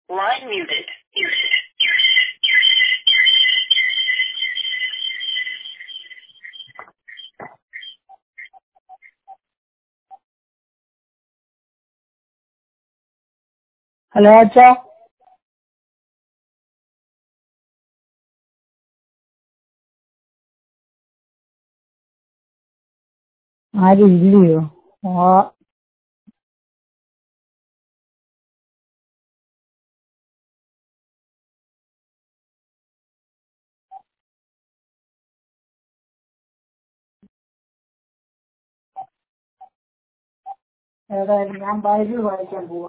Line muted. Hello അച്ഛാ. ആരും ഇല്ലയോ? ഏതായാലും ഞാൻ ബൈബിൾ വായിക്കാൻ പോവാ.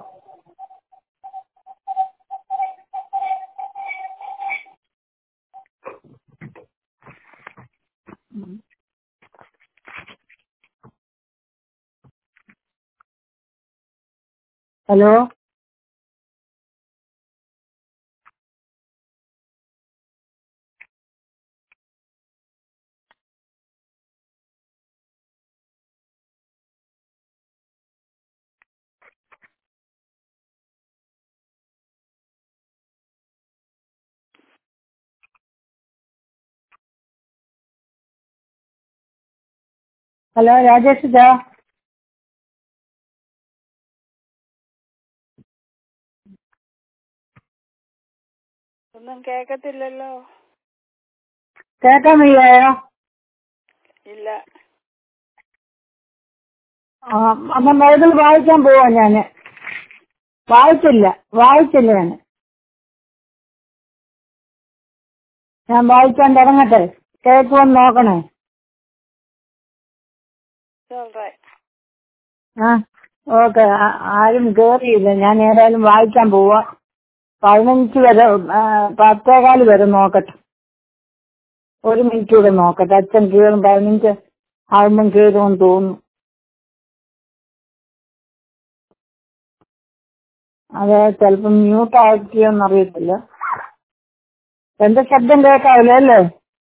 ഹലോ. ഹലോ രാജേഷിതാ. ഒന്നും കേക്കത്തില്ലല്ലോ. കേക്കാൻ വയ്യായോ? ഇല്ല. അപ്പൊ ബൈബിൾ വായിക്കാൻ പോവാ ഞാന്. വായിച്ചില്ല ഞാൻ വായിക്കാൻ തുടങ്ങട്ടെ. കേൾക്കുമെന്ന് നോക്കണേ. ഓക്കെ. ആരും കേറിയില്ല. ഞാൻ ഏതായാലും വായിക്കാൻ പോവാ. 15 വരെ 10:15 വരെ നോക്കട്ടെ. 1 മിനിറ്റ് കൂടെ നോക്കട്ടെ. അച്ഛൻ കീറും 15 ആകുമ്പം കീറുമെന്ന് തോന്നുന്നു. അത് ചിലപ്പം മ്യൂട്ട് ആക്കിയോന്ന് അറിയത്തില്ല. എന്റെ ശബ്ദം കേൾക്കാവില്ല അല്ലേ?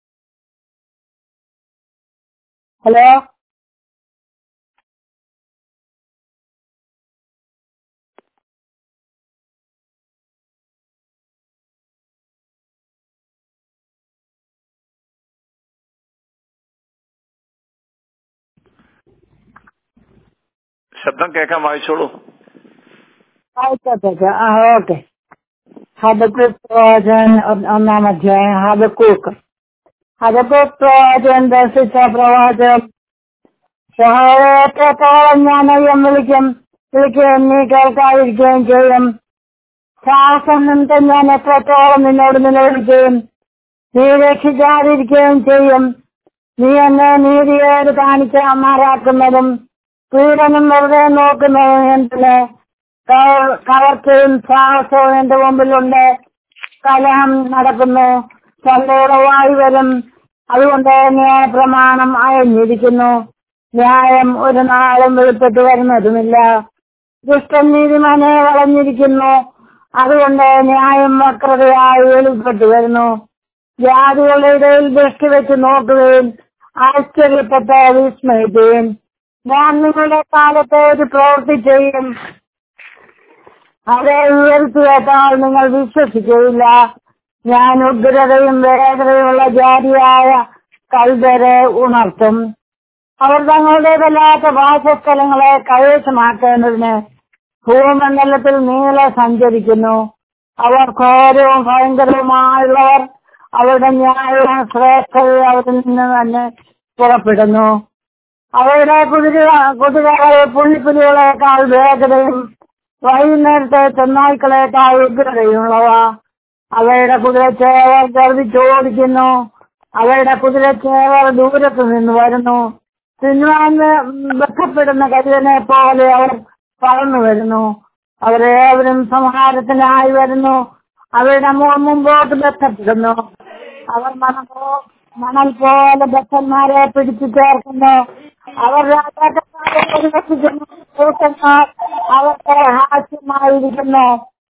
ഹലോ. ശബ്ദം കേൾക്കാൻ വായിച്ചോളൂ. ഓക്കെ. ഹബക്കൂക്ക് പ്രവാചകൻ 1-ാം അധ്യായം. ഹബക്കൂക്ക് പ്രവാചകൻ ദർശിച്ച പ്രവാചകം. സഹായത്തോളം ഞാൻ വിളിക്കും, നീ കേൾക്കാതിരിക്കുകയും ചെയ്യും. ശ്വാസം നിമിത്തം ഞാൻ എത്രത്തോളം നിന്നോട് നിലവിളിക്കുകയും നീ രക്ഷിക്കാതിരിക്കുകയും ചെയ്യും. നീ എന്നെ നീതിയോട് കാണിച്ച് അമ്മാറാക്കുന്നതും പീഡനം വെറുതെ നോക്കുന്നതും എന്തിന്? കവർച്ചയും സാഹസവും എന്റെ മുമ്പിലുണ്ട്. കലഹം നടക്കുന്നു, ചന്തയുടെ വായു വരും. അതുകൊണ്ട് ന്യായപ്രമാണം അയഞ്ഞിരിക്കുന്നു. ന്യായം ഒരു നാളും വെളിപ്പെട്ട് വരുന്നതുമില്ല. ദുഷ്ടൻ നീതിമാനെ വളഞ്ഞിരിക്കുന്നു. അതുകൊണ്ട് ന്യായം വക്രതയായി വെളിപ്പെട്ടു വരുന്നു. ജാതികളുടെ ഇടയിൽ ദൃഷ്ടി വെച്ച് നോക്കുകയും ആശ്ചര്യപ്പെട്ട് വിസ്മയിക്കുകയും ഞാൻ നിങ്ങളുടെ കാലത്ത് ഒരു പ്രവൃത്തി ചെയ്യും, അവരെ ഉയർത്തിയേക്കാൾ നിങ്ങൾ വിശ്വസിക്കുകയില്ല. ഞാൻ ഉഗ്രതയും വേഗതയുമുള്ള ജാതിയായ കൽദരെ ഉണർത്തും. അവർ തങ്ങളുടെ വല്ലാത്ത വാസസ്ഥലങ്ങളെ കൈവശമാക്കേണ്ടതിന് ഭൂമണ്ഡലത്തിൽ നീളെ സഞ്ചരിക്കുന്നു. അവർ ഘോരവും ഭയങ്കരവുമായുള്ളവർ. അവരുടെ ന്യായവും ശ്രേഷ്ഠതയും അവരിൽ നിന്ന് തന്നെ പുറപ്പെടുന്നു. അവരുടെ കുതിരകൾ പുള്ളിപ്പുലികളെക്കാൾ വേഗതയും വൈകുന്നേരത്തെ ചെന്നായ്ക്കളെക്കാൾ ഉഗ്രതയുള്ളവ. അവയുടെ കുതിരച്ചേവർ ഗർവിച്ചോടിക്കുന്നു. അവരുടെ കുതിരച്ചേവർ ദൂരത്തു നിന്ന് വരുന്നു. തിന്നുവാൻ ബന്ധപ്പെടുന്ന കരുതനെ പോലെ അവർ പറന്നു വരുന്നു. അവരേവരും സംഹാരത്തിനായി വരുന്നു. അവരുടെ മുമ്പോട്ട് ബന്ധപ്പെടുന്നു. അവർ മണൽ പോലെ ബദ്ധന്മാരെ പിടിച്ചു ചേർക്കുന്നു. അവർ രാജാക്കന്മാരെ പരിഹസിക്കുന്നു. അവർക്ക് ഹാസ്യമായിരിക്കുന്നു.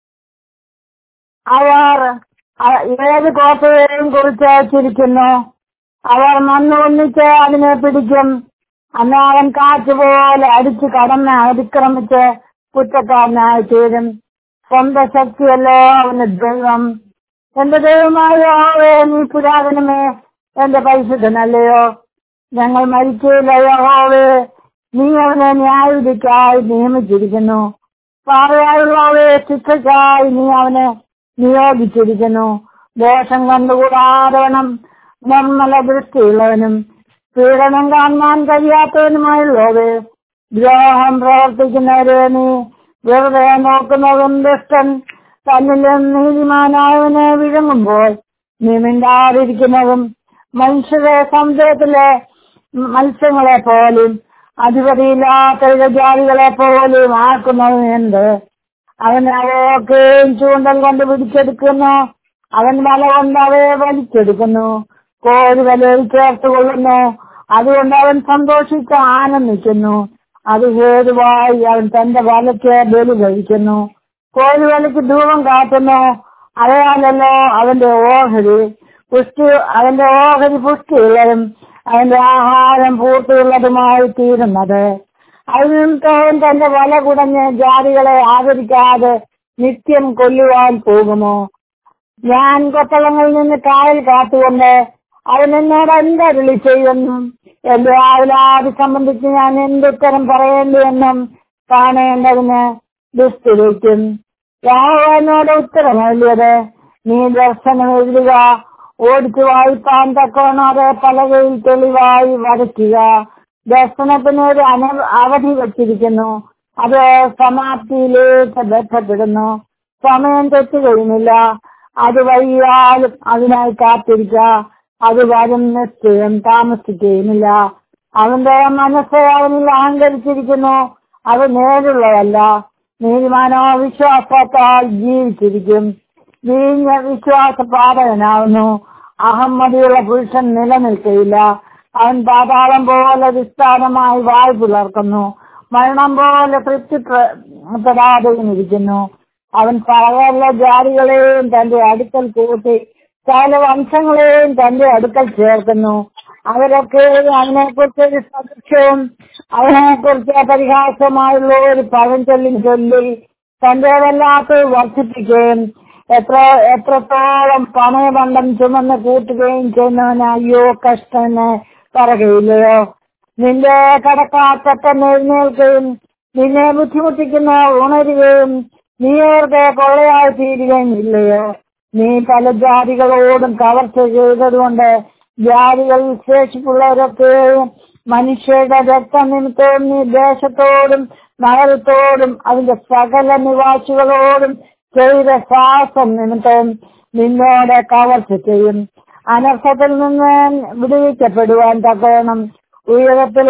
അവർ ഏത് കോട്ടയെയും കുറിച്ച് ചിരിക്കുന്നു. അവർ മണ്ണ് ഒന്നിച്ച് അതിനെ പിടിക്കും. അന്നാവൻ കാറ്റുപോലെ അടിച്ചു കടന്ന് അതിക്രമിച്ച് കുറ്റക്കാരനായി തീരും. സ്വന്തം ശക്തിയല്ലോ അവന് ദൈവം. എന്റെ ദൈവമായ യഹോവേ, നീ പുരാതനമേ, എന്റെ പരിശുദ്ധനല്ലയോ. ഞങ്ങൾ മരിച്ചില്ല യഹോവേ, നീ അവനെ ന്യായവിധിക്കായി നിയമിച്ചിരിക്കുന്നു. പാറയായുള്ളവേ, ശിക്ഷയ്ക്കായി നീ അവനെ നിയോഗിച്ചിരിക്കുന്നു. ദോഷം കണ്ടുകൂടാതവനും നിർമ്മല ദൃഷ്ടിയുള്ളവനും പീഡനം കാണാൻ കഴിയാത്തവനുമായുള്ളവേ, ദ്രോഹം പ്രവർത്തിക്കുന്നവരെ നീ വെറുതെ നോക്കുന്നതും ദുഷ്ടൻ തന്നിലും നീതിമാനായവനെ വിഴുങ്ങുമ്പോൾ നീ മിണ്ടാതിരിക്കുന്നതും മനുഷ്യരെ സമുദ്രത്തിലെ മത്സ്യങ്ങളെ പോലും അധിപതിയില്ലാത്ത ജാതികളെ പോലും ആക്കുന്നതും എന്ത്? അവൻ അവയൊക്കെയും ചൂണ്ടൽ കൊണ്ട് പിടിച്ചെടുക്കുന്നു. അവൻ വല കൊണ്ട് അവയെ വലിച്ചെടുക്കുന്നു. കോഴി വലയിൽ ചേർത്ത് കൊള്ളുന്നു. അതുകൊണ്ട് അവൻ സന്തോഷിച്ച് ആനന്ദിക്കുന്നു. അത് ഹേതുവായി അവൻ തന്റെ വലയ്ക്ക് ബലി കഴിക്കുന്നു. കോഴി വലയ്ക്ക് ധൂപം കാട്ടുന്നു. അയാളല്ലോ അവന്റെ ഓഹരി പുഷ്ടിയുള്ളതും അവന്റെ ആഹാരം പൂർത്തിയുള്ളതുമായി തീരുന്നത്. അതിനിമിത്തം അവൻ തന്റെ വല കുടഞ്ഞ് ജാതികളെ ആദരിക്കാതെ നിത്യം കൊല്ലുവാൻ പോകുമോ? ഞാൻ കൊത്തളങ്ങളിൽ നിന്ന് കായൽ കാത്തുകൊണ്ട് അവൻ എന്നോട് എന്തരുളി ചെയ്യുന്നു? എന്റെ ആവലാതി സംബന്ധിച്ച് ഞാൻ എന്തുത്തരം പറയേണ്ടിയെന്നും കാണേണ്ടതിന് ദുഷ്ടിലേക്കും. യഹോവ എന്നോട് ഉത്തരമേറിയത്, നീ ദർശനം എഴുതുക, ഓടിച്ചു വായിപ്പാൻ തക്കവണ്ണം അത് പലകയിൽ തെളിവായി വരയ്ക്കുക. ദർശനത്തിന് ഒരു അവധി വച്ചിരിക്കുന്നു. അത് സമാപ്തിയിലേക്ക് ബന്ധപ്പെടുന്നു. സമയം തെറ്റുകയുമില്ല. അത് വൈകിയാലും അതിനായി കാത്തിരിക്കുക. അത് വരും, നിശ്ചയം താമസിക്കുകയുമില്ല. അവന്റെ മനസ്സ് അവനിൽ അഹങ്കരിച്ചിരിക്കുന്നു. അത് നേരുള്ളതല്ല. നീതിമാനോ വിശ്വാസത്താൽ ജീവിച്ചിരിക്കും. വീഞ്ഞ വിശ്വാസപാതകനാവുന്നു. അഹമ്മതിയുള്ള പുരുഷൻ നിലനിൽക്കയില്ല. അവൻ പാതാളം പോലെ വിസ്താരമായി വായ് പുലർക്കുന്നു. മരണം പോലെ തൃപ്തിപ്പെടാതെയും ഇരിക്കുന്നു. അവൻ സകല ജാതികളെയും തന്റെ അടുക്കൽ കൂട്ടി സകല വംശങ്ങളെയും തന്റെ അടുക്കൽ ചേർക്കുന്നു. അവരൊക്കെ അവനെക്കുറിച്ച് ഒരു സദൃശ്യവും അവനെക്കുറിച്ച് പരിഹാസമായുള്ള ഒരു പഴഞ്ചൊല്ലും ചൊല്ലി തന്റേതല്ലാത്ത വർദ്ധിപ്പിക്കുകയും എത്രത്തോളം പണയബന്ധം ചുമന്ന് കൂട്ടുകയും ചെയ്യുന്നവന് അയ്യോ കഷ്ടമെന്ന് പറയുകയില്ലയോ? നിന്റെ കടക്കാത്തട്ടൻ എഴുന്നേൽക്കുകയും നിന്നെ ബുദ്ധിമുട്ടിക്കുന്ന ഉണരുകയും നീ അവർക്ക് കൊള്ളയായി തീരുകയും ഇല്ലയോ? നീ പല ജാതികളോടും കവർച്ച ചെയ്തതുകൊണ്ട് ജാതികളിൽ ശേഷിപ്പുള്ളവരൊക്കെയും മനുഷ്യരുടെ രക്തനിമിത്തവും നീ ദേശത്തോടും നഗരത്തോടും അതിന്റെ സകല നിവാസികളോടും ചെയ്ത സാഹസം നിമിത്തവും നിന്നോട് കവർച്ച ചെയ്യും. അനർത്ഥത്തിൽ നിന്ന് വിടുവിക്കപ്പെടുവാൻ തക്കവണ്ണം ഉയരത്തിൽ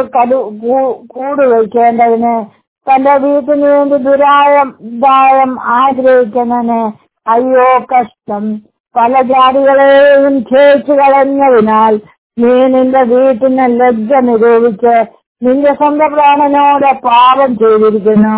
കൂട് വയ്ക്കേണ്ടതിന് തന്റെ വീട്ടിന് വേണ്ടി ദായം ആഗ്രഹിക്കുന്നതിന് അയ്യോ കഷ്ടം. പല ജാതികളെയും ക്ഷയിച്ചു കളഞ്ഞതിനാൽ നീ നിന്റെ വീട്ടിന് ലജ്ജ നിരൂപിച്ച് നിന്റെ സ്വന്തം പ്രാണനോട് പാപം ചെയ്തിരിക്കുന്നു.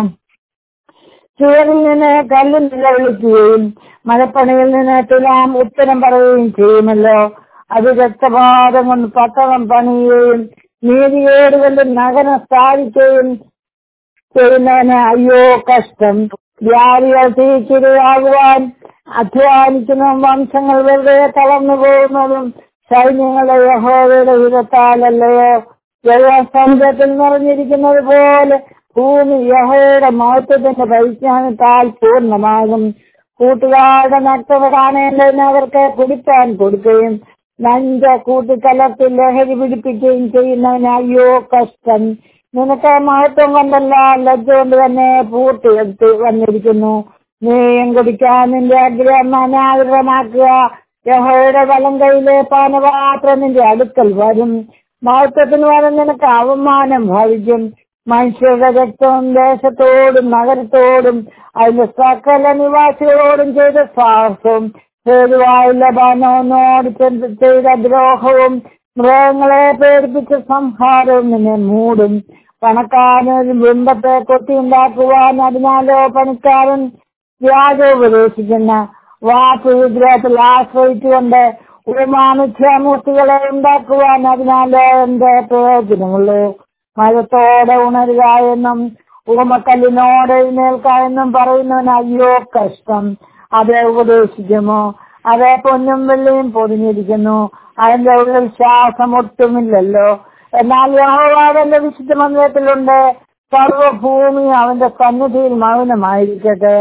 ചുവരിൽ നിന്ന് കല്ല് നിലവിളിക്കുകയും മരപ്പണിയിൽ നിന്ന് തുലാം ഉത്തരം പറയുകയും ചെയ്യുമല്ലോ. അത് രക്തപാതം കൊണ്ട് പട്ടണം പണിയുകയും നീതികേട് കൊണ്ട് നഗരം സ്ഥാപിക്കുകയും ചെയ്യുന്നതിന് അയ്യോ കഷ്ടം. ജാതികൾ തീക്കിരയാകുവാൻ അധ്വാനിക്കുന്ന വംശങ്ങൾ വെറുതെ തളർന്നു പോകുന്നതും സൈന്യങ്ങളുടെ യഹോവയുടെ വിധത്താലല്ലയോ? ജലസമുദ്രത്തിൽ നിറഞ്ഞിരിക്കുന്നത് പോലെ ഭൂമി യഹോവയുടെ മഹത്വത്തിന്റെ പരിജ്ഞാനത്താൽ പൂർണ്ണമാകും. കൂട്ടുകാരുടെ നഗ്നത കാണേണ്ടതിന് അവർക്ക് കുടിപ്പാൻ കൊടുക്കുകയും നഞ്ച കൂട്ടിക്കലർത്തി ലഹരി പിടിപ്പിക്കുകയും ചെയ്യുന്നതിന് അയ്യോ കഷ്ടം. നിനക്ക് മഹത്വം കൊണ്ടല്ല ലജ്ജ കൊണ്ട് തന്നെ പൂർത്തി വന്നിരിക്കുന്നു. നീയും കുടിക്കാൻ നിന്റെ ആഗ്രഹം അനാഗ്രഹമാക്കുക. യഹോവയുടെ വലം കൈയിലെ പാനപാത്രം നിന്റെ അടുക്കൽ വരും. മഹത്വത്തിന് വരും നിനക്ക് അവമാനം ഭവിക്കും. മനുഷ്യരുടെ രക്തവും ദേശത്തോടും നഗരത്തോടും അതിന്റെ സകല നിവാസികളോടും ചെയ്ത സാഹസവും ഹേതുവായ ലബാനോനോട് ചെയ്ത ദ്രോഹവും മൃഗങ്ങളെ പേടിപ്പിച്ച സംഹാരവും നിന്നെ മൂടും. പണക്കാരൻ ബിംബത്തെ കൊത്തിയുണ്ടാക്കുവാൻ അതിനാലോ പണിക്കാരൻ വ്യാജോപദേശിക്കുന്ന വാക്കുവിഗ്രഹത്തിൽ ആശ്രയിച്ചുകൊണ്ട് ഉപമാനുഷ്യമൂർത്തികളെ ഉണ്ടാക്കുവാൻ അതിനാലോ എന്റെ പ്രയോജനമുള്ളൂ. മഴത്തോടെ ഉണരുക എന്നും ഊമക്കല്ലിനോട് എഴുന്നേൽക്കാമെന്നും പറയുന്നവൻ അയ്യോ കഷ്ടം. അതെ ഉപദേശിക്കുമോ? അതെ പൊന്നും വെള്ളിയും പൊതിഞ്ഞിരിക്കുന്നു, അതിന്റെ ഉള്ളിൽ ശ്വാസം ഒട്ടുമില്ലല്ലോ. എന്നാൽ യഹോവ അവന്റെ വിശുദ്ധ മന്ദിരത്തിലുണ്ട്, സർവഭൂമി അവന്റെ സന്നിധിയിൽ മൗനമായിരിക്കട്ടെ.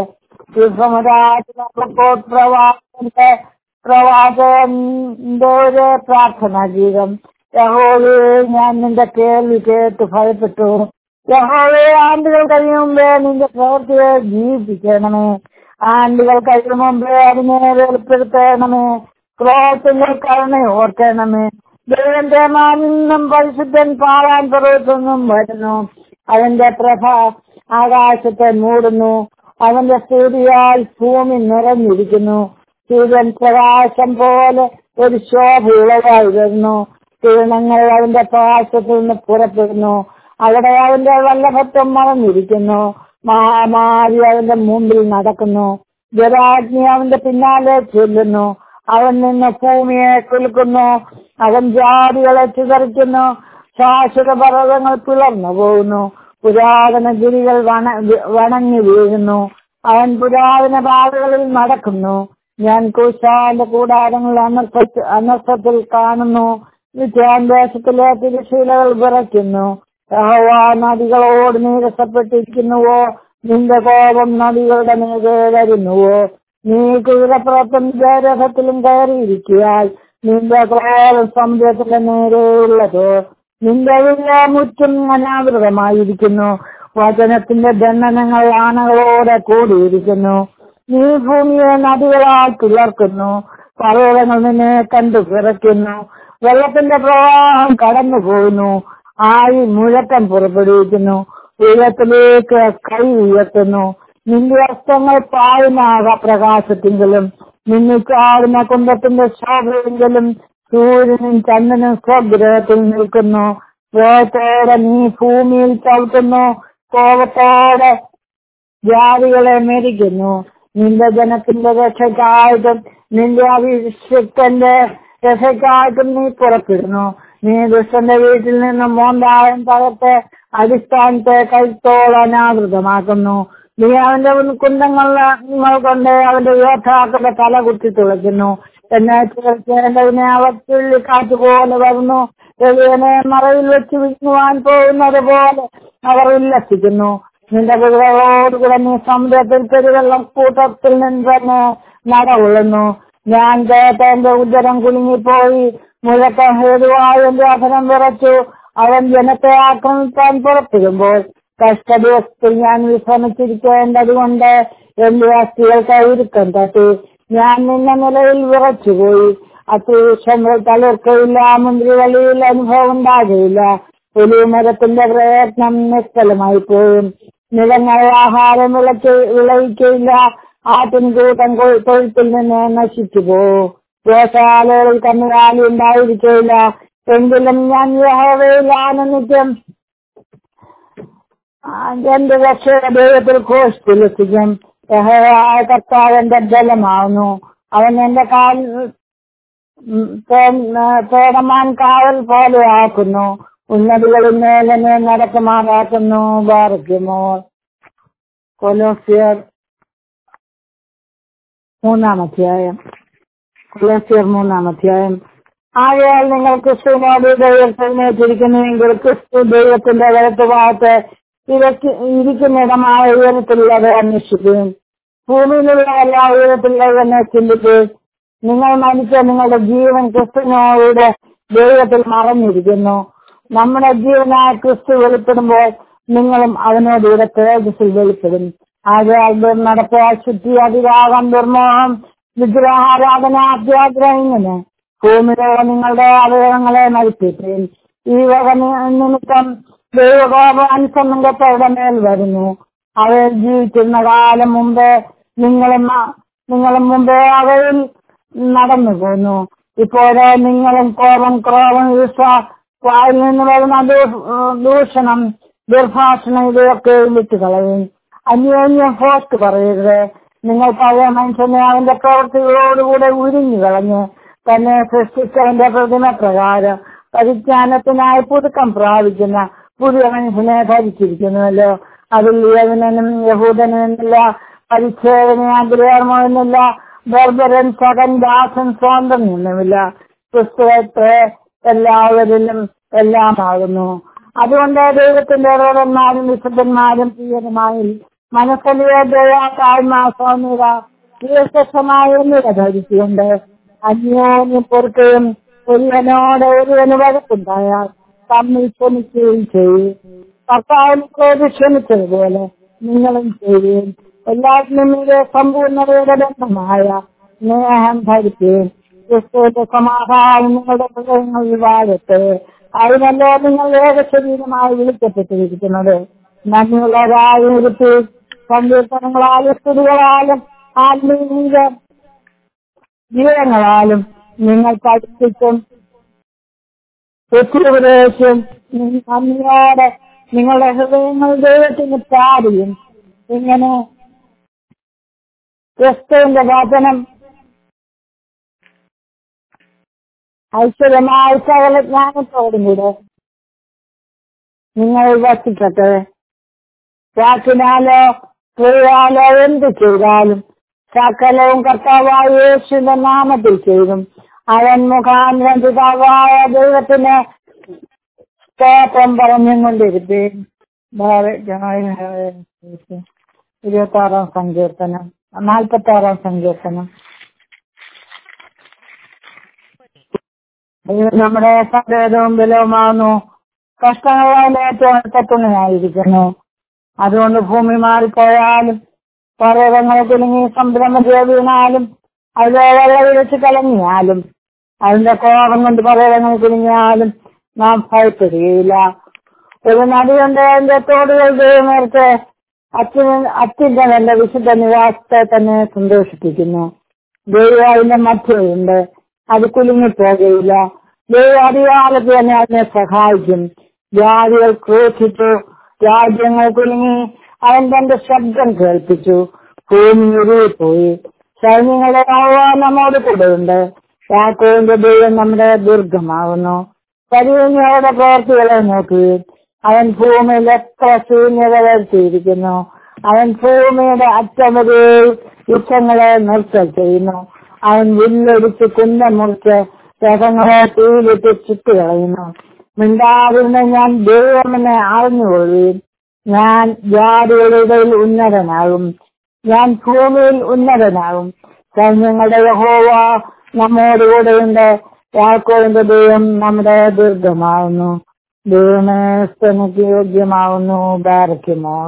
പ്രവാചകന്റെ ഒരു പ്രാർത്ഥനാ ഗീതം. യഹോവേ, ഞാൻ നിന്റെ കേൾവി കേട്ട് ഭയപ്പെട്ടു. യഹോവേ, ആണ്ടുകൾ കഴിയും മുമ്പേ നിന്റെ പ്രവൃത്തിയെ ജീവിപ്പിക്കണമേ. ആണ്ടുകൾ കഴിയും മുമ്പേ അതിനെ വെളിപ്പെടുത്തണമേ. ക്രോധത്തിന്റെ കരുണ ഓർക്കണമേ. ദൈവം തേമാനിൽ നിന്നും പരിശുദ്ധൻ പാറാൻ പർവ്വതത്തിൽ നിന്നും വരുന്നു. അവന്റെ പ്രഭ ആകാശത്തെ മൂടുന്നു. അവന്റെ സൂര്യാൽ ഭൂമി നിറഞ്ഞിരിക്കുന്നു. സൂര്യൻ പ്രകാശം പോലെ ഒരു ശോഭ ഉളവായി വരുന്നു. കിരണങ്ങൾ അവന്റെ പ്രകാശത്തിൽ നിന്ന് പുറപ്പെടുന്നു. അവിടെ അവന്റെ വല്ലഭത്വം മറഞ്ഞിരിക്കുന്നു. മഹാമാരി അവന്റെ മുമ്പിൽ നടക്കുന്നു. ജലാഗ്നി അവന്റെ പിന്നാലെ ചെല്ലുന്നു. അവൻ നിന്ന് ഭൂമിയെ കുലുക്കുന്നു. അവൻ ജാതികളെ ചിതറിക്കുന്നു. ശാശ്വത പർവ്വതങ്ങൾ പിളർന്നു പോകുന്നു. പുരാതന ഗിരികൾ വണങ്ങി വീഴുന്നു. അവൻ പുരാതന പാതകളിൽ നടക്കുന്നു. ഞാൻ കൂശാന്റെ കൂടാരങ്ങൾ അനർത്ഥത്തിൽ കാണുന്നു. വിദ്യാഭ്യാസത്തിലെ തിരശീലകൾ വിറയ്ക്കുന്നു. യഹോവ നദികളോട് നീരസപ്പെട്ടിരിക്കുന്നുവോ? നിന്റെ കോപം നദികളുടെ നേരെ വരുന്നുവോ? നീ കുതിരപ്പുറത്തും ജയരഥത്തിലും കയറിയിരിക്കിയാൽ നിന്റെ ക്രോധം സമുദ്രത്തിന്റെ നേരെയുള്ളതോ? നിന്റെ വില്ല മുറ്റും അനാവൃതമായിരിക്കുന്നു. വചനത്തിന്റെ ദണ്ഡനങ്ങൾ ആനകളോടെ കൂടിയിരിക്കുന്നു. നീ ഭൂമിയെ നദികളാൽ പിളർക്കുന്നു. പർവ്വതങ്ങൾ നിന്നെ കണ്ടു പിറയ്ക്കുന്നു. വെള്ളത്തിന്റെ പ്രവാഹം കടന്നു പോകുന്നു. ആയി മുഴക്കം പുറപ്പെടുവിക്കുന്നു. ഉയരത്തിലേക്ക് കൈ ഉയർത്തുന്നു. നിന്റെ അസ്തങ്ങൾ പായുന്ന പ്രകാശത്തെങ്കിലും മിന്നിച്ചാടുന്ന കുന്തത്തിന്റെ ശോഭയെങ്കിലും സൂര്യനും ചന്ദ്രനും സ്വഗ്രഹത്തിൽ നിൽക്കുന്നു. വേഗത്തോടെ നീ ഭൂമിയിൽ ചവിട്ടുന്നു. കോപത്തോടെ ജാതികളെ മെരിക്കുന്നു. നിന്റെ ജനത്തിന്റെ രക്ഷയ്ക്കായിട്ടും നിന്റെ അഭിഷിക്തന്റെ രക്ഷയ്ക്കായിട്ടും നീ പുറപ്പെടുന്നു. നീ ദുഷ്ടന്റെ വീട്ടിൽ നിന്ന് മോന്തായം തകർത്ത് അടിസ്ഥാനത്തെ കൈത്തോളം അനാവൃതമാക്കുന്നു. നീ അവന്റെ കുന്തങ്ങൾ കൊണ്ട് അവന്റെ യോദ്ധാക്കളുടെ തല കുത്തി തുളയ്ക്കുന്നു. എന്നാൽ ചേർക്കേണ്ടതിനെ അവർ ചുള്ളിക്കാറ്റ് പോലെ വരുന്നു. എളിയനെ മറയിൽ വെച്ച് വിഴുങ്ങുവാൻ പോകുന്നത് പോലെ അവർ ഉല്ലസിക്കുന്നു. നിന്റെ കുതിരകളോടുകൂടെ നീ സമുദ്രത്തിൽ പെരുവെള്ളം കൂട്ടത്തിൽ നിന്ന് തന്നെ നടകൊള്ളുന്നു. ഞാൻ കേട്ട എന്റെ ഉദരം കുലുങ്ങിപ്പോയി. മുഴക്കം ഹേതുവായി എന്റെ അധരം വിറച്ചു. അവൻ ജനത്തെ ആക്രമിക്കാൻ പുറപ്പെടുമ്പോൾ കഷ്ടദിവസത്തിൽ ഞാൻ വിശ്രമിച്ചിരിക്കേണ്ടതുകൊണ്ട് എന്റെ അസ്ഥികൾക്ക് ഉരുക്കം തട്ടി. ഞാൻ നിന്ന നിലയിൽ വിറച്ചുപോയി. അത്യാവശ്യങ്ങൾ തളിർക്കയില്ല. മുന്തിരിവള്ളിയിൽ അനുഭവം ഉണ്ടാകുകയില്ല. ഒലിവുമരത്തിന്റെ പ്രയത്നം നിഷ്ഫലമായി പോയും. നിലങ്ങൾ ആഹാരം വിളയിക്കയില്ല. ആട്ടിൻകൂട്ടം തൊഴുത്തിൽ നിന്ന് നശിച്ചു പോവും. ഗോശാലകളിൽ കന്നുകാലി ഉണ്ടായിരിക്കില്ല. എങ്കിലും ഞാൻ യഹോവയിൽ ആനന്ദിക്കും. എന്റെ രക്ഷയുടെ ദൈവത്തിൽ ഘോഷിച്ചുല്ലസിക്കും. യഹോവയായ കർത്താവ് എന്റെ ബലമാവുന്നു. അവൻ എന്റെ പേടമാൻ കാവൽ പോലെ ആക്കുന്നു. ഉന്നതികളിൽ മേലെ നടക്കുമാറാക്കുന്നു. ബാറയ്ക്കുമോ. കൊലോസ്യർ 3-ാം അധ്യായം. ആകയാൽ നിങ്ങൾ ക്രിസ്തുവിനോട് ദൈവത്തിനെത്തിരിക്കുന്നുവെങ്കിൽ ക്രിസ്തു ദൈവത്തിന്റെ വലത്തുഭാഗത്ത് ഇരിക്കുന്നിടമായ ഉയരത്തിലുള്ളത് അന്വേഷിക്കുകയും ഭൂമിയിലുള്ള എല്ലാ ഉയരത്തിലുള്ളതെന്ന് ചിന്തിക്കുകയും നിങ്ങൾ മരിച്ച നിങ്ങളുടെ ജീവൻ ക്രിസ്തുവിനോട് ദൈവത്തിൽ മറഞ്ഞിരിക്കുന്നു. നമ്മുടെ ജീവനായ ക്രിസ്തു വെളിപ്പെടുമ്പോൾ നിങ്ങളും അവനോടുകൂടെ തേജസ്സിൽ വെളിപ്പെടും. ആകയാൽ ദുർനടപ്പ്, അശുദ്ധി, അതിരാഗം, ദുർമോഹം, വിഗ്രഹാരാധന, അത്യാഗ്രഹം ഇങ്ങനെ ഭൂമിയിലുള്ള നിങ്ങളുടെ അവയവങ്ങളെ മരിപ്പിക്കുകയും ഈ വക നിമിത്തം ദൈവകോപം അനുസരണങ്ങളുടെ മേൽ വരുന്നു. അവർ ജീവിച്ചിരുന്ന കാലം മുമ്പേ നിങ്ങളും മുമ്പേ അവയിൽ നടന്നു പോന്നു. ഇപ്പോഴേ നിങ്ങളും കോപം, ക്രോധം, വായിൽ നിന്ന് വരുന്ന ദൂഷണം, ദുർഭാഷണം ഇവയൊക്കെ വിട്ടുകളയും. അന്യോന്യം ഫോസ്റ്റ് പറയരുത്. നിങ്ങൾ പഴയ മനുഷ്യനെ അവന്റെ പ്രവൃത്തികളോടുകൂടെ ഉരിഞ്ഞു കളഞ്ഞ് തന്നെ സൃഷ്ടിച്ചവന്റെ പ്രതിമ പ്രകാരം പരിജ്ഞാനത്തിനായി പുതുക്കം പ്രാപിക്കുന്ന പുതിയ മനുഷ്യനെ ധരിച്ചിരിക്കുന്നുവല്ലോ. അതിൽ യവനനും യഹൂദനും എന്നില്ല, പരിച്ഛേദന ആഗ്രഹമോ എന്നില്ല, ബർബരൻ സകൻ ദാസൻ സ്വന്തം നിന്നുമില്ല. ക്രിസ്തുവത്തെ എല്ലാവരിലും എല്ലാമാകുന്നു. അതുകൊണ്ട് ദൈവത്തിന്റെ റോഡന്മാരും വിശുദ്ധന്മാരും പ്രിയരുമായി മനസ്സലിയ ദയാ സൗമ്യത ദീർഘമായ ധരിച്ചുകൊണ്ട് അന്യോന്യം പൊറുക്കുകയും ഒരുവനോട് ഒരുവന് വഴക്കുണ്ടായാൽ തമ്മിൽ ക്ഷമിക്കുകയും ചെയ്യും. കർത്താവിനോട് ക്ഷമിച്ചതുപോലെ നിങ്ങളും ചെയ്യുകയും എല്ലാത്തിനും സമ്പൂർണ്ണതയുടെ ബന്ധമായ സ്നേഹം ധരിക്കുകയും ക്രിസ്തുവിന്റെ സമാധാനം നിങ്ങളുടെ ഹൃദയങ്ങളിൽ വാഴട്ടെ. അതിനല്ലോ നിങ്ങൾ ഏകശരീരമായി വിളിക്കപ്പെട്ടിരിക്കുന്നത്. നന്ദിയുള്ളവരായും ഇരുത്തി സങ്കീർത്തനങ്ങളാലും സ്തുതികളാലും ആത്മീയ ജീവനങ്ങളാലും നിങ്ങൾ പഠിപ്പിച്ചും ഉപദേശിച്ചും നന്ദിയോടെ നിങ്ങളുടെ ഹൃദയങ്ങൾ ദൈവത്തിന് പാടിയും ഇങ്ങനെ ക്രിസ്തുവിന്റെ വചനം ഐശ്വര്യമായ സകല ജ്ഞാനത്തോടും കൂടെ നിങ്ങൾ വസിക്കട്ടെ. വാക്കിനാലോ ക്രിയാലോ എന്ത് ചെയ്താലും സകലവും കർത്താവായ യേശുവിന്റെ നാമത്തിൽ ചെയ്തും അവൻ മുഖാന്തരം പിതാവായ ദൈവത്തിന് സ്തോത്രം പറഞ്ഞും കൊണ്ടിരിക്കും. 26 സങ്കീർത്തനം 46 സങ്കീർത്തനം. നമ്മുടെ സങ്കേതവും ബലവുമാകുന്നു, കഷ്ടങ്ങളേറ്റവും അതുകൊണ്ട് ഭൂമി മാറിപ്പോയാലും പർവ്വതങ്ങൾ കുലുങ്ങി സംഭ്രമം വീണാലും അതിലെ വെള്ളം വിളിച്ച് കലങ്ങിയാലും അതിന്റെ കോപം കൊണ്ട് പർവ്വതങ്ങൾ കുലുങ്ങിയാലും നാം ഭയപ്പെടുകയില്ല. ഒരു നദിയുണ്ട്, അതിന്റെ തോടുകൾ ദൈവമേർക്ക് അത്യുന്നതന്റെ വിശുദ്ധ നിവാസത്തെ തന്നെ സന്തോഷിപ്പിക്കുന്നു. ദൈവം അതിന്റെ മധ്യമുണ്ട്, അത് കുലുങ്ങിപ്പോകയില്ല. ദൈവം അധികാലത്ത് തന്നെ അതിനെ സഹായിക്കും. ജാതികൾ ക്രോധിച്ചു, രാജ്യങ്ങൾ കുലുങ്ങി, അവൻ തന്റെ ശബ്ദം കേൾപ്പിച്ചു. ഭൂമി ഉരുവിപ്പോയി. സൈന്യങ്ങളുടെ നമ്മോട് കൂടെയുണ്ട്. യാക്കോബിന്റെ ദൈവം നമ്മുടെ ദുർഗമാകുന്നു. പരിവഞ്ഞയുടെ പ്രവർത്തികളെ നോക്കുകയും അവൻ ഭൂമിയിൽ എത്ര ശൂന്യത വരുത്തിയിരിക്കുന്നു. അവൻ ഭൂമിയുടെ അറ്റം വരെ വൃക്ഷങ്ങളെ നിർത്തൽ ചെയ്യുന്നു. അവൻ വില്ലൊടിച്ച് കുന്നം മുറിച്ച് രഥങ്ങളെ തീയിലിട്ട് ചുറ്റുകളയുന്നു. മിണ്ടാതിരുന്ന ഞാൻ ദൈവമെന്നെ അറിഞ്ഞുകൊള്ളുകയും ഞാൻ ജാതികളുടെ ഇടയിൽ ഉന്നതനാകും, ഞാൻ ഭൂമിയിൽ ഉന്നതനാകും. സൈന്യങ്ങളുടെ യഹോവ നമ്മോടുകൂടെയുണ്ട്. യാക്കോബിന്റെ ദൈവം നമ്മുടെ ദുർഗമാകുന്നു. ദൈവമേ സ്തുതിക്ക് യോഗ്യമാകുന്നു. ബാരക്കുമോർ.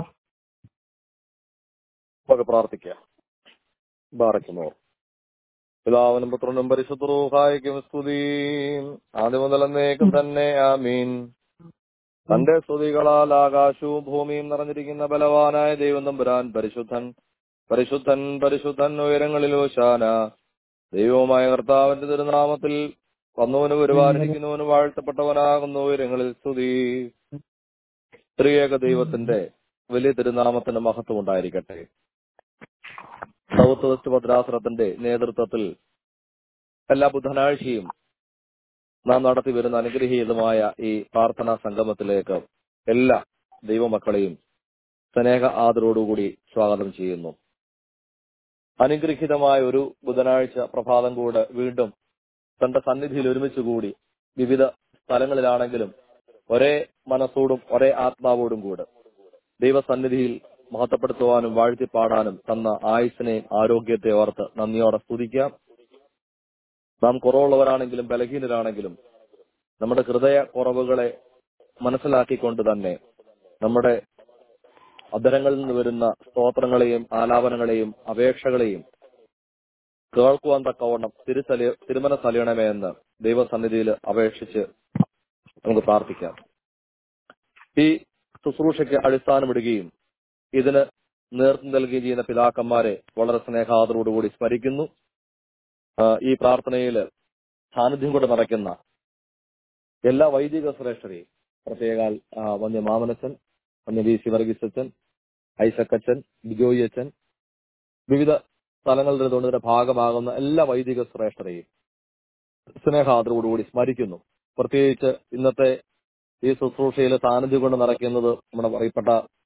പ്രാർത്ഥിക്കാം. ബാരക്കുമോർ. പിതാവിനും പുത്രനും പരിശുദ്ധ റൂഹായിക്കും സ്തുതി, ആദ്യം മുതൽ എന്നേക്കും തന്നെ. ആമീൻ. തന്റെ സ്തുതികളാൽ ആകാശവും ഭൂമിയും നിറഞ്ഞിരിക്കുന്ന ബലവാനായ ദൈവം തമ്പുരാൻ പരിശുദ്ധൻ പരിശുദ്ധൻ പരിശുദ്ധൻ ഉയരങ്ങളിൽ ഹോശാന. ദൈവവുമായ കർത്താവിന്റെ തിരുനാമത്തിൽ വന്നവനും വരുവാനിരിക്കുന്നവനും വാഴ്ത്തപ്പെട്ടവനാകുന്ന ഉയരങ്ങളിൽ സ്തുതി. ത്രിയേക ദൈവത്തിന്റെ വലിയ തിരുനാമത്തിന് മഹത്വം ഉണ്ടായിരിക്കട്ടെ. സൗത്ത് വെസ്റ്റ് ഭദ്രാസനത്തിന്റെ നേതൃത്വത്തിൽ എല്ലാ ബുധനാഴ്ചയും നാം നടത്തി വരുന്ന അനുഗ്രഹീതമായ ഈ പ്രാർത്ഥനാ സംഗമത്തിലേക്ക് എല്ലാ ദൈവമക്കളെയും സ്നേഹ ആദരവോടുകൂടി സ്വാഗതം ചെയ്യുന്നു. അനുഗ്രഹീതമായ ഒരു ബുധനാഴ്ച പ്രഭാതം കൂടെ വീണ്ടും തന്റെ സന്നിധിയിൽ ഒരുമിച്ച് കൂടി വിവിധ സ്ഥലങ്ങളിലാണെങ്കിലും ഒരേ മനസ്സോടും ഒരേ ആത്മാവോടും കൂടെ ദൈവസന്നിധിയിൽ മഹത്വപ്പെടുത്തുവാനും വാഴ്ത്തിപ്പാടാനും തന്ന ആയുസ്സിനെയും ആരോഗ്യത്തെ ഓർത്ത് നന്ദിയോടെ സ്തുതിക്കാം. നാം കുറവുള്ളവരാണെങ്കിലും ബലഹീനരാണെങ്കിലും നമ്മുടെ ഹൃദയ കുറവുകളെ മനസ്സിലാക്കിക്കൊണ്ട് തന്നെ നമ്മുടെ അധരങ്ങളിൽ നിന്ന് വരുന്ന സ്തോത്രങ്ങളെയും ആലാപനങ്ങളെയും അപേക്ഷകളെയും കേൾക്കുവാൻ തക്കവണ്ണം തിരുമനസ്സലിയണമേ എന്ന് ദൈവസന്നിധിയിൽ അപേക്ഷിച്ച് നമുക്ക് പ്രാർത്ഥിക്കാം. ഈ ശുശ്രൂഷയ്ക്ക് അടിസ്ഥാനമിടുകയും ഇതിന് നേതൃത്വം നൽകുകയും ചെയ്യുന്ന പിതാക്കന്മാരെ വളരെ സ്നേഹാദരോടുകൂടി സ്മരിക്കുന്നു. ഈ പ്രാർത്ഥനയിൽ സാന്നിധ്യം കൊണ്ട് നടക്കുന്ന എല്ലാ വൈദിക ശ്രേഷ്ഠരെയും, പ്രത്യേകാൽ വന്യ മാമനച്ചൻ, വന്യ വി സി വർഗീസ് അച്ഛൻ, ഐസക്കച്ചൻ, ബിജോയി അച്ഛൻ, വിവിധ സ്ഥലങ്ങളിൽ നിന്നുകൊണ്ട് ഭാഗമാകുന്ന എല്ലാ വൈദിക ശ്രേഷ്ഠരെയും സ്നേഹാദരോടുകൂടി സ്മരിക്കുന്നു. പ്രത്യേകിച്ച് ഇന്നത്തെ ഈ ശുശ്രൂഷയിൽ സാന്നിധ്യം കൊണ്ട് നടക്കുന്നത് നമ്മുടെ പറയപ്പെട്ട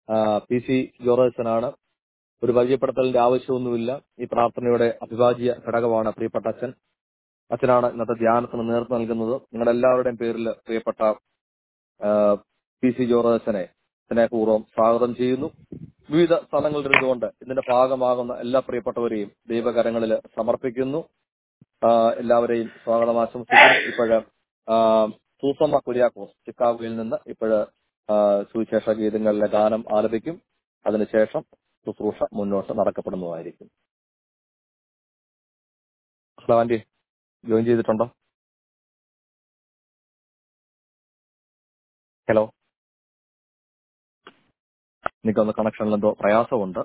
PC ജോർജനാണ്. ഒരു പരിചയപ്പെടുത്തലിന്റെ ആവശ്യമൊന്നുമില്ല. ഈ പ്രാർത്ഥനയുടെ അവിഭാജ്യ ഘടകമാണ് പ്രിയപ്പെട്ട അച്ഛൻ. അച്ഛനാണ് ഇന്നത്തെ ധ്യാനത്തിന് നേതൃത്വം നൽകുന്നത്. നിങ്ങളുടെ എല്ലാവരുടെയും പേരിൽ പ്രിയപ്പെട്ട PC ജോർജനെ സ്നേഹപൂർവ്വം സ്വാഗതം ചെയ്യുന്നു. വിവിധ സ്ഥലങ്ങളിലിരുന്നുകൊണ്ട് ഇതിന്റെ ഭാഗമാകുന്ന എല്ലാ പ്രിയപ്പെട്ടവരെയും ദൈവകരങ്ങളിൽ സമർപ്പിക്കുന്നു. എല്ലാവരെയും സ്വാഗതം ആശംസിക്കുന്നു. ഇപ്പോഴ് സൂസമ്മ കുര്യാക്കോസ് ചിക്കാഗോയിൽ നിന്ന് ഇപ്പോഴ് സുവിശേഷ ഗീതങ്ങളിലെ ഗാനം ആലപിക്കും. അതിനുശേഷം ശുശ്രൂഷ മുന്നോട്ട് നടക്കപ്പെടുന്നതായിരിക്കും. ഹലോ ആന്റി, ജോയിൻ ചെയ്തിട്ടുണ്ടോ? ഹലോ, എനിക്കൊന്ന് കണക്ഷനിൽ എന്തോ പ്രയാസമുണ്ട്.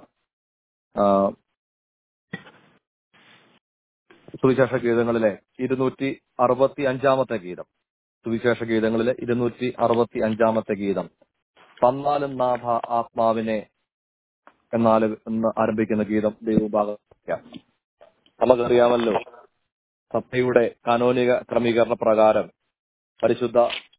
സുവിശേഷ ഗീതങ്ങളിലെ 265 ഗീതം, സുവിശേഷ ഗീതങ്ങളിലെ 265 ഗീതം, തന്നാലും നാഥ ആത്മാവിനെ എന്ന് ആരംഭിക്കുന്ന ഗീതം ദൈവഭാഗം. നമുക്കറിയാമല്ലോ, സഭയുടെ കാനോനിക ക്രമീകരണ പ്രകാരം പരിശുദ്ധ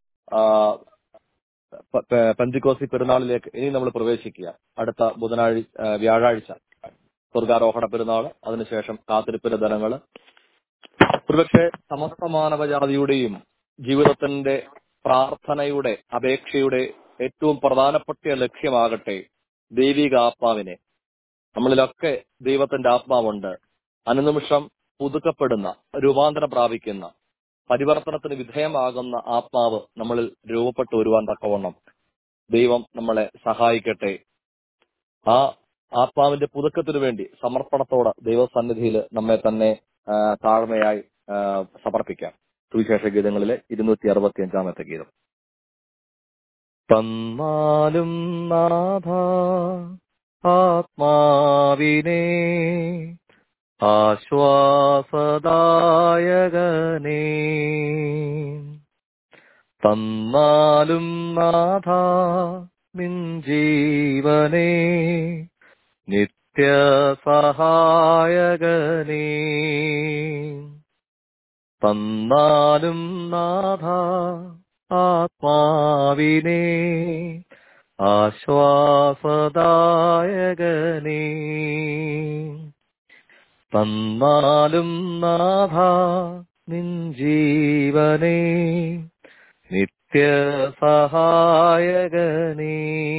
പെന്തിക്കോസ്തി പെരുന്നാളിലേക്ക് ഇനി നമ്മൾ പ്രവേശിക്കുക. അടുത്ത വ്യാഴാഴ്ച സ്വർഗാരോഹണ പെരുന്നാൾ, അതിനുശേഷം കാത്തിരിപ്പിന്റെ ദിനങ്ങള്. ഒരുപക്ഷെ സമസ്ത മാനവജാതിയുടെയും ജീവിതത്തിന്റെ പ്രാർത്ഥനയുടെ അപേക്ഷയുടെ ഏറ്റവും പ്രധാനപ്പെട്ട ലക്ഷ്യമാകട്ടെ ദൈവിക ആത്മാവിനെ. നമ്മളിലൊക്കെ ദൈവത്തിന്റെ ആത്മാവുണ്ട്. അനുനിമിഷം പുതുക്കപ്പെടുന്ന, രൂപാന്തരം പ്രാപിക്കുന്ന, പരിവർത്തനത്തിന് വിധേയമാകുന്ന ആത്മാവ് നമ്മളിൽ രൂപപ്പെട്ടു വരുവാൻ തക്കവണ്ണം ദൈവം നമ്മളെ സഹായിക്കട്ടെ. ആ ആത്മാവിന്റെ പുതുക്കത്തിനു വേണ്ടി സമർപ്പണത്തോടെ ദൈവസന്നിധിയിൽ നമ്മെ തന്നെ താഴ്മയായി സമർപ്പിക്കാം. സുവിശേഷ ഗീതങ്ങളിലെ 265 ഗീതം. തന്നാലും നാഥ ആത്മാവിനെ ആശ്വാസദായകനേ, തന്നാലും നാഥ നിൻ ജീവനേ നിത്യസഹായകനേ, തന്നാലും നാഥ ആത്മാവിനെ ആശ്വാസദായകനേ, തന്നാലും നാഥ നിൻ ജീവനേ നിത്യസഹായകനേ.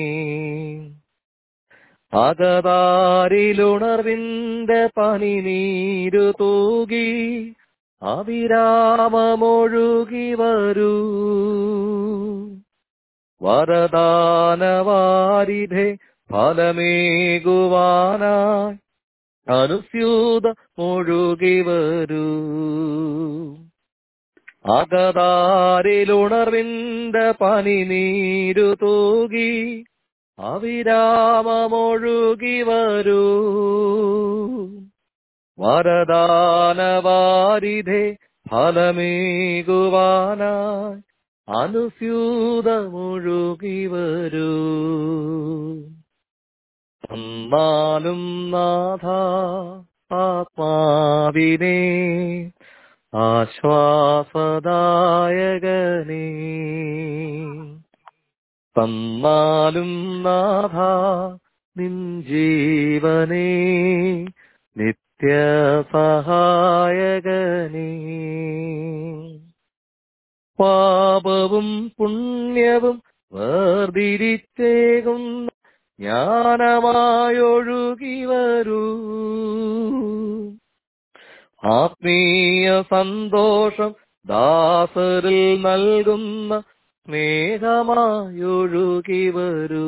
അകതാരിലുണർവിന്റെ പനിനീരു തൂകി അവിരാമമൊഴുകി വരൂ, വരദാനവാരിധേ ഫലമേകുവാനായി അനുസ്യൂതമൊഴുകി വരൂ. അകതാരിലുണർവിന്റെ പനിനീരു തൂകി അവിരാമമൊഴുകി വരൂ, വരദാനവാരിധേ ഫലമേകുവാനായി അനുസ്യൂതമൊഴുകി വരൂ. തന്നാലും നാഥ ആത്മാവിനെ ആശ്വാസദായകനേ, തന്നാലും നാഥ നിൻ ജീവനേ നിത്യസഹായകനേ. പാപവും പുണ്യവും വേർതിരിച്ചേകുന്ന ജ്ഞാനമായൊഴുകി വരൂ, ആത്മീയ സന്തോഷം ദാസരിൽ നൽകുന്ന സ്നേഹമായൊഴുകി വരൂ.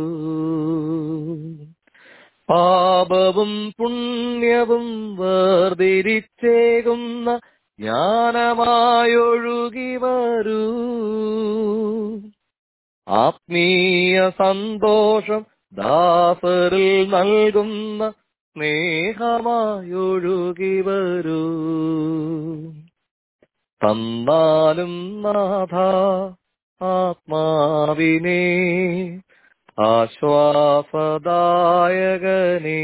പാപവും പുണ്യവും വേർതിരിച്ചേകുന്ന ജ്ഞാനമായൊഴുകി വരൂ, ആത്മീയ സന്തോഷം ദാസരിൽ നൽകുന്ന സ്നേഹമായൊഴുകി വരൂ. തന്നാലും നാഥ ആത്മാവിനെ ആശ്വാസദായകനേ,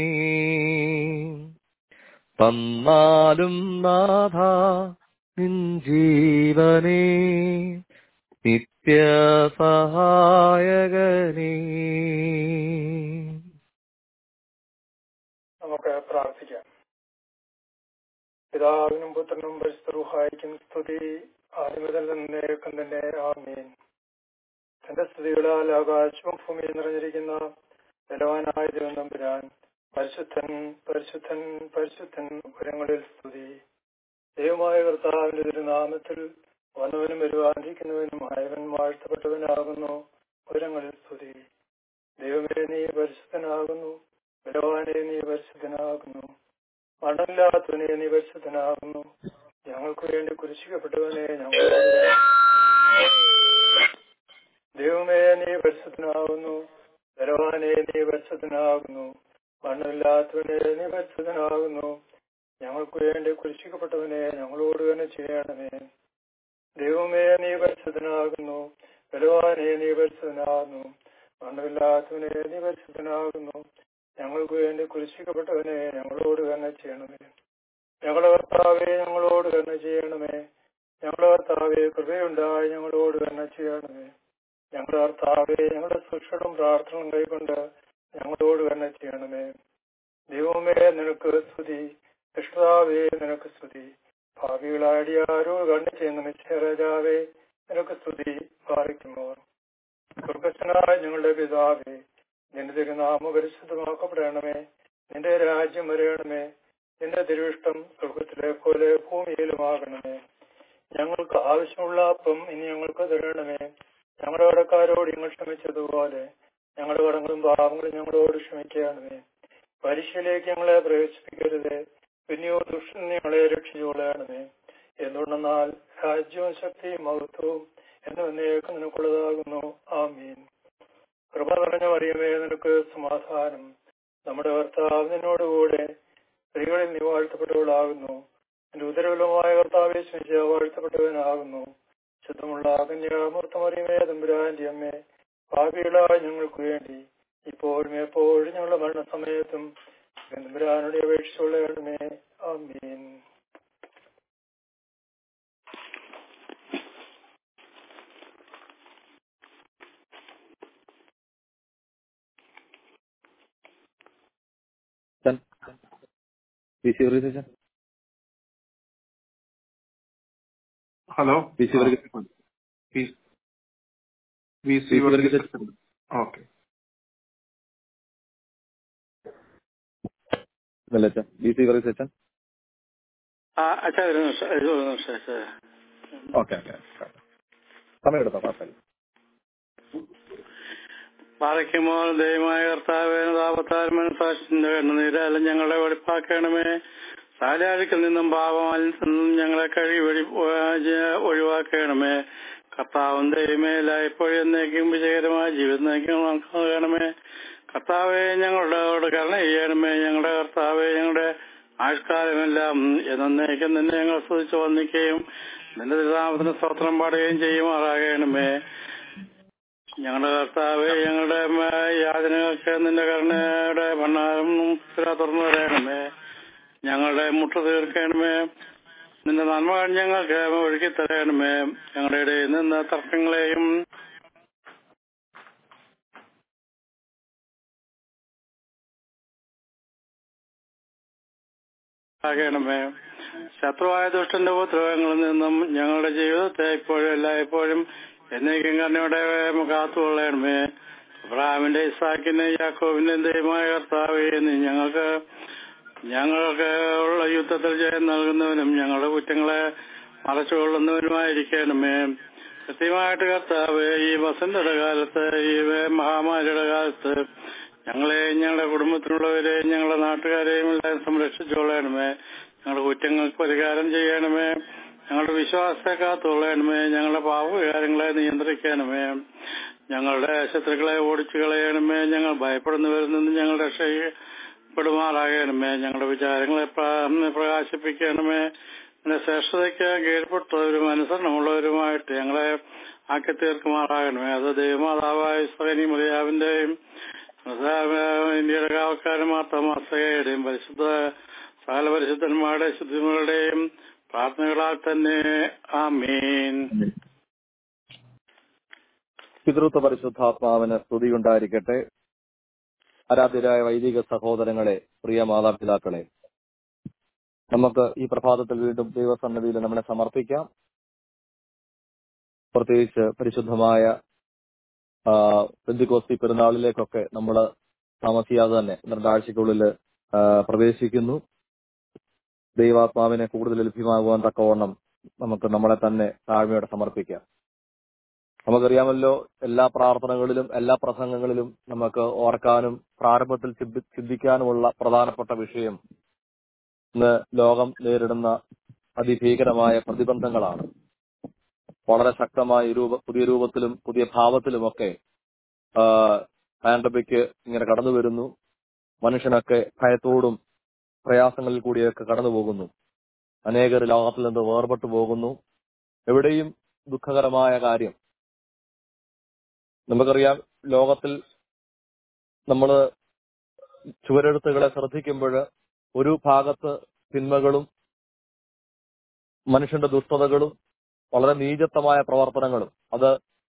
തന്നാലും നാഥ നിൻ ജീവനേ നിത്യസഹായകനേ. നമുക്ക് പ്രാർത്ഥിക്കാം. പിതാവിനും പുത്രനും പരിശുദ്ധ റൂഹായിക്കും സ്തുതി, ആദിമുതൽ എന്നേക്കും തന്നെ. ആമേൻ. തന്റെ സ്തുതികളാൽ ആകാശവും ഭൂമിയും നിറഞ്ഞിരിക്കുന്ന ബലവാനായ ദൈവം തമ്പുരാൻ പരിശുദ്ധൻ പരിശുദ്ധൻ പരിശുദ്ധൻ ഉയരങ്ങളിൽ സ്തുതി. ദൈവമായ കർത്താവിന്റെ തിരുനാമത്തിൽ വന്നവനും വരുവാനിരിക്കുന്നവനുമായവൻ വാഴ്ത്തപ്പെട്ടവനാകുന്നു. ഉയരങ്ങളിൽ സ്തുതി. ദൈവമേ, നീ പരിശുദ്ധനാകുന്നു. ബലവാനെ, നീ പരിശുദ്ധനാകുന്നു. മരണമില്ലാത്തവനെ, നീ പരിശുദ്ധനാകുന്നു. ഞങ്ങൾക്ക് വേണ്ടി കുരിശിക്കപ്പെട്ടവനെ, ഞങ്ങളോട് ദൈവമേ, നീ പരിശുദ്ധനാകുന്നു. ബലവാനെ, നീ പരിശുദ്ധനാകുന്നു. മരണമില്ലാത്തവനെ, നീ പരിശുദ്ധനാകുന്നു. ഞങ്ങൾക്ക് വേണ്ടി കുരിശിക്കപ്പെട്ടവനെ, ഞങ്ങളോട് തന്നെ ചെയ്യണമേ. ദൈവമേ, നീ പരിശുദ്ധനാകുന്നു. ബലവാനെ, നീ പരിശുദ്ധനാകുന്നു. മരണമില്ലാത്തവനെ, നീ പരിശുദ്ധനാകുന്നു. ഞങ്ങൾക്ക് വേണ്ടി കുരിശിക്കപ്പെട്ടവനെ, ഞങ്ങളോട് തന്നെ ചെയ്യണമേ. ഞങ്ങളുടെ കർത്താവേ, ഞങ്ങളോട് തന്നെ ചെയ്യണമേ. ഞങ്ങളുടെ കർത്താവേ, കൃപയുണ്ടായി ഞങ്ങളോട് തന്നെ ചെയ്യണമേ. ഞങ്ങളുടെ കർത്താവേ, ഞങ്ങളുടെ ശുശ്രൂഷയും പ്രാർത്ഥനയും കൈക്കൊണ്ട് ഞങ്ങളോട് തന്നെ ചെയ്യണമേ. ദൈവമേ, നിനക്ക് സ്തുതി. കർത്താവേ, നിനക്ക് സ്തുതി. ഭാവികളാടിയാരോട് കണ്ണു ചെയ്യുന്ന നിശ്ചയരാജാവേ, നിനക്ക് സ്തുതി. പാലിക്കുമോ സ്വർഗസ്ഥനായ ഞങ്ങളുടെ പിതാവേ, നിന്റെ തിരുനാമം പരിശുദ്ധമാക്കപ്പെടണമേ. നിന്റെ രാജ്യം വരയണമേ. നിന്റെ തിരുവിഷ്ടം സ്വർഗത്തിലെ പോലെ ഭൂമിയിലുമാകണമേ. ഞങ്ങൾക്ക് ആവശ്യമുള്ള അപ്പം ഇനി ഞങ്ങൾക്ക് തരണമേ. ഞങ്ങളുടെ കടക്കാരോട് ഞങ്ങൾ ക്ഷമിച്ചതുപോലെ ഞങ്ങളുടെ കടങ്ങളും പാപങ്ങളും ഞങ്ങളോട് ക്ഷമിക്കണമേ. പരീക്ഷയിലേക്ക് ഞങ്ങളെ പ്രവേശിപ്പിക്കരുതേ, പിന്നെയോ ദുഷ്ടൻ ഞങ്ങളെ രക്ഷിച്ചുകൊള്ളണമേ. എന്തുകൊണ്ടെന്നാൽ രാജ്യവും ശക്തിയും മഹത്വവും എന്നേക്കും നിനക്കുള്ളതാകുന്നു. ആമീൻ. കൃപ നിറഞ്ഞ മറിയമേ, നിനക്ക് സമാധാനം. നമ്മുടെ കർത്താവ് നിന്നോടുകൂടെ സ്ത്രീകളിൽ നീ വാഴ്ത്തപ്പെട്ടവളാകുന്നു. എന്റെ ഉദരഫലമായ കർത്താവേ, സ്നേഹിച്ച വാഴ്ത്തപ്പെട്ടവനാകുന്നു. ശുദ്ധമുള്ള കന്യാമൂർത്തമറിയമേ, തമ്പുരാന്റെ അമ്മേ, പാപികളായ ഞങ്ങൾക്ക് വേണ്ടി ഇപ്പോഴും എപ്പോഴും ഞങ്ങളുടെ മരണസമയത്തും തമ്പുരാനോട് അപേക്ഷിച്ചുകൊള്ളണമേ. ആമീൻ. Hello, okay. പാറയ്ക്കുമോ ദൈവമായ കർത്താവിന് താപത്താൽ മനസ്സാക്ഷിന്റെ കണ്ണുനീരാലും ഞങ്ങളെ വെളിപ്പാക്കണമേ. സാലാഴിക്കൽ നിന്നും പാപമാലിൽ നിന്നും ഞങ്ങളെ കഴുകി ഒഴിവാക്കണമേ. കർത്താവും ദൈവമേ, എല്ലായ്പ്പോഴും എന്നേക്കും വിജയകരമായ ജീവിതം നൽകണമേ. കർത്താവെ, ഞങ്ങളോട് കരുണ ചെയ്യണമേ. ഞങ്ങളുടെ കർത്താവെ, ഞങ്ങളുടെ ആഴ്കാലമെല്ലാം എന്നേക്കും നിന്നെ ഞങ്ങൾ സ്തുതിച്ചു വന്ദിക്കുകയും നിന്റെ തിരുനാമത്തിന് സ്തോത്രം പാടുകയും ചെയ്യുമാറാകണമേ. ഞങ്ങളുടെ കർത്താവെ, ഞങ്ങളുടെ യാതനകൾക്ക് നിന്റെ കരുണയുടെ ഭണ്ഡാരം തുറന്നു തരണമേ. ഞങ്ങളുടെ മുട്ട തീർക്കണമേ. നിന്റെ നന്മകൾ ഞങ്ങൾക്ക് ഒഴുക്കി തരണമേ. ഞങ്ങളുടെ ഇടയിൽ നിന്ന് തർക്കങ്ങളെയും ആകണമേ. ശത്രുവായ ദുഷ്ടന്റെ ഉപദ്രവങ്ങളിൽ നിന്നും ഞങ്ങളുടെ ജീവിതത്തെ ഇപ്പോഴും എല്ലായ്പ്പോഴും എന്നേക്കും കരുണയോടെ കാത്തുകൊള്ളണമേ. അബ്രഹാമിന്റെ, ഇസ്ഹാക്കിന്റെ, യാക്കോബിന്റെ ദൈവമായ കർത്താവേ, നീ ഞങ്ങൾക്ക് ഉള്ള യുദ്ധത്തിൽ ജയം നൽകുന്നവനും ഞങ്ങളുടെ കുറ്റങ്ങളെ മറച്ചുകൊള്ളുന്നവനുമായിരിക്കണമേ. കൃത്യമായിട്ട് കർത്താവ്, ഈ വസന്തയുടെ കാലത്ത്, ഈ മഹാമാരിയുടെ കാലത്ത് ഞങ്ങളെയും ഞങ്ങളുടെ കുടുംബത്തിലുള്ളവരെയും ഞങ്ങളുടെ നാട്ടുകാരെയും എല്ലാം സംരക്ഷിച്ചുകൊള്ളണമേ. ഞങ്ങളുടെ കുറ്റങ്ങൾക്ക് പരിഹാരം ചെയ്യണമേ. ഞങ്ങളുടെ വിശ്വാസത്തെ കാത്തുകൊള്ളണമേ. ഞങ്ങളുടെ പാപവികാരങ്ങളെ നിയന്ത്രിക്കണമേ. ഞങ്ങളുടെ ശത്രുക്കളെ ഓടിച്ചു കളയണമേ. ഞങ്ങൾ ഭയപ്പെടുന്നവരിൽ നിന്ന് ഞങ്ങൾ രക്ഷപ്പെടുമാറാകണമേ. ഞങ്ങളുടെ വിചാരങ്ങളെ പ്രകാശിപ്പിക്കണമേ. എന്റെ ശ്രേഷ്ഠതയ്ക്ക് കീഴ്പ്പെട്ടവരും അനുസരണമുള്ളവരുമായിട്ട് ഞങ്ങളെ ആക്കി തീർക്കുമാറാകണമേ. അത് ദൈവമാതാവായ സകനി മറിയാവിന്റെയും ഇന്ത്യയുടെ കാവക്കാരൻ മാർത്തമാസയുടെയും സകല പരിശുദ്ധന്മാരുടെ ശുദ്ധികളുടെയും പ്രാർത്ഥനകളാൽ തന്നെ. ആമീൻ. പിതൃത്വ പരിശുദ്ധാത്മാവിന് സ്തുതിയുണ്ടായിരിക്കട്ടെ. ആരാധ്യരായ വൈദിക സഹോദരങ്ങളെ, പ്രിയ മാതാപിതാക്കളെ, നമുക്ക് ഈ പ്രഭാതത്തിൽ വീണ്ടും ദൈവസന്നിധിയിൽ നമ്മളെ സമർപ്പിക്കാം. പ്രത്യേകിച്ച് പരിശുദ്ധമായ പെന്തിക്കോസ്തി പെരുന്നാളിലേക്കൊക്കെ നമ്മൾ താമസിയാതെ തന്നെ രണ്ടാഴ്ചയ്ക്കുള്ളിൽ പ്രവേശിക്കുന്നു. ദൈവാത്മാവിനെ കൂടുതൽ ലഭ്യമാകുവാൻ തക്കവണ്ണം നമുക്ക് നമ്മളെ തന്നെ താഴ്മയോടെ സമർപ്പിക്കാം. നമുക്കറിയാമല്ലോ, എല്ലാ പ്രാർത്ഥനകളിലും എല്ലാ പ്രസംഗങ്ങളിലും നമുക്ക് ഓർക്കാനും പ്രാരംഭത്തിൽ ചിന്തിക്കാനുമുള്ള പ്രധാനപ്പെട്ട വിഷയം ഇന്ന് ലോകം നേരിടുന്ന അതിഭീകരമായ പ്രതിബന്ധങ്ങളാണ്. വളരെ ശക്തമായ പുതിയ രൂപത്തിലും പുതിയ ഭാവത്തിലുമൊക്കെ പാൻഡമിക് ഇങ്ങനെ കടന്നു വരുന്നു. മനുഷ്യനൊക്കെ ഭയത്തോടും പ്രയാസങ്ങളിൽ കൂടിയൊക്കെ കടന്നു പോകുന്നു. അനേകർ ലോകത്തിൽ നിന്ന് വേർപെട്ടു പോകുന്നു. എവിടെയും ദുഃഖകരമായ കാര്യം. നമുക്കറിയാം, ലോകത്തിൽ നമ്മൾ ചുവരെഴുത്തുകളെ ശ്രദ്ധിക്കുമ്പോൾ ഒരു ഭാഗത്ത് തിന്മകളും മനുഷ്യന്റെ ദുഷ്ടതകളും വളരെ നീചത്വമായ പ്രവർത്തനങ്ങളും, അത്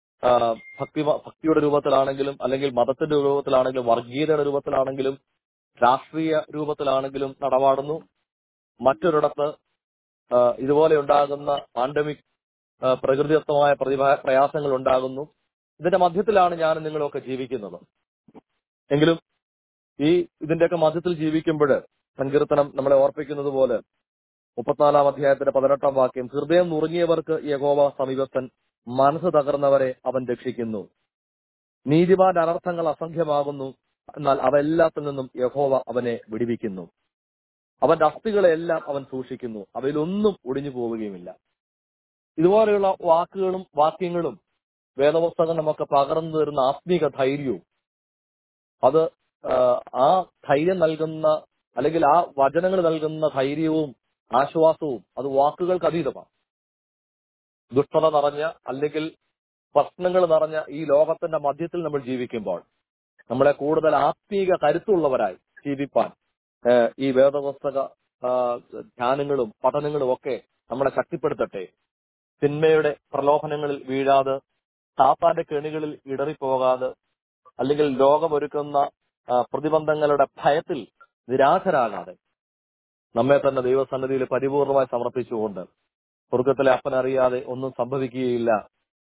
ഭക്തിയുടെ രൂപത്തിലാണെങ്കിലും അല്ലെങ്കിൽ മതത്തിന്റെ രൂപത്തിലാണെങ്കിലും വർഗീയതയുടെ രൂപത്തിലാണെങ്കിലും രാഷ്ട്രീയ രൂപത്തിലാണെങ്കിലും നടപാടുന്നു. മറ്റൊരിടത്ത് ഇതുപോലെ ഉണ്ടാകുന്ന പാൻഡമിക് പ്രകൃതിദത്തമായ പ്രയാസങ്ങൾ ഉണ്ടാകുന്നു. ഇതിന്റെ മധ്യത്തിലാണ് ഞാനും നിങ്ങളൊക്കെ ജീവിക്കുന്നത്. എങ്കിലും ഇതിന്റെയൊക്കെ മധ്യത്തിൽ ജീവിക്കുമ്പോൾ സങ്കീർത്തനം നമ്മളെ ഓർപ്പിക്കുന്നത് പോലെ 34 അധ്യായത്തിന്റെ 18 വാക്യം, ഹൃദയം നുറുങ്ങിയവർക്ക് യഹോവ സമീപസ്ഥൻ, മനസ്സ് തകർന്നവരെ അവൻ രക്ഷിക്കുന്നു. നീതിമാന്റെ അനർത്ഥങ്ങൾ അസംഖ്യമാകുന്നു, എന്നാൽ അവയെല്ലാത്തിൽ നിന്നും യഹോവ അവനെ വിടുവിക്കുന്നു. അവന്റെ അസ്ഥികളെല്ലാം അവൻ സൂക്ഷിക്കുന്നു, അവയിലൊന്നും ഒടിഞ്ഞു പോവുകയുമില്ല. ഇതുപോലെയുള്ള വാക്കുകളും വാക്യങ്ങളും വേദപുസ്തകം നമുക്ക് പകർന്നു തരുന്ന ആത്മീക ധൈര്യവും, അത് ആ ധൈര്യം നൽകുന്ന അല്ലെങ്കിൽ ആ വചനങ്ങൾ നൽകുന്ന ധൈര്യവും ആശ്വാസവും അത് വാക്കുകൾക്ക് അതീതമാണ്. ദുഷ്ടത നിറഞ്ഞ അല്ലെങ്കിൽ പ്രശ്നങ്ങൾ നിറഞ്ഞ ഈ ലോകത്തിന്റെ മധ്യത്തിൽ നമ്മൾ ജീവിക്കുമ്പോൾ നമ്മളെ കൂടുതൽ ആത്മീക കരുത്തുള്ളവരായി ജീവിപ്പാൻ ഈ വേദപുസ്തക ധ്യാനങ്ങളും പഠനങ്ങളും ഒക്കെ നമ്മളെ ശക്തിപ്പെടുത്തട്ടെ. തിന്മയുടെ പ്രലോഭനങ്ങളിൽ വീഴാതെ, സാത്താന്റെ കെണികളിൽ ഇടറിപ്പോകാതെ, അല്ലെങ്കിൽ ലോകമൊരുക്കുന്ന പ്രതിബന്ധങ്ങളുടെ ഭയത്തിൽ നിരാശരാകാതെ നമ്മെ തന്നെ ദൈവസന്നിധിയിൽ പരിപൂർണമായി സമർപ്പിച്ചുകൊണ്ട്, സ്വർഗത്തിലെ അപ്പനറിയാതെ ഒന്നും സംഭവിക്കുകയില്ല.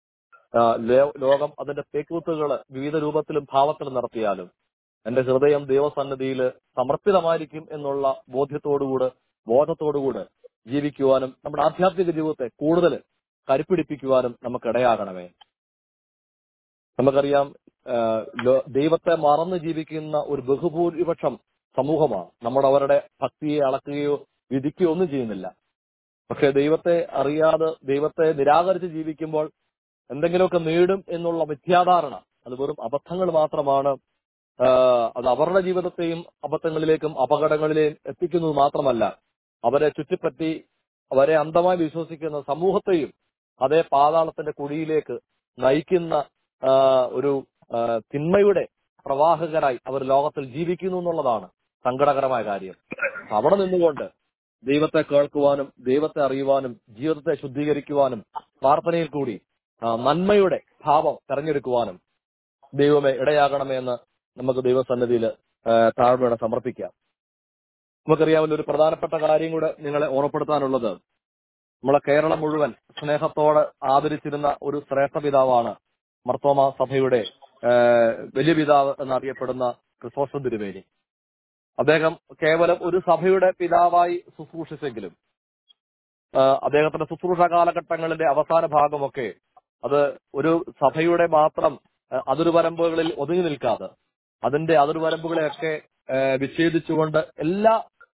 ലോകം അതിന്റെ പേക്കൂത്തുകൾ വിവിധ രൂപത്തിലും ഭാവത്തിലും നടത്തിയാലും എന്റെ ഹൃദയം ദൈവസന്നിധിയിൽ സമർപ്പിതമായിരിക്കും എന്നുള്ള ബോധത്തോടുകൂടെ ജീവിക്കുവാനും നമ്മുടെ ആധ്യാത്മിക ജീവിതത്തെ കൂടുതൽ കരുപ്പിടിപ്പിക്കുവാനും നമുക്കിടയാകണമേ. നമുക്കറിയാം, ദൈവത്തെ മറന്ന് ജീവിക്കുന്ന ഒരു ബഹുഭൂരിപക്ഷം സമൂഹമാണ്. അവരുടെ ഭക്തിയെ അളക്കുകയോ വിധിക്കുകയോ ഒന്നും ചെയ്യുന്നില്ല. പക്ഷെ ദൈവത്തെ അറിയാതെ, ദൈവത്തെ നിരാകരിച്ച് ജീവിക്കുമ്പോൾ എന്തെങ്കിലുമൊക്കെ നേടും എന്നുള്ള മിഥ്യാധാരണ അത് വെറും അബദ്ധങ്ങൾ മാത്രമാണ്. അത് അവരുടെ ജീവിതത്തെയും അബദ്ധങ്ങളിലേക്കും അപകടങ്ങളിലേക്കും എത്തിക്കുന്നത് മാത്രമല്ല, അവരെ ചുറ്റിപ്പറ്റി അവരെ അന്ധമായി വിശ്വസിക്കുന്ന സമൂഹത്തെയും അതേ പാതാളത്തിന്റെ കുഴിയിലേക്ക് നയിക്കുന്ന ഒരു തിന്മയുടെ പ്രവാഹകരായി അവർ ലോകത്തിൽ ജീവിക്കുന്നു എന്നുള്ളതാണ് സങ്കടകരമായ കാര്യം. അവിടെ നിന്നുകൊണ്ട് ദൈവത്തെ കേൾക്കുവാനും ദൈവത്തെ അറിയുവാനും ജീവിതത്തെ ശുദ്ധീകരിക്കുവാനും പ്രാർത്ഥനയിൽ കൂടി നന്മയുടെ ഭാവം തെരഞ്ഞെടുക്കുവാനും ദൈവമേ ഇടയാകണമേ എന്ന് നമുക്ക് ദൈവസന്നിധിയിൽ താഴ്മയോടെ സമർപ്പിക്കാം. നമുക്കറിയാമല്ലോ, ഒരു പ്രധാനപ്പെട്ട കാര്യം കൂടെ നിങ്ങളെ ഓർമ്മപ്പെടുത്താനുള്ളത്, നമ്മളെ കേരളം മുഴുവൻ സ്നേഹത്തോടെ ആദരിച്ചിരുന്ന ഒരു ശ്രേഷ്ഠ പിതാവാണ് മർത്തോമാ സഭയുടെ വലിയ പിതാവ് എന്നറിയപ്പെടുന്ന ക്രിസോസ്റ്റം തിരുമേനി. അദ്ദേഹം കേവലം ഒരു സഭയുടെ പിതാവായി ശുശ്രൂഷിച്ചെങ്കിലും അദ്ദേഹത്തിന്റെ ശുശ്രൂഷ കാലഘട്ടങ്ങളിലെ അവസാന ഭാഗമൊക്കെ അത് ഒരു സഭയുടെ മാത്രം അതിർവരമ്പുകളിൽ ഒതുങ്ങി നിൽക്കാതെ അതിന്റെ അതിർവരമ്പുകളെയൊക്കെ വിച്ഛേദിച്ചുകൊണ്ട് എല്ലാ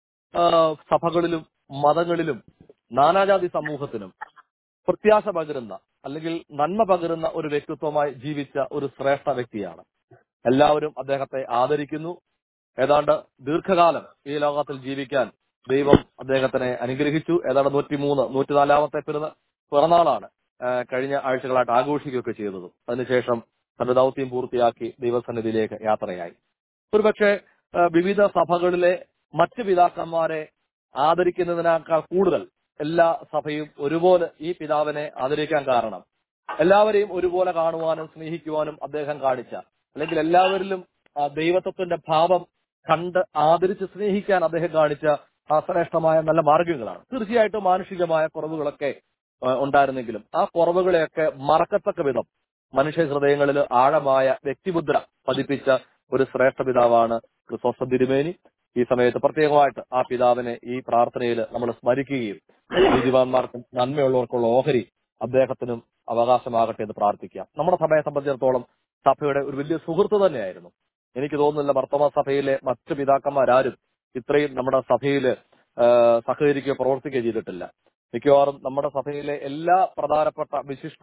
സഭകളിലും മതങ്ങളിലും നാനാജാതി സമൂഹത്തിനും പ്രത്യാശ പകരുന്ന അല്ലെങ്കിൽ നന്മ പകരുന്ന ഒരു വ്യക്തിത്വമായി ജീവിച്ച ഒരു ശ്രേഷ്ഠ വ്യക്തിയാണ്. എല്ലാവരും അദ്ദേഹത്തെ ആദരിക്കുന്നു. ഏതാണ്ട് ദീർഘകാലം ഈ ലോകത്തിൽ ജീവിക്കാൻ ദൈവം അദ്ദേഹത്തിനെ അനുഗ്രഹിച്ചു. ഏതാണ്ട് 104-104 പിറന്നാളാണ് കഴിഞ്ഞ ആഴ്ചകളായിട്ട് ആഘോഷിക്കുകയൊക്കെ ചെയ്തത്. അതിനുശേഷം തന്റെ ദൗത്യം പൂർത്തിയാക്കി ദൈവസന്നിധിയിലേക്ക് യാത്രയായി. ഒരുപക്ഷെ വിവിധ സഭകളിലെ മറ്റ് പിതാക്കന്മാരെ ആദരിക്കുന്നതിനേക്കാൾ കൂടുതൽ എല്ലാ സഭയും ഒരുപോലെ ഈ പിതാവിനെ ആദരിക്കാൻ കാരണം എല്ലാവരെയും ഒരുപോലെ കാണുവാനും സ്നേഹിക്കുവാനും അദ്ദേഹം കാണിച്ച, അല്ലെങ്കിൽ എല്ലാവരിലും ദൈവത്വത്തിന്റെ ഭാവം കണ്ട് ആദരിച്ച് സ്നേഹിക്കാൻ അദ്ദേഹം കാണിച്ച ശ്രേഷ്ഠമായ നല്ല മാർഗങ്ങളാണ്. തീർച്ചയായിട്ടും മാനുഷികമായ കുറവുകളൊക്കെ ഉണ്ടായിരുന്നെങ്കിലും ആ കുറവുകളെയൊക്കെ മറക്കത്തക്ക വിധം മനുഷ്യ ഹൃദയങ്ങളിൽ ആഴമായ വ്യക്തിമുദ്ര പതിപ്പിച്ച ഒരു ശ്രേഷ്ഠ പിതാവാണ് ക്രിസോസ്റ്റം തിരുമേനി. ഈ സമയത്ത് പ്രത്യേകമായിട്ട് ആ പിതാവിനെ ഈ പ്രാർത്ഥനയിൽ നമ്മൾ സ്മരിക്കുകയും നീതിമാന്മാർക്കും നന്മയുള്ളവർക്കുള്ള ഓഹരി അദ്ദേഹത്തിനും അവകാശമാകട്ടെ എന്ന് പ്രാർത്ഥിക്കാം. നമ്മുടെ സഭയെ സംബന്ധിച്ചിടത്തോളം സഭയുടെ ഒരു വലിയ സുഹൃത്ത് തന്നെയായിരുന്നു. എനിക്ക് തോന്നുന്നില്ല വർത്തമാന സഭയിലെ മറ്റു പിതാക്കന്മാരാരും ഇത്രയും നമ്മുടെ സഭയിൽ സഹകരിക്കുകയോ പ്രവർത്തിക്കുകയോ ചെയ്തിട്ടില്ല. മിക്കവാറും നമ്മുടെ സഭയിലെ എല്ലാ പ്രധാനപ്പെട്ട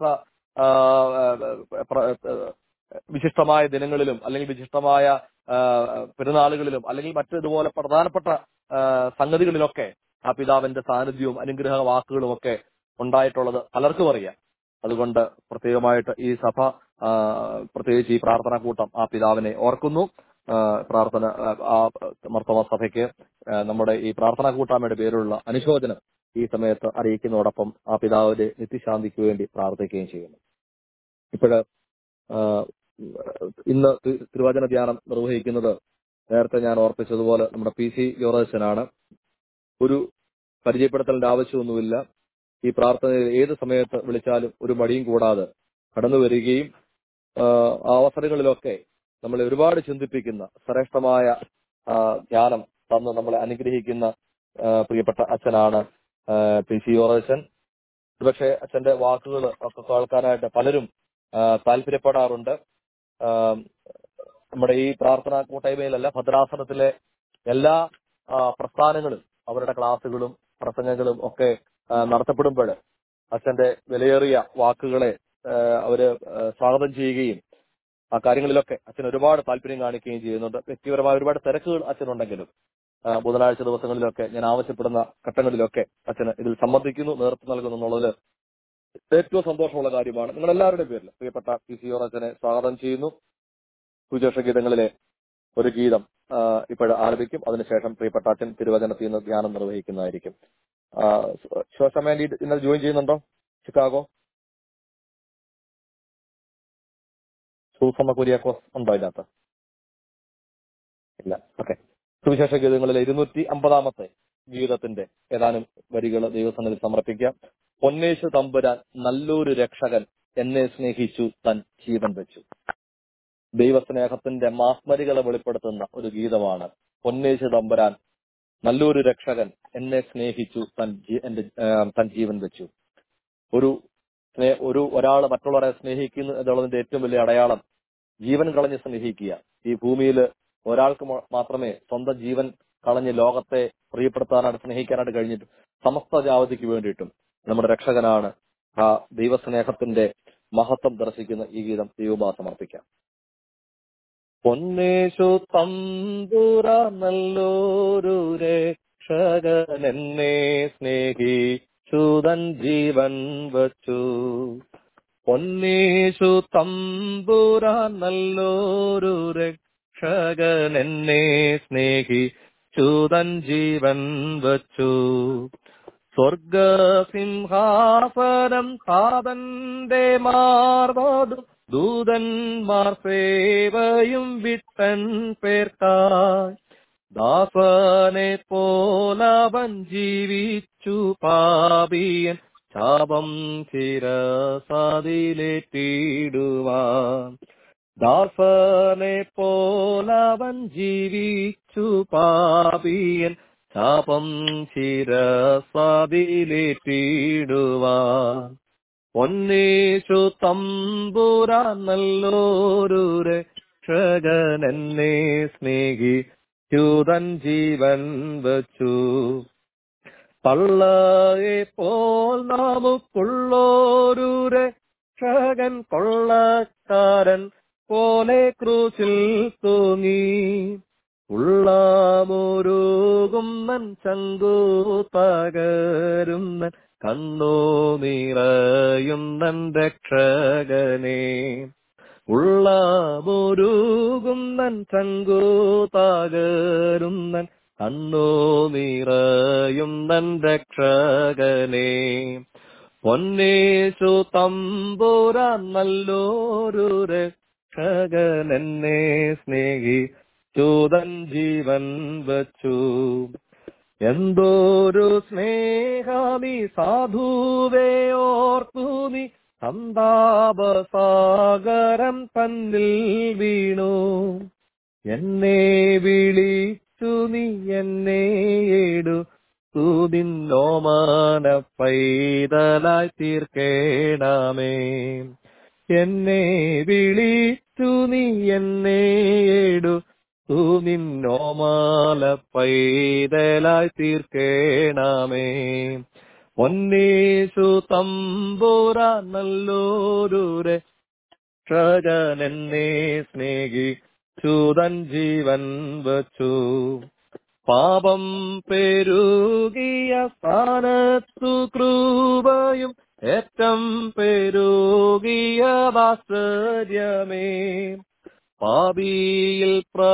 വിശിഷ്ടമായ ദിനങ്ങളിലും അല്ലെങ്കിൽ വിശിഷ്ടമായ പെരുന്നാളുകളിലും അല്ലെങ്കിൽ മറ്റിതുപോലെ പ്രധാനപ്പെട്ട സംഗതികളിലൊക്കെ ആ പിതാവിന്റെ സാന്നിധ്യവും അനുഗ്രഹ വാക്കുകളും ഒക്കെ ഉണ്ടായിട്ടുള്ളത് പലർക്കും അറിയാം. അതുകൊണ്ട് പ്രത്യേകമായിട്ട് ഈ സഭ പ്രത്യേകിച്ച് ഈ പ്രാർത്ഥനാ കൂട്ടം ആ പിതാവിനെ ഓർക്കുന്നു. പ്രാർത്ഥന ആ മർത്തോമ സഭയ്ക്ക് നമ്മുടെ ഈ പ്രാർത്ഥനാ കൂട്ടായ്മയുടെ പേരിലുള്ള അനുശോചനം ഈ സമയത്ത് അറിയിക്കുന്നതോടൊപ്പം ആ പിതാവിന്റെ നിത്യശാന്തിക്ക് വേണ്ടി പ്രാർത്ഥിക്കുകയും ചെയ്യുന്നു. ഇപ്പോഴ് ഇന്ന് തിരുവചന ധ്യാനം നിർവഹിക്കുന്നത് നേരത്തെ ഞാൻ ഓർപ്പിച്ചതുപോലെ നമ്മുടെ PC ജോർജനാണ്. ഒരു പരിചയപ്പെടുത്തലിന്റെ ആവശ്യമൊന്നുമില്ല. ഈ പ്രാർത്ഥനയിൽ ഏത് സമയത്ത് വിളിച്ചാലും ഒരു മടിയും കൂടാതെ കടന്നു വരികയും അവസരങ്ങളിലൊക്കെ നമ്മളെ ഒരുപാട് ചിന്തിപ്പിക്കുന്ന ശ്രേഷ്ഠമായ ധ്യാനം തന്ന് നമ്മളെ അനുഗ്രഹിക്കുന്ന പ്രിയപ്പെട്ട അച്ഛനാണ് PC ജോർജൻ. ഒരുപക്ഷെ അച്ഛന്റെ വാക്കുകൾ ഒക്കെ കേൾക്കാനായിട്ട് പലരും താല്പര്യപ്പെടാറുണ്ട്. നമ്മുടെ ഈ പ്രാർത്ഥനാ കൂട്ടായ്മയിലല്ല, ഭദ്രാസനത്തിലെ എല്ലാ പ്രസ്ഥാനങ്ങളും അവരുടെ ക്ലാസുകളും പ്രസംഗങ്ങളും ഒക്കെ നടത്തപ്പെടുമ്പോൾ അച്ഛന്റെ വിലയേറിയ വാക്കുകളെ അവര് സ്വാഗതം ചെയ്യുകയും ആ കാര്യങ്ങളിലൊക്കെ അച്ഛൻ ഒരുപാട് താല്പര്യം കാണിക്കുകയും ചെയ്യുന്നുണ്ട്. വ്യക്തിപരമായ ഒരുപാട് തിരക്കുകൾ അച്ഛനുണ്ടെങ്കിലും ബുധനാഴ്ച ദിവസങ്ങളിലൊക്കെ ഞാൻ ആവശ്യപ്പെടുന്ന ഘട്ടങ്ങളിലൊക്കെ അച്ഛന് ഇതിൽ സംബന്ധിക്കുന്നു, നേതൃത്വം നൽകുന്നു എന്നുള്ളത് ഏറ്റവും സന്തോഷമുള്ള കാര്യമാണ്. നിങ്ങളെല്ലാവരുടെയും പേരിൽ പ്രിയപ്പെട്ട PC ജോർജനെ സ്വാഗതം ചെയ്യുന്നു. സുവിശേഷ ഗീതങ്ങളിലെ ഒരു ഗീതം ഇപ്പോൾ ആലപിക്കും. അതിനുശേഷം പ്രിയപ്പെട്ട അച്ഛൻ തിരുവചനത്തിൽ നിന്ന് ധ്യാനം നിർവഹിക്കുന്നതായിരിക്കും. ശോശാമേന്റി ഇന്നലെ ജോയിൻ ചെയ്യുന്നുണ്ടോ? ചിക്കാഗോ സൂസമ്മ കുര്യാക്കോസ് ഉണ്ടോ ഇതിനകത്ത്? ഇല്ല. ഓക്കെ. സുവിശേഷ ഗീതങ്ങളിലെ 250 ഗീതത്തിന്റെ ഏതാനും വരികൾ ദൈവസന്നിധിയിൽ സമർപ്പിക്കാം. പൊന്നേശു തമ്പുരാൻ നല്ലൊരു രക്ഷകൻ എന്നെ സ്നേഹിച്ചു തൻ ജീവൻ വെച്ചു. ദൈവസ്നേഹത്തിന്റെ മാസ്മരികളെ വെളിപ്പെടുത്തുന്ന ഒരു ഗീതമാണ് പൊന്നേശു തമ്പുരാൻ നല്ലൊരു രക്ഷകൻ എന്നെ സ്നേഹിച്ചു തൻ ജീവൻ വെച്ചു. ഒരാൾ മറ്റുള്ളവരെ സ്നേഹിക്കുന്നു എന്നുള്ളതിന്റെ ഏറ്റവും വലിയ അടയാളം ജീവൻ കളഞ്ഞ് സ്നേഹിക്കുക. ഈ ഭൂമിയിൽ ഒരാൾക്ക് മാത്രമേ സ്വന്തം ജീവൻ കളഞ്ഞ് ലോകത്തെ പ്രിയപ്പെടുത്താനായിട്ട് സ്നേഹിക്കാനായിട്ട് കഴിഞ്ഞിട്ട് സമസ്ത ജാതിക്ക് വേണ്ടിയിട്ടും നമ്മുടെ രക്ഷകനാണ്. ആ ദൈവസ്നേഹത്തിന്റെ മഹത്വം ദർശിക്കുന്ന ഈ ഗീതം ദൈവമാ സമർപ്പിക്കാം. പൊന്നേശു തമ്പുരാൻ നല്ലൊരു രക്ഷകൻ എന്നെ സ്നേഹിച്ചു തൻ ജീവൻ വച്ചു. പൊന്നേശു തമ്പുരാൻ നല്ലൊരു രക്ഷകൻ എന്നെ സ്നേഹിച്ചു തൻ ജീവൻ വച്ചു. സ്വർഗസിംഹാസനം താതന്റെ മാർവതും ദൂതന്മാർ സേവയും വിട്ടൻ പേർക്കായി. ദാസനെ പോലവൻ ജീവിച്ചു പാപിയൻ ശാപം ശിരസാദിലേറ്റിടുവാൻ. ദാസനെ പോലവൻ ജീവിച്ചു പാപിയൻ ശാപം ശിരസാദിലേറ്റിടുവാൻ. പൊന്നേശു തമ്പുരാൻ നല്ലൊരു രക്ഷകൻ എന്നെ സ്നേഹിച്ചു തൻ ജീവൻ വച്ചു. പള്ളയെ പോൽ നമുക്കുള്ളൊരു രക്ഷകൻ കൊള്ളക്കാരൻ പോലെ ക്രൂശിൽ തൂങ്ങി. ഉള്ളമൊരുകുന്നൻ ചങ്കു തകരുന്നൻ കണ്ണു നിറയുന്നൻ രക്ഷകനെ. ഉള്ളമൊരുകുന്നൻ ചങ്കു തകരുന്നൻ കണ്ണു നിറയുന്നൻ രക്ഷകനെ. പൊന്നേശു തമ്പുരാൻ നല്ലൊരു രക്ഷകൻ എന്നെ സ്നേഹിച്ചുതൻ ജീവൻ വച്ചു. എന്തോരു സ്നേഹാമി സാധുവേ ഓർത്തു നീ സന്താപസാഗരം തന്നിൽ വീണു. എന്നെ വിളിച്ചു നീ എന്നെ എടുത്തുതിന്നോമന പൈതലായി തീർക്കേണമേ. എന്നെ വിളിച്ചു നീ എന്നെ എടുത്തുതിന്നോമല പൈതലായി തീർക്കേണമേ. പൊന്നേശു തമ്പുരാൻ നല്ലൊരു രക്ഷകൻ എന്നെ സ്നേഹിച്ചുതൻ ജീവൻ വച്ചു. പാപം പെരുകിയ സ്ഥാനത്തു കൃപയും ഏറ്റം പെരുകിയ ആശ്ചര്യമേ. പാപിയിൽ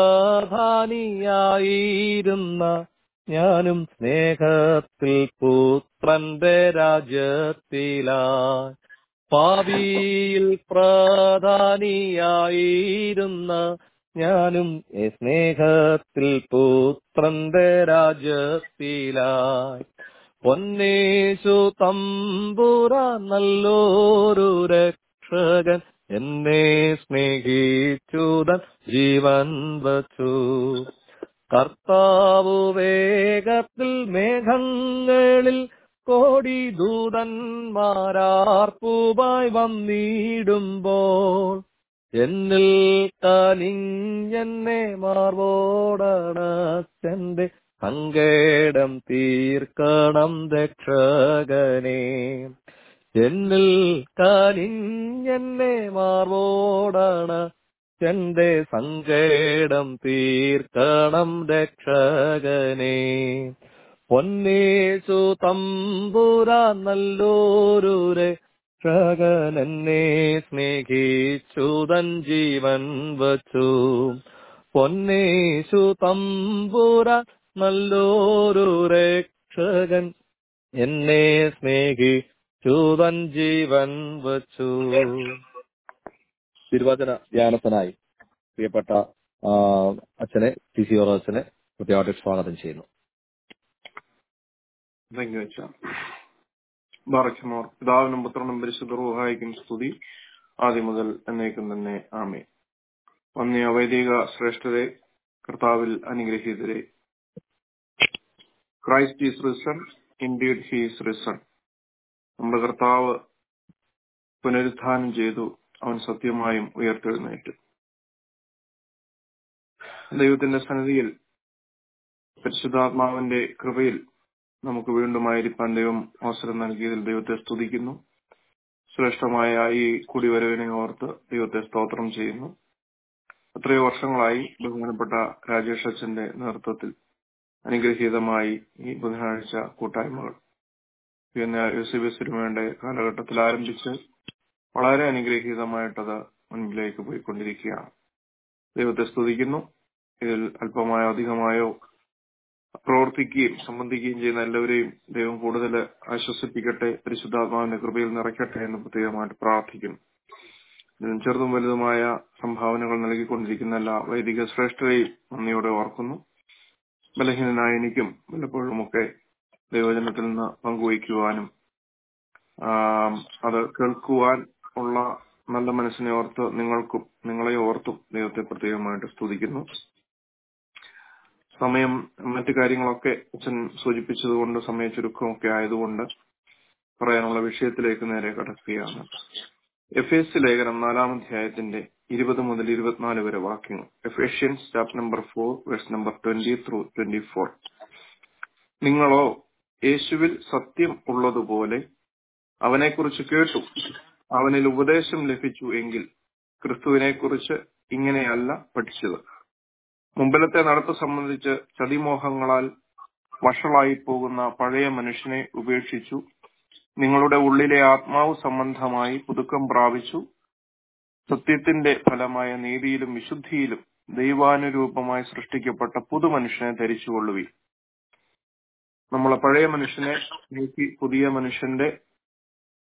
പ്രധാനിയായിരുന്ന ഞാനും സ്നേഹത്തിൽ പുത്രന്റെ രാജ്യത്തിലായി. പാപിയിൽ പ്രധാനിയായിരുന്ന ഞാനും സ്നേഹത്തിൽ പുത്രന്റെ രാജ്യത്തിലായി. പൊന്നേശു തമ്പുരാൻ നല്ലൊരു രക്ഷകൻ എന്നെ സ്നേഹിച്ചുതൻ ജീവൻ വച്ചു. കർത്താവു വേഗത്തിൽ മേഘങ്ങളിൽ കോടി ദൂതന്മാരാർപ്പുമായി വന്നിടുമ്പോൾ എന്നിൽ കനിഞ്ഞെന്നെ മാർവോടണച്ചെന്റെ സങ്കേടം തീർക്കണം രക്ഷകനേ. എന്നിൽ കനിഞ്ഞെന്നെ മാർവോടണച്ചെന്റെ സങ്കേടം തീർക്കണം രക്ഷകനേ. പൊന്നേശു തമ്പുരാൻ നല്ലൊരു രക്ഷകൻ എന്നെ സ്നേഹിച്ചുതൻ ജീവൻ വച്ചു. പൊന്നേശു തമ്പുരാൻ നല്ലൊരു രക്ഷകൻ എന്നെ സ്നേഹിച്ചുതൻ ജീവൻ വച്ചു. തിരുവചന ധ്യാനത്തിനായി പ്രിയപ്പെട്ട അച്ഛനെ TC അച്ഛനെ പ്രത്യേകമായിട്ട് സ്വാഗതം ചെയ്യുന്നു. പിതാവിനും പുത്രനും പരിശുദ്ധ റൂഹായിക്കും സ്തുതി, ആദ്യം മുതൽ എന്നേക്കും തന്നെ ആമേൻ. വന്യ വൈദിക ശ്രേഷ്ഠരെ, കർത്താവിൽ അനുഗ്രഹീതരെ, Christ is risen, indeed he is risen. നമ്മുടെ കർത്താവ് പുനരുത്ഥാനം ചെയ്തു, അവൻ സത്യമായും ഉയർത്തെഴുന്നേറ്റു. ദൈവത്തിന്റെ സന്നിധിയിൽ പരിശുദ്ധാത്മാവിന്റെ കൃപയിൽ നമുക്ക് വീണ്ടുമായിരിക്കാൻ ദൈവം അവസരം നൽകിയതിൽ ദൈവത്തെ സ്തുതിക്കുന്നു. ശ്രേഷ്ഠമായ ഈ കൂടിവരവിനെ ഓർത്ത് ദൈവത്തെ സ്തോത്രം ചെയ്യുന്നു. എത്രയോ വർഷങ്ങളായി ബഹുമാനപ്പെട്ട രാജേഷ് അച്ഛന്റെ നേതൃത്വത്തിൽ അനുഗ്രഹീതമായി ഈ ബുധനാഴ്ച കൂട്ടായ്മകൾ യൂസിബിസിനുവേണ്ട കാലഘട്ടത്തിൽ ആരംഭിച്ച് വളരെ അനുഗ്രഹീതമായിട്ടത് മുൻപിലേക്ക് പോയിക്കൊണ്ടിരിക്കുകയാണ്. ദൈവത്തെ സ്തുതിക്കുന്നു. ഇതിൽ അല്പമായോ അധികമായോ പ്രവർത്തിക്കുകയും സംബന്ധിക്കുകയും ചെയ്യുന്ന എല്ലാവരെയും ദൈവം കൂടുതൽ ആശ്വസിപ്പിക്കട്ടെ, പരിശുദ്ധാത്മാവിന്റെ കൃപയിൽ നിറയ്ക്കട്ടെ എന്ന് പ്രത്യേകമായിട്ട് പ്രാർത്ഥിക്കുന്നു. ഇതിനും ചെറുതും വലുതുമായ സംഭാവനകൾ നൽകിക്കൊണ്ടിരിക്കുന്ന എല്ലാ വൈദിക ശ്രേഷ്ഠരെയും നന്ദിയോടെ ഓർക്കുന്നു. ബലഹീനനായ എനിക്കും വല്ലപ്പോഴുമൊക്കെ ദൈവജനത്തിൽ നിന്ന് പങ്കുവയ്ക്കുവാനും അത് കേൾക്കുവാൻ ഉള്ള നല്ല മനസ്സിനെ ഓർത്ത് നിങ്ങളെ ഓർത്തും ദൈവത്തെ പ്രത്യേകമായിട്ട് സ്തുതിക്കുന്നു. സമയം മറ്റു കാര്യങ്ങളൊക്കെ അച്ഛൻ സൂചിപ്പിച്ചതുകൊണ്ട് സമയ ചുരുക്കമൊക്കെ ആയതുകൊണ്ട് പറയാനുള്ള വിഷയത്തിലേക്ക് നേരെ കടക്കുകയാണ്. എഫേസ്യ ലേഖനം 4-ാം അധ്യായത്തിന്റെ 20 മുതൽ 24 വരെ വാക്യങ്ങൾ. Ephesians chapter number 4 verse number 20-24. നിങ്ങളോ യേശുവിൽ സത്യം ഉള്ളതുപോലെ അവനെക്കുറിച്ച് കേട്ടു, അവനിൽ ഉപദേശം ലഭിച്ചു എങ്കിൽ ക്രിസ്തുവിനെക്കുറിച്ച് ഇങ്ങനെയല്ല പഠിച്ചത്. മുമ്പിലത്തെ നടപ്പ് സംബന്ധിച്ച് ചതിമോഹങ്ങളാൽ വഷളായി പോകുന്ന പഴയ മനുഷ്യനെ ഉപേക്ഷിച്ചു നിങ്ങളുടെ ഉള്ളിലെ ആത്മാവ് സംബന്ധമായി പുതുക്കം പ്രാപിച്ചു സത്യത്തിന്റെ ഫലമായ നീതിയിലും വിശുദ്ധിയിലും ദൈവാനുരൂപമായി സൃഷ്ടിക്കപ്പെട്ട പുതുമനുഷ്യനെ ധരിച്ചുകൊള്ളുവിൻ. നമ്മളെ പഴയ മനുഷ്യനെ നീക്കി പുതിയ മനുഷ്യന്റെ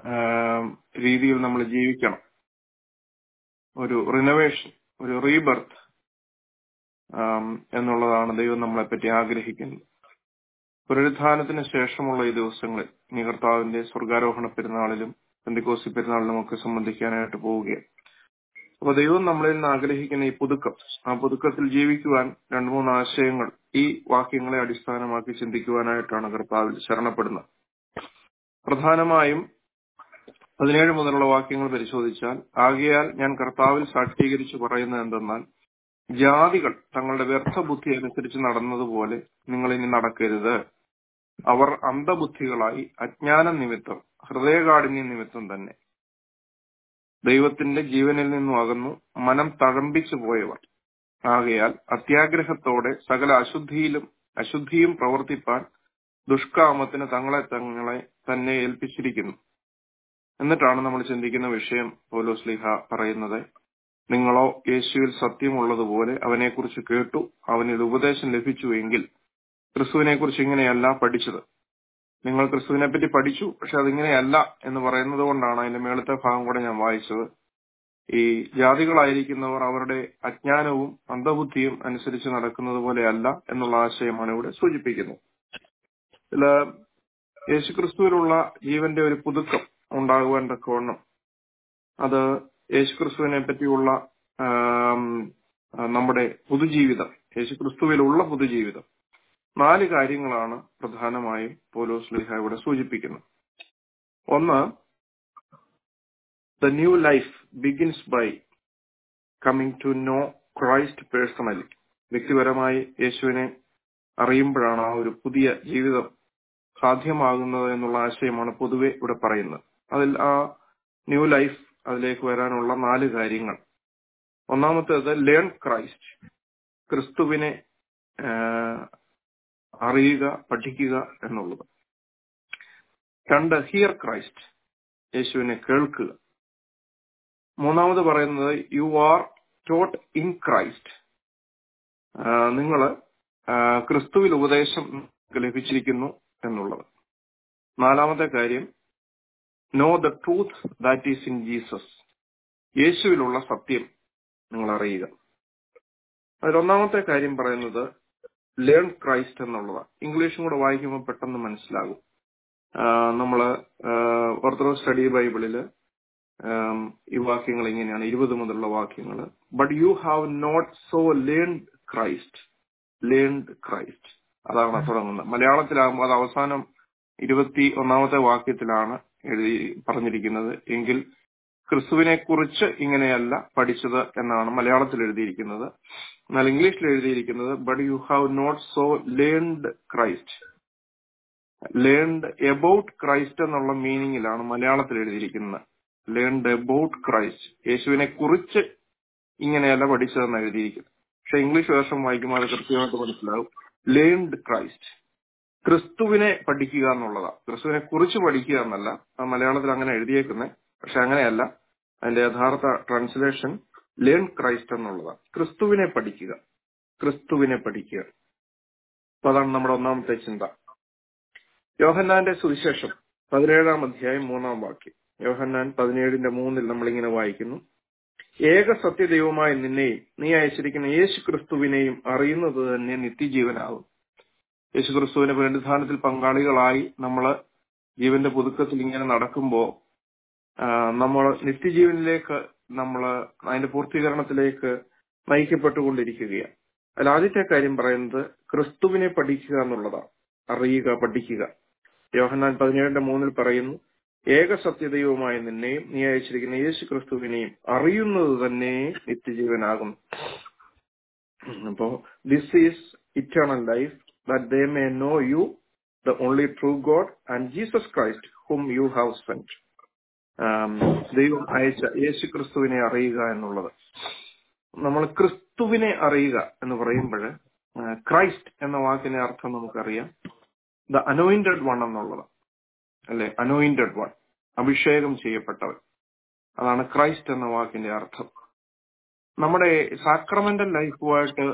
രീതിയിൽ നമ്മൾ ജീവിക്കണം. ഒരു റിനോവേഷൻ, ഒരു റീബർത്ത് എന്നുള്ളതാണ് ദൈവം നമ്മളെപ്പറ്റി ആഗ്രഹിക്കുന്നത്. പുനരുത്ഥാനത്തിന് ശേഷമുള്ള ഈ ദിവസങ്ങളിൽ ഇനി കർത്താവിന്റെ സ്വർഗാരോഹണ പെരുന്നാളിലും പെന്തിക്കോസ്തി പെരുന്നാളിലും ഒക്കെ സംബന്ധിക്കാനായിട്ട് പോവുകയാണ്. അപ്പൊ ദൈവം നമ്മളിൽ നിന്ന് ആഗ്രഹിക്കുന്ന ഈ പുതുക്കം, ആ പുതുക്കത്തിൽ ജീവിക്കുവാൻ 2-3 ആശയങ്ങൾ ഈ വാക്യങ്ങളെ അടിസ്ഥാനമാക്കി ചിന്തിക്കുവാനായിട്ടാണ് കർത്താവിൽ ശരണപ്പെടുന്നത്. പ്രധാനമായും 17 മുതലുള്ള വാക്യങ്ങൾ പരിശോധിച്ചാൽ, ആകയാൽ ഞാൻ കർത്താവിൽ സാക്ഷീകരിച്ച് പറയുന്നത് എന്തെന്നാൽ, ജാതികൾ തങ്ങളുടെ വ്യർത്ഥ ബുദ്ധി അനുസരിച്ച് നടന്നതുപോലെ നിങ്ങൾ ഇനി നടക്കരുത്. അവർ അന്ധബുദ്ധികളായി അജ്ഞാനം നിമിത്തം, ഹൃദയകാഠിന്യം നിമിത്തം തന്നെ ദൈവത്തിന്റെ ജീവനിൽ നിന്നും അകന്നു മനം തഴമ്പിച്ചു പോയവർ. ആകയാൽ അത്യാഗ്രഹത്തോടെ സകല അശുദ്ധിയും പ്രവർത്തിപ്പാൻ ദുഷ്കാമത്തിന് തങ്ങളെ തന്നെ ഏൽപ്പിച്ചിരിക്കുന്നു. എന്നിട്ടാണ് നമ്മൾ ചിന്തിക്കുന്ന വിഷയം പൗലോസ്ലീഹ പറയുന്നത്, നിങ്ങളോ യേശുവിൽ സത്യമുള്ളതുപോലെ അവനെക്കുറിച്ച് കേട്ടു, അവനിൽ ഉപദേശം ലഭിച്ചുവെങ്കിൽ ക്രിസ്തുവിനെ കുറിച്ച് ഇങ്ങനെയല്ല പഠിച്ചത്. നിങ്ങൾ ക്രിസ്തുവിനെ പറ്റി പഠിച്ചു, പക്ഷെ അതിങ്ങനെയല്ല എന്ന് പറയുന്നത് കൊണ്ടാണ് അതിന്റെ മേളത്തെ ഭാഗം കൂടെ ഞാൻ വായിച്ചത്. ഈ ജാതികളായിരിക്കുന്നവർ അവരുടെ അജ്ഞാനവും അന്ധബുദ്ധിയും അനുസരിച്ച് നടക്കുന്നത് പോലെയല്ല എന്നുള്ള ആശയമാണ് ഇവിടെ സൂചിപ്പിക്കുന്നത്. ഇതില് യേശുക്രിസ്തുവിലുള്ള ജീവന്റെ ഒരു പുതുക്കം ഉണ്ടാകുവാൻ തക്കവണ്ണം, അത് യേശുക്രിസ്തുവിനെ പറ്റിയുള്ള നമ്മുടെ പുതുജീവിതം, യേശുക്രിസ്തുവിലുള്ള പുതുജീവിതം, 4 കാര്യങ്ങളാണ് പ്രധാനമായും പൗലോസ്ലീഹ ഇവിടെ സൂചിപ്പിക്കുന്നത്. ഒന്ന്, the new life begins by coming to know Christ personally. വ്യക്തിപരമായി യേശുവിനെ അറിയുമ്പോഴാണ് ആ ഒരു പുതിയ ജീവിതം സാധ്യമാകുന്നത് എന്നുള്ള ആശയമാണ് പൊതുവെ ഇവിടെ പറയുന്നത്. അതിൽ ആ ന്യൂ ലൈഫ്, അതിലേക്ക് വരാനുള്ള 4 കാര്യങ്ങൾ. ഒന്നാമത്തേത് ലേൺ ക്രൈസ്റ്റ്, ക്രിസ്തുവിനെ അറിയുക, പഠിക്കുക എന്നുള്ളത്. 2, ഹിയർ ക്രൈസ്റ്റ്, യേശുവിനെ കേൾക്കുക. 3 പറയുന്നത് you are taught in Christ, നിങ്ങൾ ക്രിസ്തുവിൽ ഉപദേശം ലഭിച്ചിരിക്കുന്നു എന്നുള്ളത്. 4 കാര്യം know the truth that is in Jesus, യേശുവിലുള്ള സത്യം നിങ്ങൾ അറിയുക. അതിൽ 1 കാര്യം പറയുന്നത് ലേൺ ക്രൈസ്റ്റ് എന്നുള്ളതാണ്. ഇംഗ്ലീഷും കൂടെ വായിക്കുമ്പോൾ പെട്ടെന്ന് മനസ്സിലാകും. നമ്മള് ഓർത്തഡോക്സ് സ്റ്റഡി ബൈബിളില് ഈ വാക്യങ്ങൾ ഇങ്ങനെയാണ്, 20 മുതലുള്ള വാക്യങ്ങൾ. But you have not so learned Christ, അതാണ് തുടങ്ങുന്നത്. മലയാളത്തിലാകുമ്പോൾ അത് അവസാനം 21 വാക്യത്തിലാണ് പറഞ്ഞിരിക്കുന്നത്. എങ്കിൽ ക്രിസ്തുവിനെ കുറിച്ച് ഇങ്ങനെയല്ല പഠിച്ചത് എന്നാണ് മലയാളത്തിൽ എഴുതിയിരിക്കുന്നത്. എന്നാൽ ഇംഗ്ലീഷിൽ എഴുതിയിരിക്കുന്നത് but you have not so learned Christ. Learned about Christ എന്നുള്ള മീനിങ്ങിലാണ് മലയാളത്തിൽ എഴുതിയിരിക്കുന്നത്. ലേൺഡ് എബൌട്ട് ക്രൈസ്റ്റ്, യേശുവിനെ കുറിച്ച് ഇങ്ങനെയല്ല പഠിച്ചതെന്ന് എഴുതിയിരിക്കുന്നത്. പക്ഷെ ഇംഗ്ലീഷ് വേർഷൻ വായിക്കുമ്പോൾ അത് കൃത്യമായിട്ട് മനസ്സിലാവും. ലേൺഡ് ക്രൈസ്റ്റ്, ക്രിസ്തുവിനെ പഠിക്കുക എന്നുള്ളതാണ്. ക്രിസ്തുവിനെ കുറിച്ച് പഠിക്കുക എന്നല്ല. മലയാളത്തിൽ അങ്ങനെ എഴുതിയേക്കുന്നത്, പക്ഷെ അങ്ങനെയല്ല. അതിന്റെ യഥാർത്ഥ ട്രാൻസ്ലേഷൻ ലേൺ ക്രൈസ്റ്റ് എന്നുള്ളതാണ്. ക്രിസ്തുവിനെ പഠിക്കുക. അപ്പൊ അതാണ് നമ്മുടെ 1 ചിന്ത. യോഹന്നാന്റെ സുവിശേഷം 17 അധ്യായം 3 വാക്യം. യോഹന്നാൻ 17:3 നമ്മളിങ്ങനെ വായിക്കുന്നു, ഏക സത്യദൈവമായ നിന്നെയും നീ അയച്ചിരിക്കുന്ന യേശു ക്രിസ്തുവിനെയും അറിയുന്നത് തന്നെ നിത്യജീവനാകും. യേശു ക്രിസ്തുവിന്റെ പുനരുത്ഥാനത്തിൽ പങ്കാളികളായി നമ്മള് ജീവന്റെ പുതുക്കത്തിൽ ഇങ്ങനെ നടക്കുമ്പോൾ നമ്മൾ നിത്യജീവനിലേക്ക്, നമ്മള് അതിന്റെ പൂർത്തീകരണത്തിലേക്ക് നയിക്കപ്പെട്ടുകൊണ്ടിരിക്കുകയാണ്. അതിൽ ആദ്യത്തെ കാര്യം പറയുന്നത് ക്രിസ്തുവിനെ പഠിക്കുക എന്നുള്ളതാണ്. അറിയുക, പഠിക്കുക. യോഹന്നാൻ 17:3 പറയുന്നു, ഏക സത്യദൈവമായ നിന്നെയും നീ അയച്ചിരിക്കുന്ന യേശു ക്രിസ്തുവിനെയും അറിയുന്നത് തന്നെ നിത്യജീവനാകുന്നു. അപ്പോ this is eternal life, that they may know you, the only true God, and Jesus Christ, whom you have sent. ദൈവം അയച്ച യേശു ക്രിസ്തുവിനെ അറിയുക എന്നുള്ളത്. നമ്മൾ ക്രിസ്തുവിനെ അറിയുക എന്ന് പറയുമ്പോൾ ക്രൈസ്റ്റ് എന്ന വാക്കിന്റെ അർത്ഥം നമുക്കറിയാം, ദ അനോയിന്റഡ് വൺ എന്നുള്ളത്, അല്ലെ? അനോയിന്റഡ് വൺ, അഭിഷേകം ചെയ്യപ്പെട്ടവൻ. അതാണ് ക്രൈസ്റ്റ് എന്ന വാക്കിന്റെ അർത്ഥം. നമ്മുടെ സാക്രമെന്റൽ ലൈഫുമായിട്ട്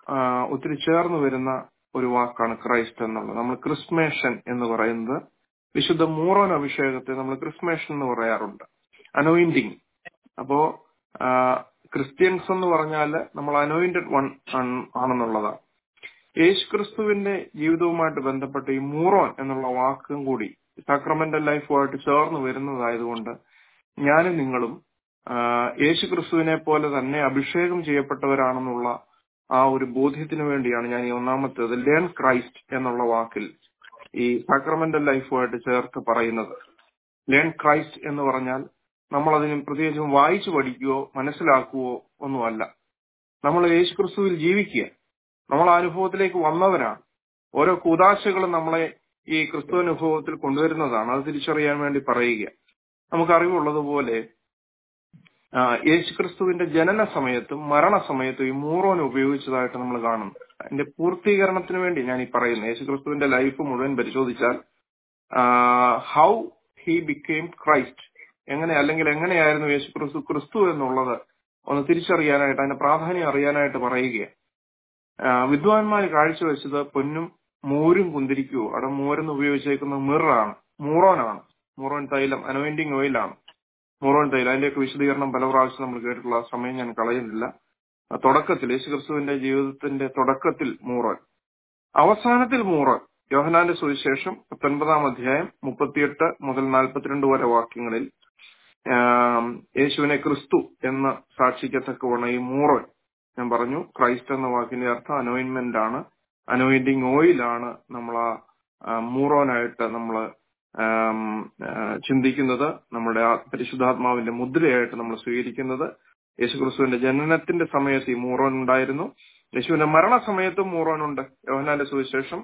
ഒത്തിരി ചേർന്ന് വരുന്ന ഒരു വാക്കാണ് ക്രൈസ്റ്റ് എന്നുള്ളത്. നമ്മൾ ക്രിസ്മേഷൻ എന്ന് പറയുന്നത് വിശുദ്ധ മൂറോൻ അഭിഷേകത്തെ നമ്മൾ ക്രിസ്മേഷൻ എന്ന് പറയാറുണ്ട്, അനോയിന്റിങ്. അപ്പോ ക്രിസ്ത്യൻസ് എന്ന് പറഞ്ഞാൽ നമ്മൾ അനോയിന്റഡ് വൺ ആണെന്നുള്ളതാണ്. യേശുക്രിസ്തുവിന്റെ ജീവിതവുമായിട്ട് ബന്ധപ്പെട്ട് ഈ മൂറോൻ എന്നുള്ള വാക്കും കൂടി സാക്രമെന്റൽ ലൈഫുമായിട്ട് ചേർന്ന് വരുന്നതായതുകൊണ്ട് ഞാനും നിങ്ങളും യേശുക്രിസ്തുവിനെ പോലെ തന്നെ അഭിഷേകം ചെയ്യപ്പെട്ടവരാണെന്നുള്ള ആ ഒരു ബോധ്യത്തിന് വേണ്ടിയാണ് ഞാൻ ഈ ഒന്നാമത്തേത് ലേൺ ക്രൈസ്റ്റ് എന്നുള്ള വാക്കിൽ ഈ സാക്രമെന്റൽ ലൈഫുമായിട്ട് ചേർത്ത് പറയുന്നത്. ലേൺ ക്രൈസ്റ്റ് എന്ന് പറഞ്ഞാൽ നമ്മൾ അതിന് പ്രത്യേകിച്ചും വായിച്ചു പഠിക്കുകയോ മനസ്സിലാക്കുകയോ ഒന്നുമല്ല. നമ്മൾ യേശുക്രിസ്തുവിൽ ജീവിക്കുക, നമ്മൾ ആ അനുഭവത്തിലേക്ക് വന്നവരാണ്. ഓരോ കൂദാശകളും നമ്മളെ ഈ ക്രിസ്തു അനുഭവത്തിൽ കൊണ്ടുവരുന്നതാണ്. അത് തിരിച്ചറിയാൻ വേണ്ടി പറയുക. നമുക്കറിവുള്ളതുപോലെ യേശുക്രിസ്തുവിന്റെ ജനന സമയത്തും മരണസമയത്തും ഈ മൂറോൻ ഉപയോഗിച്ചതായിട്ട് നമ്മൾ കാണുന്നു. അതിന്റെ പൂർത്തീകരണത്തിന് വേണ്ടി ഞാൻ ഈ പറയുന്നു. യേശുക്രിസ്തുവിന്റെ ലൈഫ് മുഴുവൻ പരിശോധിച്ചാൽ ഹൗ ഹി ബിക്കെയിം ക്രൈസ്റ്റ്, എങ്ങനെയായിരുന്നു ക്രിസ്തു എന്നുള്ളത് ഒന്ന് തിരിച്ചറിയാനായിട്ട്, അതിന്റെ പ്രാധാന്യം അറിയാനായിട്ട് പറയുകയാണ്. വിദ്വാൻമാർ കാഴ്ചവെച്ചത് പൊന്നും മൂരും കുന്തിരിക്കുവോ. അവിടെ മൂരെന്ന് ഉപയോഗിച്ചേക്കുന്നത് മിറാണ്, മൂറോനാണ്. മൂറോൻ തൈലം, അനോയിന്റിങ് ഓയിലാണ് മൂറോൻ തൈലം. അതിന്റെയൊക്കെ വിശദീകരണം പല പ്രാവശ്യം നമ്മൾ കേട്ടിട്ടുള്ള സമയം ഞാൻ കളയുന്നില്ല. തുടക്കത്തിൽ യേശുക്രിസ്തുവിന്റെ ജീവിതത്തിന്റെ തുടക്കത്തിൽ മൂറോൻ, അവസാനത്തിൽ മൂറോൻ. യോഹന്നാന്റെ സുവിശേഷം 19 അധ്യായം 38 മുതൽ 42 വരെ വാക്യങ്ങളിൽ യേശുവിനെ ക്രിസ്തു എന്ന സാക്ഷിക്കത്തക്കവണ്ണം ഈ മൂറോൻ, ഞാൻ പറഞ്ഞു ക്രൈസ്റ്റ് എന്ന വാക്കിന്റെ അർത്ഥം അനോയിന്റ്മെന്റ് ആണ്, അനോയിന്റിങ് ഓയിലാണ് നമ്മൾ ആ മൂറോനായിട്ട് നമ്മൾ ചിന്തിക്കുന്നത്, നമ്മുടെ പരിശുദ്ധാത്മാവിന്റെ മുദ്രയായിട്ട് നമ്മൾ സ്വീകരിക്കുന്നത്. യേശുക്രിസ്തുവിന്റെ ജനനത്തിന്റെ സമയത്ത് ഈ മൂറോൻ ഉണ്ടായിരുന്നു. യേശുവിന്റെ മരണസമയത്തും മൂറോനുണ്ട്. യോഹന്നാന്റെ സുവിശേഷം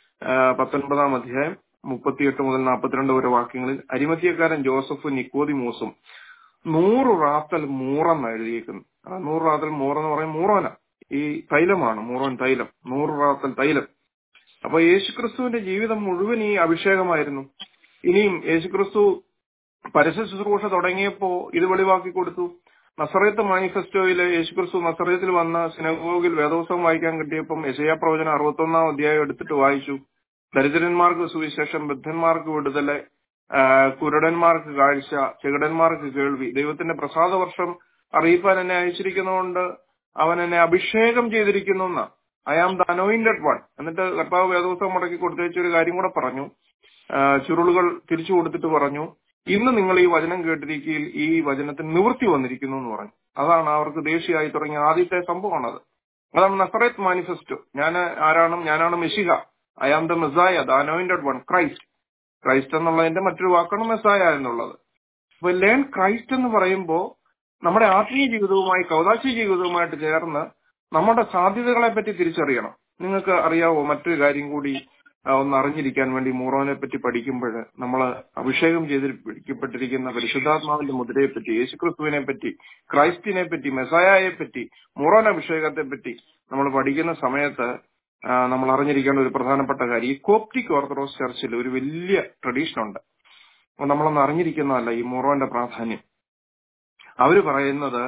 19 അധ്യായം 38 മുതൽ 42 വരെ വാക്യങ്ങളിൽ അരിമത്യക്കാരൻ ജോസഫും നിക്കോദിമോസും 100 റാത്തൽ മൂറെന്ന് എഴുതിയിരിക്കുന്നു. 100 റാത്തൽ മൂറെന്ന് പറയും മൂറോന, ഈ തൈലമാണ് മൂറോൻ തൈലം, 100 റാത്തൽ തൈലം. അപ്പൊ യേശുക്രിസ്തുവിന്റെ ജീവിതം മുഴുവൻ ഈ അഭിഷേകമായിരുന്നു. ഇനിയും യേശുക്രിസ്തു പരസ്യ ശുശ്രൂഷ തുടങ്ങിയപ്പോ ഇത് വെളിവാക്കി കൊടുത്തു. നസറേത്ത് മാനിഫെസ്റ്റോയില് യേശുക്രിസ്തു നസറേത്തിൽ വന്ന സിനഗോഗിൽ വേദോത്സവം വായിക്കാൻ കിട്ടിയപ്പം യെശയ്യാ പ്രവചനം 61 അധ്യായം എടുത്തിട്ട് വായിച്ചു. ദരിദ്രന്മാർക്ക് സുവിശേഷം, ബദ്ധന്മാർക്ക് വിടുതല്, കുരുടന്മാർക്ക് കാഴ്ച, ചെകിടന്മാർക്ക് കേൾവി, ദൈവത്തിന്റെ പ്രസാദ വർഷം അറിയിപ്പാൻ എന്നെ അയച്ചിരിക്കുന്നതുകൊണ്ട് അവൻ എന്നെ അഭിഷേകം ചെയ്തിരിക്കുന്നു എന്നാ. I am the anointed one. എന്നിട്ട് കർത്താവ് വേദോത്സവം മുടക്കി കൊടുത്തേച്ച ഒരു കാര്യം കൂടെ പറഞ്ഞു. ചുരുളുകൾ തിരിച്ചു കൊടുത്തിട്ട് പറഞ്ഞു, ഇന്ന് നിങ്ങൾ ഈ വചനം കേട്ടിരിക്കയിൽ ഈ വചനത്തിന് നിവൃത്തി വന്നിരിക്കുന്നു എന്ന് പറഞ്ഞു. അതാണ് അവർക്ക് ദേശീയമായി തുടങ്ങിയ ആദ്യത്തെ സംഭവമാണത്. അതാണ് നസറേത്ത് മാനിഫെസ്റ്റോ. ഞാനാണ് മെഷിഹ, I am the Messiah, the anointed one, Christ എന്നുള്ളതിന്റെ മറ്റൊരു വാക്കാണ് മെസ്സായ എന്നുള്ളത്. അപ്പൊ ലേൺ ക്രൈസ്റ്റ് എന്ന് പറയുമ്പോൾ നമ്മുടെ ആത്മീയ ജീവിതവുമായി കൗദാശിക ജീവിതവുമായിട്ട് ചേർന്ന് നമ്മുടെ സാധ്യതകളെ പറ്റി തിരിച്ചറിയണം. നിങ്ങൾക്ക് അറിയാവോ, മറ്റൊരു കാര്യം കൂടി ഒന്ന് അറിഞ്ഞിരിക്കാൻ വേണ്ടി മൂറോനെ പറ്റി പഠിക്കുമ്പോൾ നമ്മൾ അഭിഷേകം ചെയ്തിരിക്കപ്പെട്ടിരിക്കുന്ന പരിശുദ്ധാത്മാവിന്റെ മുദ്രയെ പറ്റി, യേശുക്രിസ്തുവിനെ പറ്റി, ക്രൈസ്റ്റിനെ പറ്റി, മെസ്സായയെ പറ്റി, മൂറോൻ അഭിഷേകത്തെ പറ്റി നമ്മൾ പഠിക്കുന്ന സമയത്ത് നമ്മൾ അറിഞ്ഞിരിക്കേണ്ട ഒരു പ്രധാനപ്പെട്ട കാര്യം, ഈ കോപ്റ്റിക് ഓർത്തഡോക്സ് ചർച്ചിൽ ഒരു വലിയ ട്രഡീഷൻ ഉണ്ട്. നമ്മളൊന്ന് അറിഞ്ഞിരിക്കുന്നതല്ല ഈ മൂറോന്റെ പ്രാധാന്യം. അവര് പറയുന്നത്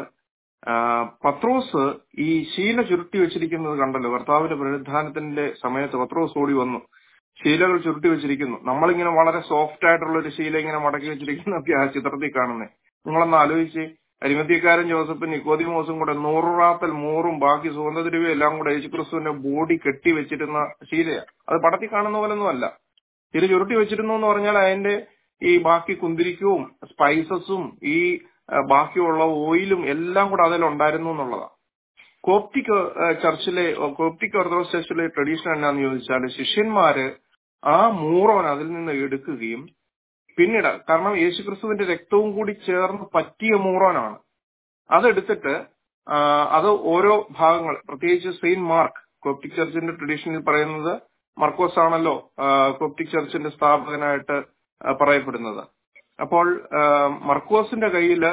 പത്രോസ് ഈ ശീല ചുരുട്ടി വെച്ചിരിക്കുന്നത് കണ്ടല്ലോ. കർത്താവിന്റെ പുനരുത്ഥാനത്തിന്റെ സമയത്ത് പത്രോസ് ഓടി വന്നു, ശീലകൾ ചുരുട്ടി വെച്ചിരിക്കുന്നു. നമ്മളിങ്ങനെ വളരെ സോഫ്റ്റ് ആയിട്ടുള്ള ഒരു ശീല ഇങ്ങനെ മടക്കി വെച്ചിരിക്കുന്നൊക്കെ ആ ചിത്രത്തിൽ കാണുന്നേ. നിങ്ങളൊന്ന് ആലോചിച്ച്, അരിമത്യക്കാരൻ ജോസഫും നിക്കോദിമോസും കൂടെ 100 റാത്തൽ മൂറും ബാക്കി സുഗന്ധദ്രവ്യം എല്ലാം കൂടെ യേശുക്രിസ്തുവിന്റെ ബോഡി കെട്ടി വെച്ചിരുന്ന ശീലയാണ്. അത് പടത്തിൽ കാണുന്ന പോലൊന്നും അല്ല. ഇത് ചുരുട്ടി വെച്ചിരുന്നു എന്ന് പറഞ്ഞാൽ അതിന്റെ ഈ ബാക്കി കുന്തിരിക്കവും സ്പൈസസും ഈ ബാക്കിയുള്ള ഓയിലും എല്ലാം കൂടെ അതിലുണ്ടായിരുന്നു എന്നുള്ളതാണ്. കോപ്റ്റിക് ഓർത്തഡോക്സ് ചർച്ചിലെ ട്രഡീഷൻ എന്നാന്ന് ചോദിച്ചാൽ, ശിഷ്യന്മാര് ആ മൂറോൻ അതിൽ നിന്ന് എടുക്കുകയും പിന്നീട്, കാരണം യേശുക്രിസ്തുവിന്റെ രക്തവും കൂടി ചേർന്ന് പറ്റിയ മൂറോനാണ്, അതെടുത്തിട്ട് അത് ഓരോ ഭാഗങ്ങൾ, പ്രത്യേകിച്ച് സെയിന്റ് മാർക്ക്, കോപ്റ്റിക് ചർച്ചിന്റെ ട്രഡീഷനിൽ പറയുന്നത് മർക്കോസ് ആണല്ലോ കോപ്റ്റിക് ചർച്ചിന്റെ സ്ഥാപകനായിട്ട് പറയപ്പെടുന്നത്. അപ്പോൾ മർക്കോസിന്റെ കയ്യില്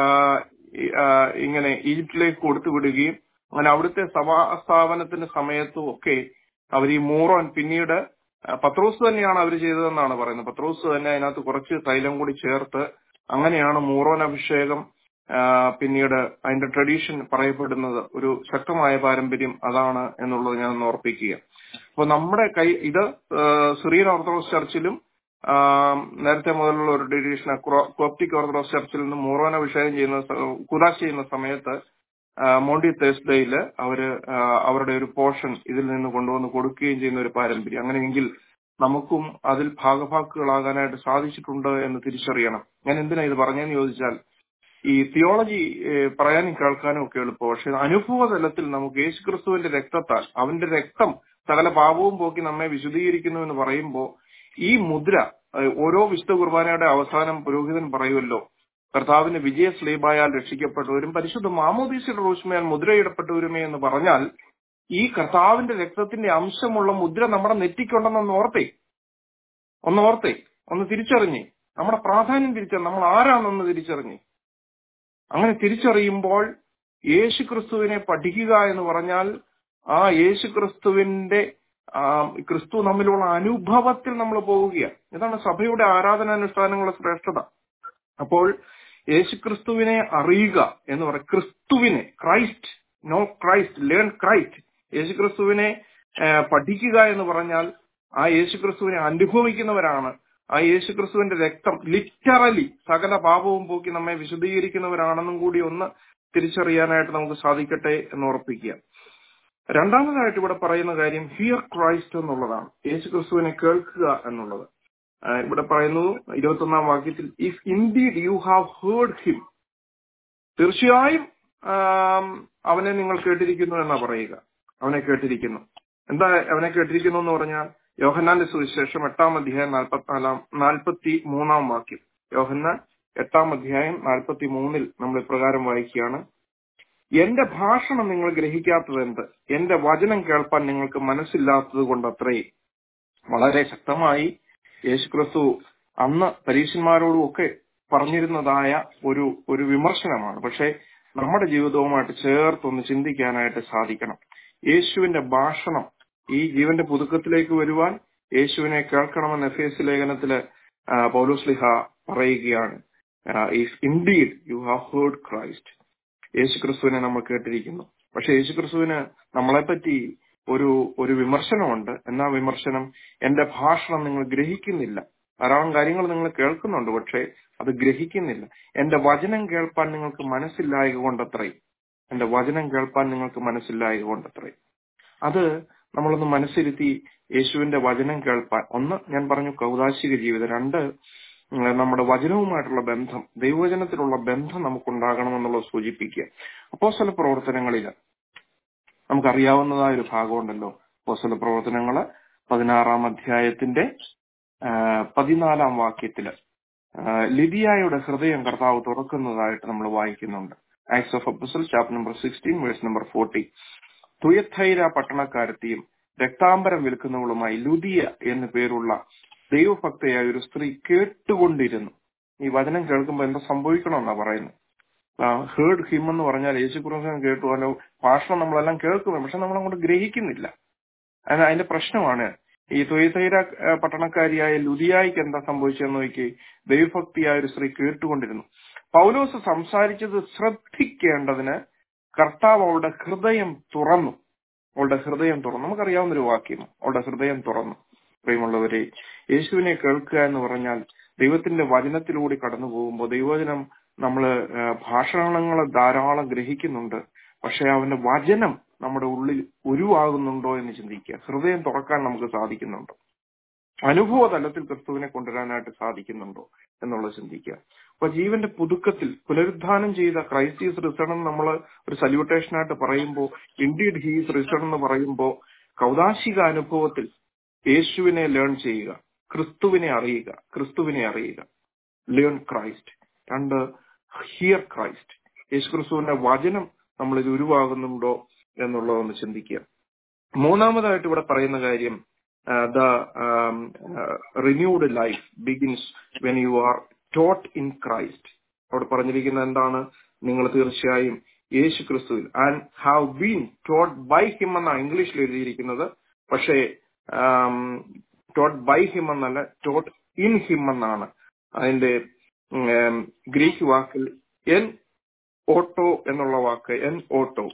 ഇങ്ങനെ ഈജിപ്തിലേക്ക് കൊടുത്തു വിടുകയും അങ്ങനെ അവിടുത്തെ സഭാസ്ഥാപനത്തിന്റെ സമയത്തും ഒക്കെ അവർ ഈ മൂറോൻ പിന്നീട് പത്രോസ് തന്നെയാണ് അവർ ചെയ്തതെന്നാണ് പറയുന്നത്. പത്രോസ് തന്നെ അതിനകത്ത് കുറച്ച് തൈലം കൂടി ചേർത്ത് അങ്ങനെയാണ് മൂറോൻ അഭിഷേകം പിന്നീട് അതിന്റെ ട്രഡീഷൻ പറയപ്പെടുന്നത്. ഒരു ശക്തമായ പാരമ്പര്യം അതാണ് എന്നുള്ളത് ഞാൻ ഓർപ്പിക്കുക. അപ്പൊ നമ്മുടെ ഇത് സിറിയൻ ഓർത്തഡോക്സ് ചർച്ചിലും നേരത്തെ മുതലുള്ള ഒരു ഡിവിഷൻ കോപ്റ്റിക് ഓർത്തഡോക്സ് ചർച്ചിൽ നിന്ന് മോറോന വിഷയം ചെയ്യുന്ന കുദാശ ചെയ്യുന്ന സമയത്ത് മോണ്ടി തേഴ്സ്ഡേയിൽ അവരുടെ ഒരു പോർഷൻ ഇതിൽ നിന്ന് കൊണ്ടുവന്ന് കൊടുക്കുകയും ചെയ്യുന്ന ഒരു പാരമ്പര്യം. അങ്ങനെയെങ്കിൽ നമുക്കും അതിൽ ഭാഗഭാക്കുകളാകാനായിട്ട് സാധിച്ചിട്ടുണ്ട് എന്ന് തിരിച്ചറിയണം. ഞാൻ എന്തിനാ ഇത് പറഞ്ഞെന്ന് ചോദിച്ചാൽ, ഈ തിയോളജി പറയാനും കേൾക്കാനും ഒക്കെ എളുപ്പം. പക്ഷെ അനുഭവ തലത്തിൽ നമുക്ക് യേശുക്രിസ്തുവിന്റെ രക്തത്താൽ, അവന്റെ രക്തം സകല പാപവും പോക്കി നമ്മെ വിശുദ്ധീകരിക്കുന്നു എന്ന് പറയുമ്പോൾ ഈ മുദ്ര ഓരോ വിശുദ്ധ കുർബാനയുടെ അവസാനം പുരോഹിതൻ പറയുമല്ലോ, കർത്താവിന്റെ വിജയ സ്ലീബായാൽ രക്ഷിക്കപ്പെട്ടവരും പരിശുദ്ധ മാമോദീസയുടെ റൂഷ്മയാൽ മുദ്രയിടപ്പെട്ടവരുമേ എന്ന് പറഞ്ഞാൽ ഈ കർത്താവിന്റെ രക്തത്തിന്റെ അംശമുള്ള മുദ്ര നമ്മുടെ നെറ്റിക്കുണ്ടെന്നൊന്ന് ഓർത്തേ, ഒന്ന് തിരിച്ചറിഞ്ഞ് നമ്മുടെ പ്രാധാന്യം തിരിച്ചറിഞ്ഞ് നമ്മൾ ആരാണെന്ന് തിരിച്ചറിഞ്ഞ്, അങ്ങനെ തിരിച്ചറിയുമ്പോൾ യേശുക്രിസ്തുവിനെ പഠിക്കുക എന്ന് പറഞ്ഞാൽ ആ യേശുക്രിസ്തുവിന്റെ ക്രിസ്തു നമ്മിലുള്ള അനുഭവത്തിൽ നമ്മൾ പോവുകയാണ്. ഇതാണ് സഭയുടെ ആരാധനാനുഷ്ഠാനങ്ങളുടെ ശ്രേഷ്ഠത. അപ്പോൾ യേശുക്രിസ്തുവിനെ അറിയുക എന്ന് പറയും, ക്രിസ്തുവിനെ, ലേൺ ക്രൈസ്റ്റ്, യേശുക്രിസ്തുവിനെ പഠിക്കുക എന്ന് പറഞ്ഞാൽ ആ യേശുക്രിസ്തുവിനെ അനുഭവിക്കുന്നവരാണ്. ആ യേശുക്രിസ്തുവിന്റെ രക്തം ലിറ്ററലി സകല പാപവും പോക്കി നമ്മെ വിശുദ്ധീകരിക്കുന്നവരാണെന്നും കൂടി ഒന്ന് തിരിച്ചറിയാനായിട്ട് നമുക്ക് സാധിക്കട്ടെ എന്ന് ഉറപ്പിക്കുക. രണ്ടാമതായിട്ട് ഇവിടെ പറയുന്ന കാര്യം ഹിയർ ക്രൈസ്റ്റ് എന്നുള്ളതാണ്, യേശുക്രിസ്തുവിനെ കേൾക്കുക എന്നുള്ളത്. ഇവിടെ പറയുന്നു 21-ാം വാക്യത്തിൽ, if indeed you have heard him, തീർച്ചയായും അവനെ നിങ്ങൾ കേട്ടിരിക്കുന്നു എന്നാ പറയുക. അവനെ കേട്ടിരിക്കുന്നു. എന്താ അവനെ കേട്ടിരിക്കുന്നു എന്ന് പറഞ്ഞാൽ, യോഹന്നാന്റെ സുവിശേഷം 8-ാം അധ്യായം 43-ാം വാക്യം, യോഹന്നാൻ 8-ാം അധ്യായം 43-ൽ നമ്മൾ ഇപ്രകാരം വായിക്കുകയാണ്, എന്റെ ഭാഷണം നിങ്ങൾ ഗ്രഹിക്കാത്തത് എന്ത്, എന്റെ വചനം കേൾപ്പാൻ നിങ്ങൾക്ക് മനസ്സില്ലാത്തത് കൊണ്ടത്രേ. വളരെ ശക്തമായി യേശുക്രിസ്തു അന്ന് പരീശന്മാരോടും ഒക്കെ പറഞ്ഞിരുന്നതായ ഒരു വിമർശനമാണ്. പക്ഷെ നമ്മുടെ ജീവിതവുമായിട്ട് ചേർത്തൊന്ന് ചിന്തിക്കാനായിട്ട് സാധിക്കണം. യേശുവിന്റെ ഭാഷണം ഈ ജീവന്റെ പുതുക്കത്തിലേക്ക് വരുവാൻ യേശുവിനെ കേൾക്കണമെന്ന് എഫേസ്യ ലേഖനത്തില് പൗലോസ്ലീഹ പറയുകയാണ്. If indeed you have heard Christ, യേശുക്രിസ്തുവിനെ നമ്മൾ കേട്ടിരിക്കുന്നു. പക്ഷെ യേശുക്രിസ്തുവിന് നമ്മളെപ്പറ്റി ഒരു വിമർശനമുണ്ട്. എന്നാ വിമർശനം? എന്റെ ഭാഷണം നിങ്ങൾ ഗ്രഹിക്കുന്നില്ല. ധാരാളം കാര്യങ്ങൾ നിങ്ങൾ കേൾക്കുന്നുണ്ട്, പക്ഷെ അത് ഗ്രഹിക്കുന്നില്ല. എന്റെ വചനം കേൾപ്പാൻ നിങ്ങൾക്ക് മനസ്സില്ലായക കൊണ്ടത്രേ. എന്റെ വചനം കേൾപ്പാൻ നിങ്ങൾക്ക് മനസ്സില്ലായക കൊണ്ടത്രേ. അത് നമ്മളൊന്ന് മനസ്സിരുത്തി യേശുവിന്റെ വചനം കേൾപ്പാൻ, ഒന്ന് ഞാൻ പറഞ്ഞു കൗദാശിക ജീവിതം, രണ്ട് നമ്മുടെ വചനവുമായിട്ടുള്ള ബന്ധം, ദൈവവചനത്തിലുള്ള ബന്ധം നമുക്കുണ്ടാകണമെന്നുള്ളത് സൂചിപ്പിക്കുക. അപ്പോസ്തല പ്രവർത്തനങ്ങളിൽ നമുക്കറിയാവുന്നതായ ഒരു ഭാഗമുണ്ടല്ലോ. അപ്പോസ്തല പ്രവർത്തനങ്ങള് 16-ാം അധ്യായത്തിന്റെ 14-ാം വാക്യത്തില് ലിദിയായുടെ ഹൃദയം കർത്താവ് തുറക്കുന്നതായിട്ട് നമ്മൾ വായിക്കുന്നുണ്ട്. Acts of apostles chapter number 16 verse number 40. തുയഥൈര പട്ടണക്കാരത്തിയും രക്താംബരം വിൽക്കുന്നവളുമായി ലുദിയ എന്നു പേരുള്ള ദൈവഭക്തയായ ഒരു സ്ത്രീ കേട്ടുകൊണ്ടിരുന്നു. ഈ വചനം കേൾക്കുമ്പോൾ എന്താ സംഭവിക്കണമെന്നാ പറയുന്നത്. ഹേർഡ് ഹിം എന്ന് പറഞ്ഞാൽ യേശുക്രിസ്തുവിനെ കേട്ടു, അല്ലോ ഭാഷണം നമ്മളെല്ലാം കേൾക്കുന്നു, പക്ഷെ നമ്മളങ്ങോട്ട് ഗ്രഹിക്കുന്നില്ല. അതിന്റെ പ്രശ്നമാണ്. ഈ തുയഥൈര പട്ടണക്കാരിയായ ലുദിയായിക്ക് എന്താ സംഭവിച്ചതെന്ന് നോക്കി, ദൈവഭക്തിയായ ഒരു സ്ത്രീ കേട്ടുകൊണ്ടിരുന്നു. പൗലോസ് സംസാരിച്ചത് ശ്രദ്ധിക്കേണ്ടതിന് കർത്താവ് അവളുടെ ഹൃദയം തുറന്നു. നമുക്കറിയാവുന്നൊരു വാക്യം, അവളുടെ ഹൃദയം തുറന്നു. പ്രിയമുള്ളവരെ, യേശുവിനെ കേൾക്കുക എന്ന് പറഞ്ഞാൽ ദൈവത്തിന്റെ വചനത്തിലൂടെ കടന്നു പോകുമ്പോൾ ദൈവവചനം നമ്മള് ഭാഷണങ്ങൾ ധാരാളം ഗ്രഹിക്കുന്നുണ്ട്, പക്ഷെ അവന്റെ വചനം നമ്മുടെ ഉള്ളിൽ ഉരുവാകുന്നുണ്ടോ എന്ന് ചിന്തിക്കുക. ഹൃദയം തുറക്കാൻ നമുക്ക് സാധിക്കുന്നുണ്ടോ? അനുഭവ തലത്തിൽ ക്രിസ്തുവിനെ കൊണ്ടുവരാനായിട്ട് സാധിക്കുന്നുണ്ടോ എന്നുള്ളത് ചിന്തിക്കുക. അപ്പൊ ജീവന്റെ പുതുക്കത്തിൽ പുനരുദ്ധാനം ചെയ്ത ക്രൈസ്റ്റ് ഈസ് റിസൺ നമ്മൾ ഒരു സല്യൂട്ടേഷനായിട്ട് പറയുമ്പോൾ, ഇൻഡീഡ് ഹി ഈസ് റിസൺ എന്ന് പറയുമ്പോൾ കൗദാശിക അനുഭവത്തിൽ യേശുവിനെ ലേൺ ചെയ്യുക, ക്രിസ്തുവിനെ അറിയുക, ലേൺ ക്രൈസ്റ്റ്. രണ്ട്, ഹിയർ ക്രൈസ്റ്റ്, യേശുക്രിസ്തുവിന്റെ വചനം നമ്മളിൽ ഉരുവാകുന്നുണ്ടോ എന്നുള്ളതൊന്ന് ചിന്തിക്കുക. മൂന്നാമതായിട്ട് ഇവിടെ പറയുന്ന കാര്യം, the renewed life begins when you are taught in Christ. അവിടെ പറഞ്ഞിരിക്കുന്നത് എന്താണ്? നിങ്ങൾ തീർച്ചയായും യേശു ക്രിസ്തുവിൽ and have been taught by him എന്നാണ് ഇംഗ്ലീഷിൽ എഴുതിയിരിക്കുന്നത്. പക്ഷേ taught by him എന്നല്ല, taught in him എന്നാണ് അതിന്റെ ഗ്രീക്ക് വാക്കിൽ എൻ ഓട്ടോ എന്നുള്ള വാക്ക്, എൻ ഓട്ടോ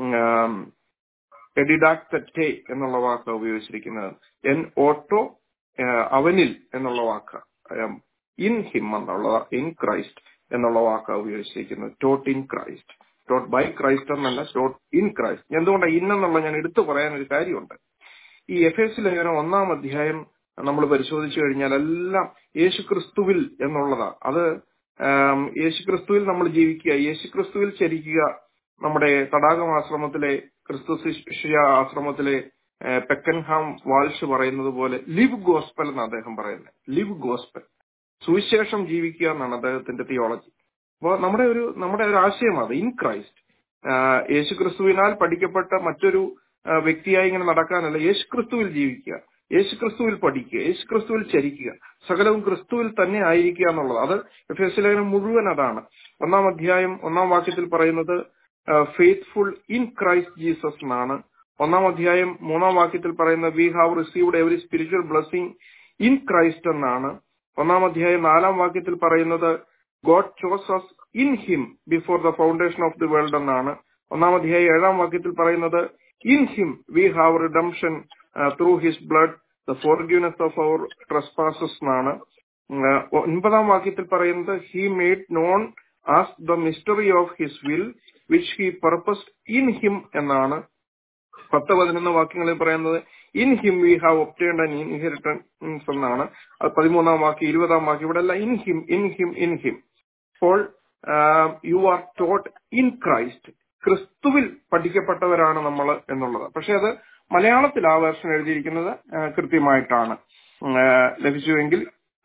എഡിഡാക്തെ എന്നുള്ള വാക്ക് ഉപയോഗിച്ചിരിക്കുന്നത്. എൻ ഓട്ടോ അവനിൽ എന്നുള്ള വാക്ക് ഇൻ ഹിം എന്നുള്ള ഇൻ ക്രൈസ്റ്റ് എന്നുള്ള വാക്ക് ഉപയോഗിച്ചിരിക്കുന്നത്. Taught in Christ, taught by Christ എന്നല്ല, ടോട്ട് ഇൻ ക്രൈസ്റ്റ്. എന്തുകൊണ്ടാണ് ഇന്നെന്നുള്ള ഞാൻ എടുത്തു പറയാനൊരു കാര്യമുണ്ട്. ഈ എഫേസ്യ ലേഖനം 1-ാം അധ്യായം നമ്മൾ പരിശോധിച്ചു കഴിഞ്ഞാൽ എല്ലാം യേശുക്രിസ്തുവിൽ എന്നുള്ളതാണ്. അത് യേശുക്രിസ്തുവിൽ നമ്മൾ ജീവിക്കുക, യേശുക്രിസ്തുവിൽ ചരിക്കുക. നമ്മുടെ തടാകം ആശ്രമത്തിലെ ക്രിസ്തു ശിഷ്യ ആശ്രമത്തിലെ പെക്കൻഹാം വാൾഷ് പറയുന്നത് പോലെ ലിവ് ഗോസ്പൽ എന്ന് അദ്ദേഹം പറയുന്നത്. ലിവ് ഗോസ്പൽ, സുവിശേഷം ജീവിക്കുക എന്നാണ് അദ്ദേഹത്തിന്റെ തിയോളജി. അപ്പോൾ നമ്മുടെ ഒരു ആശയം അത് ഇൻ ക്രൈസ്റ്റ്. യേശുക്രിസ്തുവിനാൽ പഠിക്കപ്പെട്ട മറ്റൊരു വ്യക്തിയായി ഇങ്ങനെ നടക്കാനല്ല, യേശുക്രിസ്തുവിൽ ജീവിക്കുക, യേശുക്രിസ്തുവിൽ പഠിക്കുക, യേശുക്രിസ്തുവിൽ ചരിക്കുക, സകലവും ക്രിസ്തുവിൽ തന്നെ ആയിരിക്കുക എന്നുള്ളത്. അത് എഫേസ്യ ലേഖനം മുഴുവൻ അതാണ്. 1-ാം അധ്യായം 1-ാം വാക്യത്തിൽ പറയുന്നത് ഫെയ്ത്ത്ഫുൾ ഇൻ ക്രൈസ്റ്റ് ജീസസ് എന്നാണ്. 1-ാം അധ്യായം 3-ാം വാക്യത്തിൽ പറയുന്നത് we have received every spiritual blessing in Christ എന്നാണ്. 1-ാം അധ്യായം 4-ാം വാക്യത്തിൽ പറയുന്നത് God chose us in him before the foundation of the world എന്നാണ്. 1-ാം അധ്യായം 7-ാം വാക്യത്തിൽ പറയുന്നത് in him we have redemption through his blood the forgiveness of our trespasses എന്നാണ്. 9-ാം വാക്യത്തിൽ പറയുന്നത് he made known as the mystery of his will which he purposed in him എന്നാണ്. 10-11 വാക്യങ്ങളിൽ പറയുന്നത് in him we have obtained an inheritance എന്നാണ്. 13-ാം വാക്യം, 20-ാം വാക്യം, ഇവിടെ എല്ലാം in him in him in him. അപ്പോൾ you are taught in Christ, ക്രിസ്തുവിൽ പഠിക്കപ്പെട്ടവരാണ് നമ്മൾ എന്നുള്ളത്. പക്ഷെ അത് മലയാളത്തിൽ ആ വേർഷൻ എഴുതിയിരിക്കുന്നത് കൃത്യമായിട്ടാണ്. ലഭിച്ചുവെങ്കിൽ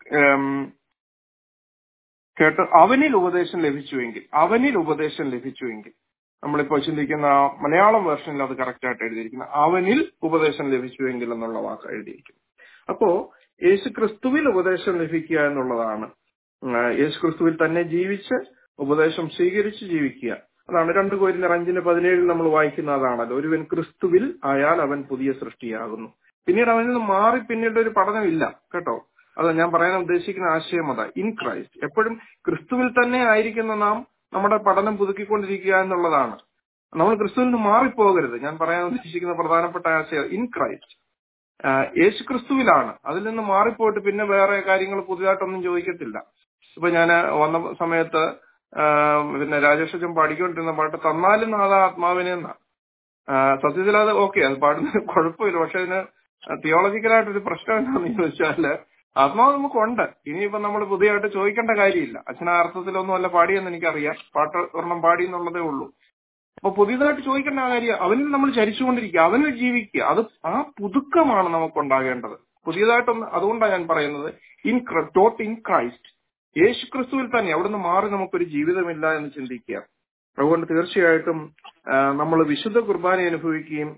കേട്ട് അവനിൽ ഉപദേശം ലഭിച്ചുവെങ്കിൽ നമ്മളിപ്പോ ചിന്തിക്കുന്ന മലയാളം വേർഷനിൽ അത് കറക്റ്റായിട്ട് എഴുതിയിരിക്കുന്നത് അവനിൽ ഉപദേശം ലഭിച്ചുവെങ്കിൽ എന്നുള്ള വാക്ക് എഴുതിയിരിക്കുന്നു. അപ്പോ യേശുക്രിസ്തുവിൽ ഉപദേശം ലഭിക്കുക എന്നുള്ളതാണ്. യേശുക്രിസ്തുവിൽ തന്നെ ജീവിച്ച് ഉപദേശം സ്വീകരിച്ച് ജീവിക്കുക. അതാണ് 2 കൊരിന്ത്യർ 5:17 നമ്മൾ വായിക്കുന്ന അതാണല്ലോ. ഒരുവൻ ക്രിസ്തുവിൽ ആയാൽ അവൻ പുതിയ സൃഷ്ടിയാകുന്നു. പിന്നീട് അവനിൽ നിന്ന് മാറി പിന്നീട് ഒരു പഠനമില്ല കേട്ടോ. അത് ഞാൻ പറയാൻ ഉദ്ദേശിക്കുന്ന ആശയം അതാ, ഇൻ ക്രൈസ്റ്റ്. എപ്പോഴും ക്രിസ്തുവിൽ തന്നെ ആയിരിക്കുന്ന നാം നമ്മുടെ പഠനം പുതുക്കിക്കൊണ്ടിരിക്കുക എന്നുള്ളതാണ്. നമ്മൾ ക്രിസ്തുവിൽ നിന്ന് മാറിപ്പോകരുത്. ഞാൻ പറയാൻ ഉദ്ദേശിക്കുന്ന പ്രധാനപ്പെട്ട ആശയം ഇൻ ക്രൈസ്റ്റ്, യേശു ക്രിസ്തുവിലാണ്. അതിൽ നിന്ന് മാറിപ്പോയിട്ട് പിന്നെ വേറെ കാര്യങ്ങൾ പുതിയതായിട്ടൊന്നും ചോദിക്കത്തില്ല. ഇപ്പൊ ഞാൻ വന്ന സമയത്ത് പിന്നെ രാജേഷ് അച്ഛൻ പാടിക്കൊണ്ടിരുന്ന പാട്ട് തന്നാലും നാഥ ആത്മാവിനെ എന്നാ. സത്യത്തിൽ അത് ഓക്കെ, അത് പാടുന്നത് കുഴപ്പമില്ല. പക്ഷെ അതിന് തിയോളജിക്കലായിട്ടൊരു പ്രശ്നം എന്താണെന്ന് ചോദിച്ചാല് ആത്മാവ് നമുക്കുണ്ട്. ഇനിയിപ്പോ നമ്മൾ പുതിയതായിട്ട് ചോദിക്കേണ്ട കാര്യമില്ല. അച്ഛൻ ആ അർത്ഥത്തിലൊന്നും അല്ല പാടിയെന്ന് എനിക്കറിയാം. പാട്ട് ഒരെണ്ണം പാടി എന്നുള്ളതേ ഉള്ളൂ. അപ്പൊ പുതിയതായിട്ട് ചോദിക്കേണ്ട കാര്യം അവനിൽ നമ്മൾ ചരിച്ചുകൊണ്ടിരിക്കുക, അവനിൽ ജീവിക്കുക. അത് ആ പുതുക്കമാണ് നമുക്കുണ്ടാകേണ്ടത്. പുതിയതായിട്ടൊന്ന്, അതുകൊണ്ടാണ് ഞാൻ പറയുന്നത് ടോട്ട് ഇൻ ക്രൈസ്റ്റ്, യേശു ക്രിസ്തുവിൽ തന്നെ. അവിടുന്ന് മാറി നമുക്കൊരു ജീവിതമില്ല എന്ന് ചിന്തിക്കുക. അതുകൊണ്ട് തീർച്ചയായിട്ടും നമ്മൾ വിശുദ്ധ കുർബാന അനുഭവിക്കുകയും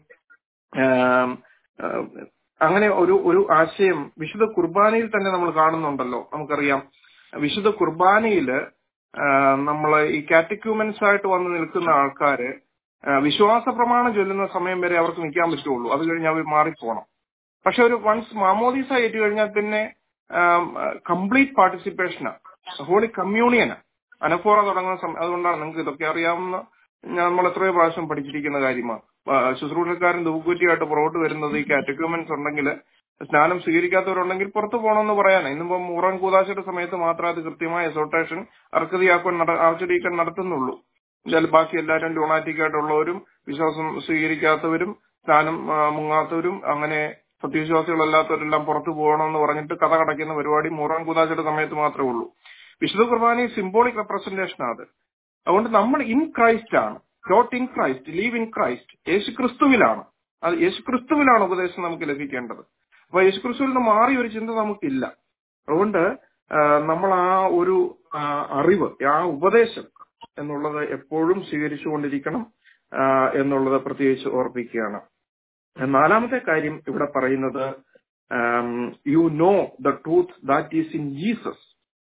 അങ്ങനെ ഒരു ആശയം വിശുദ്ധ കുർബാനയിൽ തന്നെ നമ്മൾ കാണുന്നുണ്ടല്ലോ. നമുക്കറിയാം വിശുദ്ധ കുർബാനയില് നമ്മൾ ഈ കാറ്റക്യൂമൻസ് ആയിട്ട് വന്ന് നിൽക്കുന്ന ആൾക്കാര് വിശ്വാസ പ്രമാണം ചൊല്ലുന്ന സമയം വരെ അവർക്ക് നിൽക്കാൻ പറ്റുള്ളൂ. അത് കഴിഞ്ഞ് അവർ മാറിപ്പോണം. പക്ഷെ ഒരു വൺസ് മാമോദീസ ഏറ്റു കഴിഞ്ഞാൽ പിന്നെ കംപ്ലീറ്റ് പാർട്ടിസിപ്പേഷനാണ്, ഹോളി കമ്മ്യൂണിയന്, അനഫോറ തുടങ്ങുന്ന അതുകൊണ്ടാണ് നിങ്ങൾക്ക് ഇതൊക്കെ അറിയാവുന്ന, നമ്മൾ എത്രയോ പ്രാവശ്യം പഠിച്ചിരിക്കുന്ന കാര്യമാണ്. ശുശ്രൂഷക്കാരൻ ദൂക്കുറ്റിയായിട്ട് പുറകോട്ട് വരുന്നത് ഈ കാറ്റക്യൂമൻസ് ഉണ്ടെങ്കിൽ, സ്നാനം സ്വീകരിക്കാത്തവരുണ്ടെങ്കിൽ പുറത്തു പോകണമെന്ന് പറയാനാണ്. ഇന്നിപ്പോ മൂറാൻ കൂതാശയുടെ സമയത്ത് മാത്രമേ അത് കൃത്യമായ എസോട്ടേഷൻ ആർച്ച് നടത്തുന്നുള്ളൂ. ബാക്കി എല്ലാവരും ലൂണാറ്റിക് ആയിട്ടുള്ളവരും വിശ്വാസം സ്വീകരിക്കാത്തവരും സ്നാനം മുങ്ങാത്തവരും അങ്ങനെ സത്യവിശ്വാസികളല്ലാത്തവരെല്ലാം പുറത്തു പോകണമെന്ന് പറഞ്ഞിട്ട് കഥ കടക്കുന്ന പരിപാടി മൂറാൻ കൂതാശയുടെ സമയത്ത് മാത്രമേ ഉള്ളൂ. വിശുദ്ധ കുർബാന സിംബോളിക് റെപ്രസെന്റേഷൻ ആണ് അത്. അതുകൊണ്ട് നമ്മൾ ഇൻ ക്രൈസ്റ്റ് ആണ്, taught in Christ, live in Christ. യേശുക്രിസ്തുവിലാണ്. അത് യേശുക്രിസ്തുവിലാണ് ഉപദേശം നമുക്ക് ലഭിക്കേണ്ടത്. അപ്പൊ യേശുക്രിസ്തുവിൽ നിന്ന് മാറി ഒരു ചിന്ത നമുക്കില്ല. അതുകൊണ്ട് നമ്മൾ ആ ഒരു അറിവ്, ആ ഉപദേശം എന്നുള്ളത് എപ്പോഴും സ്വീകരിച്ചുകൊണ്ടിരിക്കണം എന്നുള്ളത് പ്രത്യേകിച്ച് ഓർപ്പിക്കുകയാണ്. 4-മത്തെ കാര്യം ഇവിടെ പറയുന്നത് you know the truth that is in Jesus.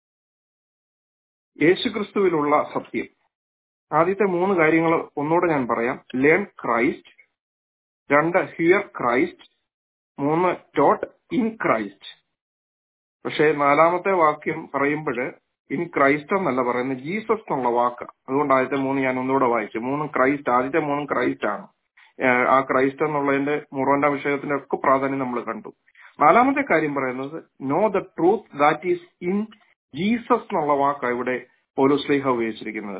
യേശുക്രിസ്തുവിലുള്ള സത്യം. ആദ്യത്തെ 3 കാര്യങ്ങൾ ഒന്നുകൂടെ ഞാൻ പറയാം. Learn Christ, 2 hear Christ, 3 taught in Christ. പക്ഷെ 4-മത്തെ വാക്യം പറയുമ്പോൾ ഇൻ ക്രൈസ്റ്റ് എന്നല്ല പറയുന്നത്, ജീസസ് എന്നുള്ള വാക്ക്. അതുകൊണ്ട് ആദ്യത്തെ 3 ഞാൻ ഒന്നുകൂടെ വായിച്ചു. 3 ക്രൈസ്റ്റ്, ആദ്യത്തെ 3 ക്രൈസ്റ്റ് ആണ്. ആ ക്രൈസ്റ്റ് എന്നുള്ളതിന്റെ മുറോന്റെ വിഷയത്തിന്റെ ഒക്കെ പ്രാധാന്യം നമ്മൾ കണ്ടു. നാലാമത്തെ കാര്യം പറയുന്നത് know the truth that is in Jesus എന്നുള്ള വാക്കാണ് ഇവിടെ പൗലോസ് ശ്ലീഹ ഉപയോഗിച്ചിരിക്കുന്നത്.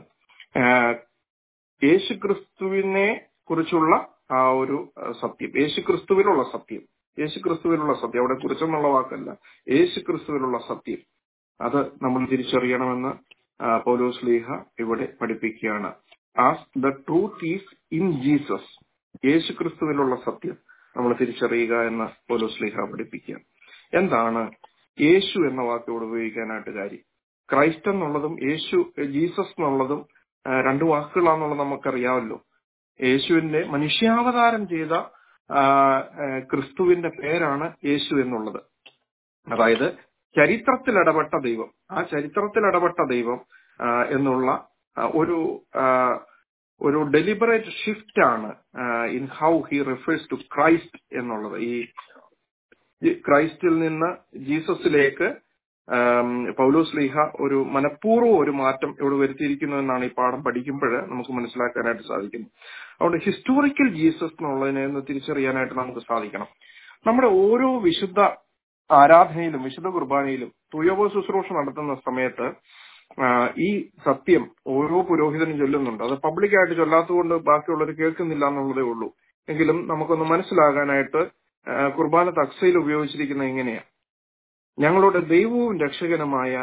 യേശുക്രിസ്തുവിനെ കുറിച്ചുള്ള ആ ഒരു സത്യം, യേശുക്രിസ്തുവിലുള്ള സത്യം, യേശുക്രിസ്തുവിലുള്ള സത്യം, അവിടെ കുറിച്ചെന്നുള്ള വാക്കല്ല, യേശുക്രിസ്തുവിലുള്ള സത്യം, അത് നമ്മൾ തിരിച്ചറിയണമെന്ന് പൗലോസ് ശ്ലീഹ ഇവിടെ പഠിപ്പിക്കുകയാണ്. As the truth is in Jesus, യേശുക്രിസ്തുവിലുള്ള സത്യം നമ്മൾ തിരിച്ചറിയുക എന്ന് പൗലോസ് ശ്ലീഹ പഠിപ്പിക്കുക. എന്താണ് യേശു എന്ന വാക്ക് ഇവിടെ ഉപയോഗിക്കാനായിട്ട് കാര്യം? ക്രൈസ്റ്റ് എന്നുള്ളതും ജീസസ് എന്നുള്ളതും രണ്ടു വാക്കുകളാണെന്നുള്ളത് നമുക്കറിയാമല്ലോ. യേശുവിന്റെ മനുഷ്യാവതാരം ചെയ്ത ക്രിസ്തുവിന്റെ പേരാണ് യേശു എന്നുള്ളത്. അതായത് ചരിത്രത്തിൽ ഇടപെട്ട ദൈവം, ആ ചരിത്രത്തിൽ ഇടപെട്ട ദൈവം എന്നുള്ള ഒരു ഡെലിബറേറ്റ് ഷിഫ്റ്റ് ആണ് in how he refers to Christ എന്നുള്ളത്. ഈ ക്രൈസ്റ്റിൽ നിന്ന് ജീസസിലേക്ക് പൗലോസ് ശ്ലീഹ ഒരു മനഃപൂർവ്വം ഒരു മാറ്റം ഇവിടെ വരുത്തിയിരിക്കുന്നു എന്നാണ് ഈ പാഠം പഠിക്കുമ്പോൾ നമുക്ക് മനസ്സിലാക്കാനായിട്ട് സാധിക്കുന്നത്. അതുകൊണ്ട് ഹിസ്റ്റോറിക്കൽ ജീസസ് എന്നുള്ളതിനെ ഒന്ന് തിരിച്ചറിയാനായിട്ട് നമുക്ക് സാധിക്കണം. നമ്മുടെ ഓരോ വിശുദ്ധ ആരാധനയിലും വിശുദ്ധ കുർബാനയിലും തുയോബോ ശുശ്രൂഷ നടത്തുന്ന സമയത്ത് ഈ സത്യം ഓരോ പുരോഹിതനും ചൊല്ലുന്നുണ്ട്. അത് പബ്ലിക്കായിട്ട് ചൊല്ലാത്തതുകൊണ്ട് ബാക്കിയുള്ളവർ കേൾക്കുന്നില്ല എന്നുള്ളതേ ഉള്ളൂ. എങ്കിലും നമുക്കൊന്ന് മനസ്സിലാകാനായിട്ട് കുർബാന തക്സയിൽ ഉപയോഗിച്ചിരിക്കുന്നത് എങ്ങനെയാ? ഞങ്ങളുടെ ദൈവവും രക്ഷകനുമായ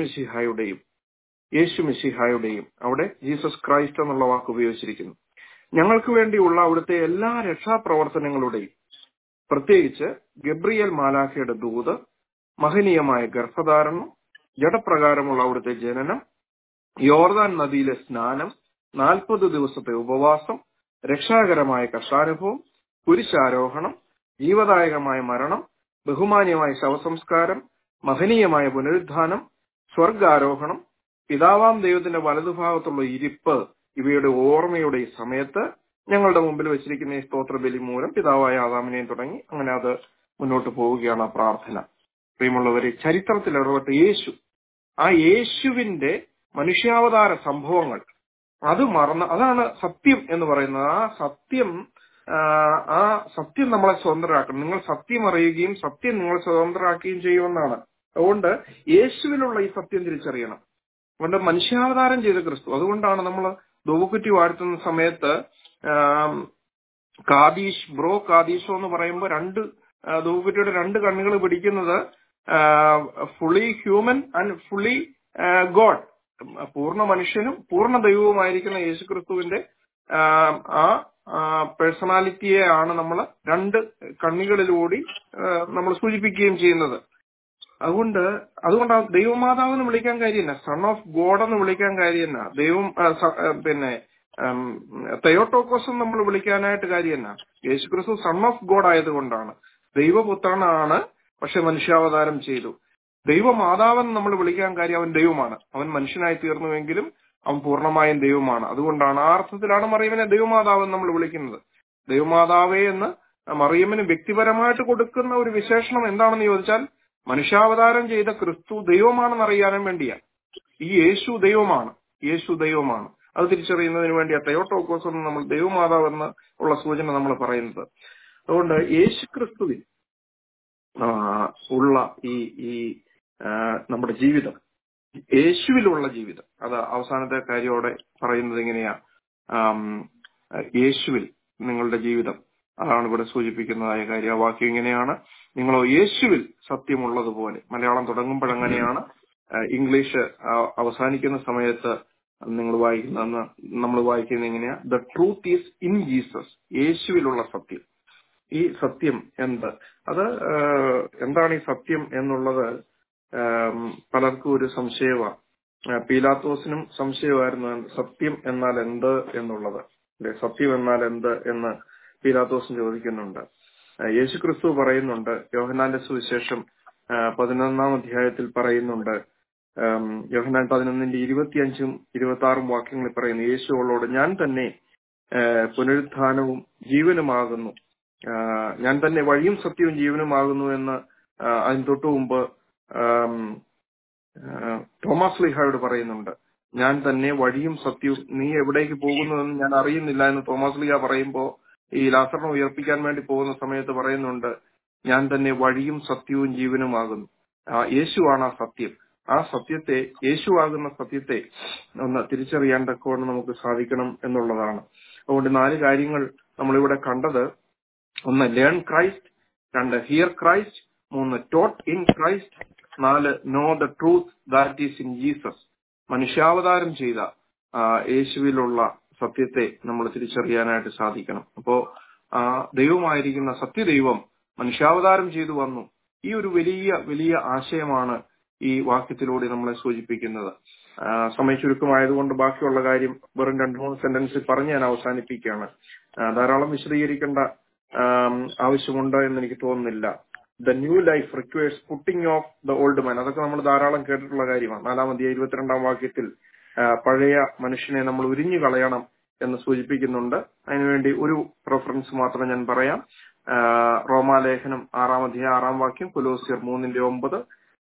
യേശു മിശിഹായുടെയും അവിടെ ജീസസ് ക്രൈസ്റ്റ് എന്നുള്ള വാക്ക് ഉപയോഗിച്ചിരിക്കുന്നു. ഞങ്ങൾക്ക് വേണ്ടിയുള്ള അവിടുത്തെ എല്ലാ രക്ഷാപ്രവർത്തനങ്ങളുടെയും, പ്രത്യേകിച്ച് ഗബ്രിയേൽ മാലാഖയുടെ ദൂത്, മഹനീയമായ ഗർഭധാരണം, ജഡപ്രകാരമുള്ള അവിടുത്തെ ജനനം, യോർദാൻ നദിയിലെ സ്നാനം, 40 ദിവസത്തെ ഉപവാസം, രക്ഷാകരമായ കഷ്ടാനുഭവം, കുരിശാരോഹണം, ജീവദായകമായ മരണം, ബഹുമാന്യമായ ശവസംസ്കാരം, മഹനീയമായ പുനരുദ്ധാനം, സ്വർഗാരോഹണം, പിതാവാം ദൈവത്തിന്റെ വലതുഭാഗത്തുള്ള ഇരിപ്പ്, ഇവയുടെ ഓർമ്മയുടെ ഈ സമയത്ത് ഞങ്ങളുടെ മുമ്പിൽ വെച്ചിരിക്കുന്ന ഈ സ്തോത്രബലി മൂലം പിതാവായ ആദാമിനെയും തുടങ്ങി അങ്ങനെ അത് മുന്നോട്ട് പോവുകയാണ് ആ പ്രാർത്ഥന. പ്രിയമുള്ളവരെ, ചരിത്രത്തിൽ ഇടപെട്ട യേശു, ആ യേശുവിന്റെ മനുഷ്യാവതാര സംഭവങ്ങൾ അത് അതാണ് സത്യം എന്ന് പറയുന്നത്. ആ സത്യം നമ്മളെ സ്വതന്ത്രരാക്കണം. നിങ്ങൾ സത്യം അറിയുകയും സത്യം നിങ്ങളെ സ്വതന്ത്രരാക്കുകയും ചെയ്യുമെന്നാണ്. അതുകൊണ്ട് യേശുവിലുള്ള ഈ സത്യം തിരിച്ചറിയണം. അതുകൊണ്ട് മനുഷ്യാവതാരം ചെയ്ത ക്രിസ്തു, അതുകൊണ്ടാണ് നമ്മൾ ധൂപക്കുറ്റി വാഴ്ത്തുന്ന സമയത്ത് കാദീശോ എന്ന് പറയുമ്പോൾ ധൂപക്കുറ്റിയുടെ 2 കണ്ണുകൾ പിടിക്കുന്നത് fully human and fully God, പൂർണ്ണ മനുഷ്യനും പൂർണ്ണ ദൈവവുമായിരിക്കുന്ന യേശുക്രിസ്തുവിന്റെ ആ പേഴ്സണാലിറ്റിയെ ആണ് നമ്മൾ 2 കണ്ണികളിലൂടെ നമ്മൾ സൂചിപ്പിക്കുകയും ചെയ്യുന്നത്. അതുകൊണ്ട് ദൈവമാതാവ് എന്ന് വിളിക്കാൻ കാര്യമില്ല, സൺ ഓഫ് ഗോഡ് എന്ന് വിളിക്കാൻ കാര്യമില്ല, തെയോട്ടോക്കോസ് നമ്മൾ വിളിക്കാനായിട്ട് കാര്യമില്ല. യേശുക്രിസ്തു സൺ ഓഫ് ഗോഡ് ആയതുകൊണ്ടാണ്. ദൈവപുത്രനാണ്, പക്ഷെ മനുഷ്യാവതാരം ചെയ്തു. ദൈവമാതാവെന്ന് നമ്മൾ വിളിക്കാൻ കാര്യം അവൻ ദൈവമാണ്. അവൻ മനുഷ്യനായി തീർന്നുവെങ്കിലും അവൻ പൂർണ്ണമായും ദൈവമാണ്. അതുകൊണ്ടാണ് ആ അർത്ഥത്തിലാണ് മറിയമിനെ ദൈവമാതാവെന്ന് നമ്മൾ വിളിക്കുന്നത്. ദൈവമാതാവേ എന്ന് മറിയമിന് വ്യക്തിപരമായിട്ട് കൊടുക്കുന്ന ഒരു വിശേഷണം എന്താണെന്ന് ചോദിച്ചാൽ മനുഷ്യാവതാരം ചെയ്ത ക്രിസ്തു ദൈവമാണെന്ന് അറിയാനും വേണ്ടിയാണ്. ഈ യേശു ദൈവമാണ്. അത് തിരിച്ചറിയുന്നതിന് വേണ്ടിയാണ് തെയോട്ടോക്കോസ് എന്ന് നമ്മൾ ദൈവമാതാവെന്ന് ഉള്ള സൂചന നമ്മൾ പറയുന്നത്. അതുകൊണ്ട് യേശുക്രിസ്തുവിൽ ഉള്ള ഈ നമ്മുടെ ജീവിതം, യേശുവിലുള്ള ജീവിതം, അത് അവസാനത്തെ കാര്യത്തോടെ പറയുന്നത് എങ്ങനെയാ? യേശുവിൽ നിങ്ങളുടെ ജീവിതം, അതാണ് ഇവിടെ സൂചിപ്പിക്കുന്നതായ കാര്യം. ആ വാക്യം ഇങ്ങനെയാണ്: നിങ്ങളോ യേശുവിൽ സത്യമുള്ളതുപോലെ. മലയാളം തുടങ്ങുമ്പോഴങ്ങനെയാണ്, ഇംഗ്ലീഷ് അവസാനിക്കുന്ന സമയത്ത് നമ്മൾ വായിക്കുന്നത് എങ്ങനെയാ? The truth is in Jesus, യേശുവിലുള്ള സത്യം. ഈ സത്യം അത് എന്താണ് ഈ സത്യം എന്നുള്ളത് പലർക്കും ഒരു സംശയമാണ്. പീലാത്തോസിനും സംശയമായിരുന്നു സത്യം എന്നാൽ എന്ത് എന്നുള്ളത്. സത്യം എന്നാൽ എന്ത് എന്ന് പീലാത്തോസിന് ചോദിക്കുന്നുണ്ട്. യേശുക്രിസ്തു പറയുന്നുണ്ട്, യോഹന്നാന്റെ സുവിശേഷം 11-ാം അധ്യായത്തിൽ പറയുന്നുണ്ട്, യോഹന്നാൻ 11-ന്റെ 25-ഉം 26-ഉം വാക്യങ്ങളിൽ പറയുന്നു, യേശു അവളോട്, ഞാൻ തന്നെ പുനരുത്ഥാനവും ജീവനുമാകുന്നു, ഞാൻ തന്നെ വഴിയും സത്യവും ജീവനുമാകുന്നു എന്ന് അതിന് തൊട്ടു മുമ്പ് തോമസ് ശ്ലീഹായോട് പറയുന്നുണ്ട്. ഞാൻ തന്നെ വഴിയും സത്യവും, നീ എവിടേക്ക് പോകുന്നുവെന്ന് ഞാൻ അറിയുന്നില്ല എന്ന് തോമസ് ശ്ലീഹ പറയുമ്പോൾ ഈ ലാസറിനെ ഉയർപ്പിക്കാൻ വേണ്ടി പോകുന്ന സമയത്ത് പറയുന്നുണ്ട്, ഞാൻ തന്നെ വഴിയും സത്യവും ജീവനുമാകുന്നു. യേശുവാണ് ആ സത്യം. ആ സത്യത്തെ, യേശുവാകുന്ന സത്യത്തെ ഒന്ന് തിരിച്ചറിയാൻ തക്കവണ്ണം നമുക്ക് സാധിക്കണം എന്നുള്ളതാണ്. അതുകൊണ്ട് 4 കാര്യങ്ങൾ നമ്മളിവിടെ കണ്ടത്: 1, learn Christ; 2, hear Christ; 3, taught in Christ; 4, know the truth that is in Jesus. മനുഷ്യാവതാരം ചെയ്ത യേശുവിലുള്ള സത്യത്തെ നമ്മൾ തിരിച്ചറിയാനായിട്ട് സാധിക്കണം. അപ്പോ ദൈവമായിരിക്കുന്ന സത്യദൈവം മനുഷ്യാവതാരം ചെയ്തു വന്നു. ഈ ഒരു വലിയ വലിയ ആശയമാണ് ഈ വാക്യത്തിലൂടെ നമ്മളെ സൂചിപ്പിക്കുന്നത്. സമയ ചുരുക്കമായതുകൊണ്ട് ബാക്കിയുള്ള കാര്യം വെറും 2-3 സെന്റൻസിൽ പറഞ്ഞ് ഞാൻ അവസാനിപ്പിക്കുകയാണ്. ധാരാളം വിശദീകരിക്കേണ്ട ആവശ്യമുണ്ട് എന്ന് എനിക്ക് തോന്നുന്നില്ല. The new life requires putting off the old man. അതൊക്കെ നമ്മൾ ധാരാളം കേട്ടിട്ടുള്ള കാര്യമാണ്. 4-ാം അധ്യായം 22-ാം വാക്യത്തിൽ പഴയ മനുഷ്യനെ നമ്മൾ ഉരിഞ്ഞു കളയണം എന്ന് സൂചിപ്പിക്കുന്നുണ്ട്. അതിനുവേണ്ടി ഒരു റെഫറൻസ് മാത്രം ഞാൻ പറയാം. റോമാലേഖനം 6-ാം അധ്യായം 6-ാം വാക്യം, കൊലോസ്യർ 3:9.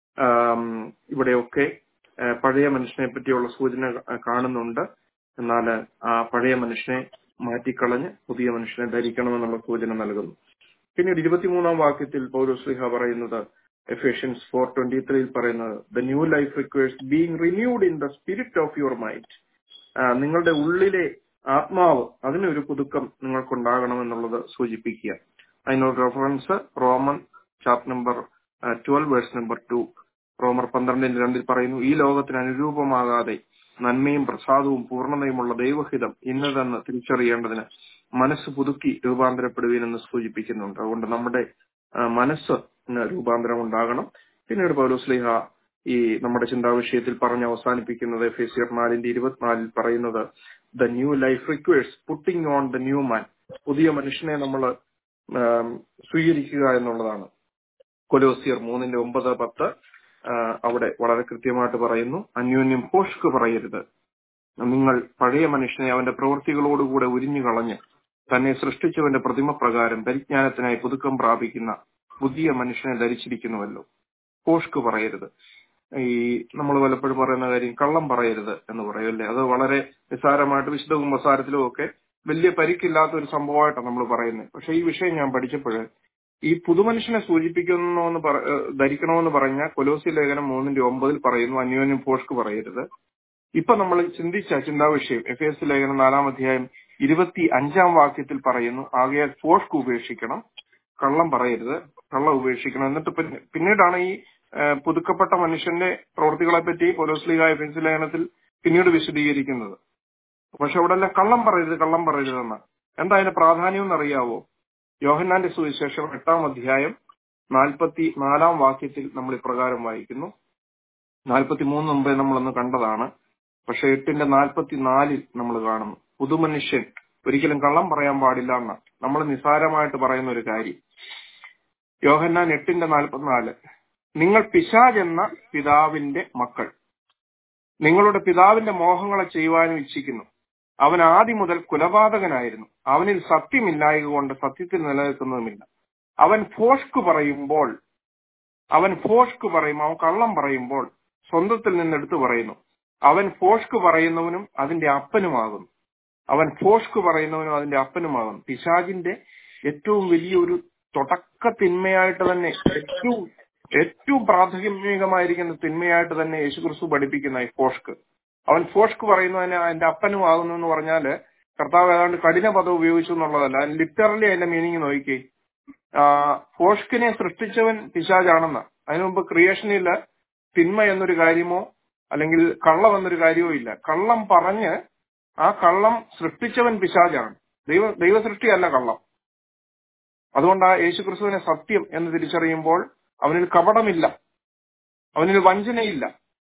ഇവിടെയൊക്കെ പഴയ മനുഷ്യനെ പറ്റിയുള്ള സൂചന കാണുന്നുണ്ട്. എന്നാൽ ആ പഴയ മനുഷ്യനെ മാറ്റിക്കളഞ്ഞ് പുതിയ മനുഷ്യനെ ധരിക്കണമെന്നുള്ള സൂചന നൽകുന്നു. പിന്നീട് 23-ാം വാക്യത്തിൽ പൗലോസ് പറയുന്നത്, എഫേഷ്യൻസ് 4:23 പറയുന്നത്, the new life requires being renewed in the spirit of your mind. നിങ്ങളുടെ ഉള്ളിലെ ആത്മാവ്, അതിനൊരു പുതുക്കം നിങ്ങൾക്കുണ്ടാകണമെന്നുള്ളത് സൂചിപ്പിക്കുക. അതിനൊരു reference Roman chapter number 12 verse number 2. റോമർ 12:2 പറയുന്നു, ഈ ലോകത്തിന് അനുരൂപമാകാതെ നന്മയും പ്രസാദവും പൂർണ്ണതയുമുള്ള ദൈവഹിതം ഇന്നതെന്ന് തിരിച്ചറിയേണ്ടതിന് മനസ്സ് പുതുക്കി രൂപാന്തരപ്പെടുവീനെന്ന് സൂചിപ്പിക്കുന്നുണ്ട്. അതുകൊണ്ട് നമ്മുടെ മനസ്സ് രൂപാന്തരം ഉണ്ടാകണം. പിന്നീട് പൗലോസ്ലീഹ ഈ നമ്മുടെ ചിന്താവിഷയത്തിൽ പറഞ്ഞ് അവസാനിപ്പിക്കുന്നത് എഫേസ്യർ 4:24 പറയുന്നത്, the new life requires putting on the new man. പുതിയ മനുഷ്യനെ നമ്മൾ സ്വീകരിക്കുക എന്നുള്ളതാണ്. കൊലോസ്യർ 3:9-10 അവിടെ വളരെ കൃത്യമായിട്ട് പറയുന്നു, അന്യോന്യം ഭോഷ്ക് പറയരുത്. നിങ്ങൾ പഴയ മനുഷ്യനെ അവന്റെ പ്രവൃത്തികളോടുകൂടെ ഉരിഞ്ഞു കളഞ്ഞ് തന്നെ സൃഷ്ടിച്ചവന്റെ പ്രതിമ പ്രകാരം പരിജ്ഞാനത്തിനായി പുതുക്കം പ്രാപിക്കുന്ന പുതിയ മനുഷ്യനെ ധരിച്ചിരിക്കുന്നുവല്ലോ. ഭോഷ്ക് പറയരുത്. ഈ നമ്മൾ പലപ്പോഴും പറയുന്ന കാര്യം കള്ളം പറയരുത് എന്ന് പറയല്ലേ. അത് വളരെ നിസ്സാരമായിട്ട് വിശുദ്ധ കുമ്പസാരത്തിലും ഒക്കെ വലിയ പരിക്കില്ലാത്ത ഒരു സംഭവമായിട്ടാണ് നമ്മൾ പറയുന്നത്. പക്ഷെ ഈ വിഷയം ഞാൻ പഠിച്ചപ്പോൾ ഈ പുതുമനുഷ്യനെ സൂചിപ്പിക്കണമെന്ന് ധരിക്കണമെന്ന് പറഞ്ഞ കൊലോസ്യ ലേഖനം 3:9 പറയുന്നു, അന്യോന്യം ഭോഷ്ക് പറയരുത്. ഇപ്പൊ നമ്മൾ ചിന്തിച്ച ചിന്താവിഷയം എഫേസ്യ ലേഖനം 4-ാം അധ്യായം 25-ാം വാക്യത്തിൽ പറയുന്നു, ആകയാൽ ഭോഷ്ക് ഉപേക്ഷിക്കണം, കള്ളം പറയരുത്, കള്ളം ഉപേക്ഷിക്കണം. എന്നിട്ട് പിന്നീടാണ് ഈ പുതുക്കപ്പെട്ട മനുഷ്യന്റെ പ്രവൃത്തികളെ പറ്റി പൗലോസ്ലീഹ എഫേസ്യ ലേഖനത്തിൽ പിന്നീട് വിശദീകരിക്കുന്നത്. പക്ഷെ അവിടെ എല്ലാം കള്ളം പറയരുതെന്ന്. എന്താ അതിന്റെ പ്രാധാന്യം എന്നറിയാവോ? യോഹന്നാന്റെ സുവിശേഷം 8-ാം അധ്യായം 44-ാം വാക്യത്തിൽ നമ്മൾ ഇപ്രകാരം വായിക്കുന്നു. 43 മുമ്പേ നമ്മളൊന്ന് കണ്ടതാണ്. പക്ഷെ 8:44 നമ്മൾ കാണുന്നു, പുതുമനുഷ്യൻ ഒരിക്കലും കള്ളം പറയാൻ പാടില്ല എന്ന നമ്മൾ നിസ്സാരമായിട്ട് പറയുന്ന ഒരു കാര്യം. യോഹന്നാൻ 8:44, നിങ്ങൾ പിശാച് എന്ന പിതാവിന്റെ മക്കൾ, നിങ്ങളുടെ പിതാവിന്റെ മോഹങ്ങളെ ചെയ്യുവാനും ഇച്ഛിക്കുന്നു. അവൻ ആദ്യം മുതൽ കുലപാതകനായിരുന്നു, അവനിൽ സത്യമില്ലായക കൊണ്ട് സത്യത്തിൽ നിലനിൽക്കുന്നതുമില്ല. അവൻ ഭോഷ്ക് പറയുമ്പോൾ, അവൻ കള്ളം പറയുമ്പോൾ സ്വന്തത്തിൽ നിന്നെടുത്ത് പറയുന്നു. അവൻ ഭോഷ്ക് പറയുന്നവനും അതിന്റെ അപ്പനുമാകുന്നു. പിശാചിന്റെ ഏറ്റവും വലിയൊരു തുടക്ക തിന്മയായിട്ട് തന്നെ, ഏറ്റവും പ്രാഥമികമായിരിക്കുന്ന തിന്മയായിട്ട് തന്നെ യേശുക്രിസ്തു പഠിപ്പിക്കുന്ന ഈ ഭോഷ്ക്. അവൻ ഭോഷ്ക് പറയുന്നതിന് അതിന്റെ അപ്പനുമാകുന്നു എന്ന് പറഞ്ഞാല് കർത്താവ് ഏതാണ്ട് കഠിന പദം ഉപയോഗിച്ചു എന്നുള്ളതല്ല. ലിറ്ററലി അതിന്റെ മീനിങ് നോക്കിക്കേ. ഭോഷ്കിനെ സൃഷ്ടിച്ചവൻ പിശാചാണെന്ന്. അതിനു മുമ്പ് ക്രിയേഷനിൽ തിന്മ എന്നൊരു കാര്യമോ അല്ലെങ്കിൽ കള്ളം എന്നൊരു കാര്യമോ ഇല്ല. കള്ളം പറഞ്ഞ് ആ കള്ളം സൃഷ്ടിച്ചവൻ പിശാചാണ്, ദൈവ സൃഷ്ടിയല്ല കള്ളം. അതുകൊണ്ട് ആ യേശുക്രിസ്തുവിനെ സത്യം എന്ന് തിരിച്ചറിയുമ്പോൾ അവനിൽ കപടമില്ല, അവനിൽ വഞ്ചനയില്ല,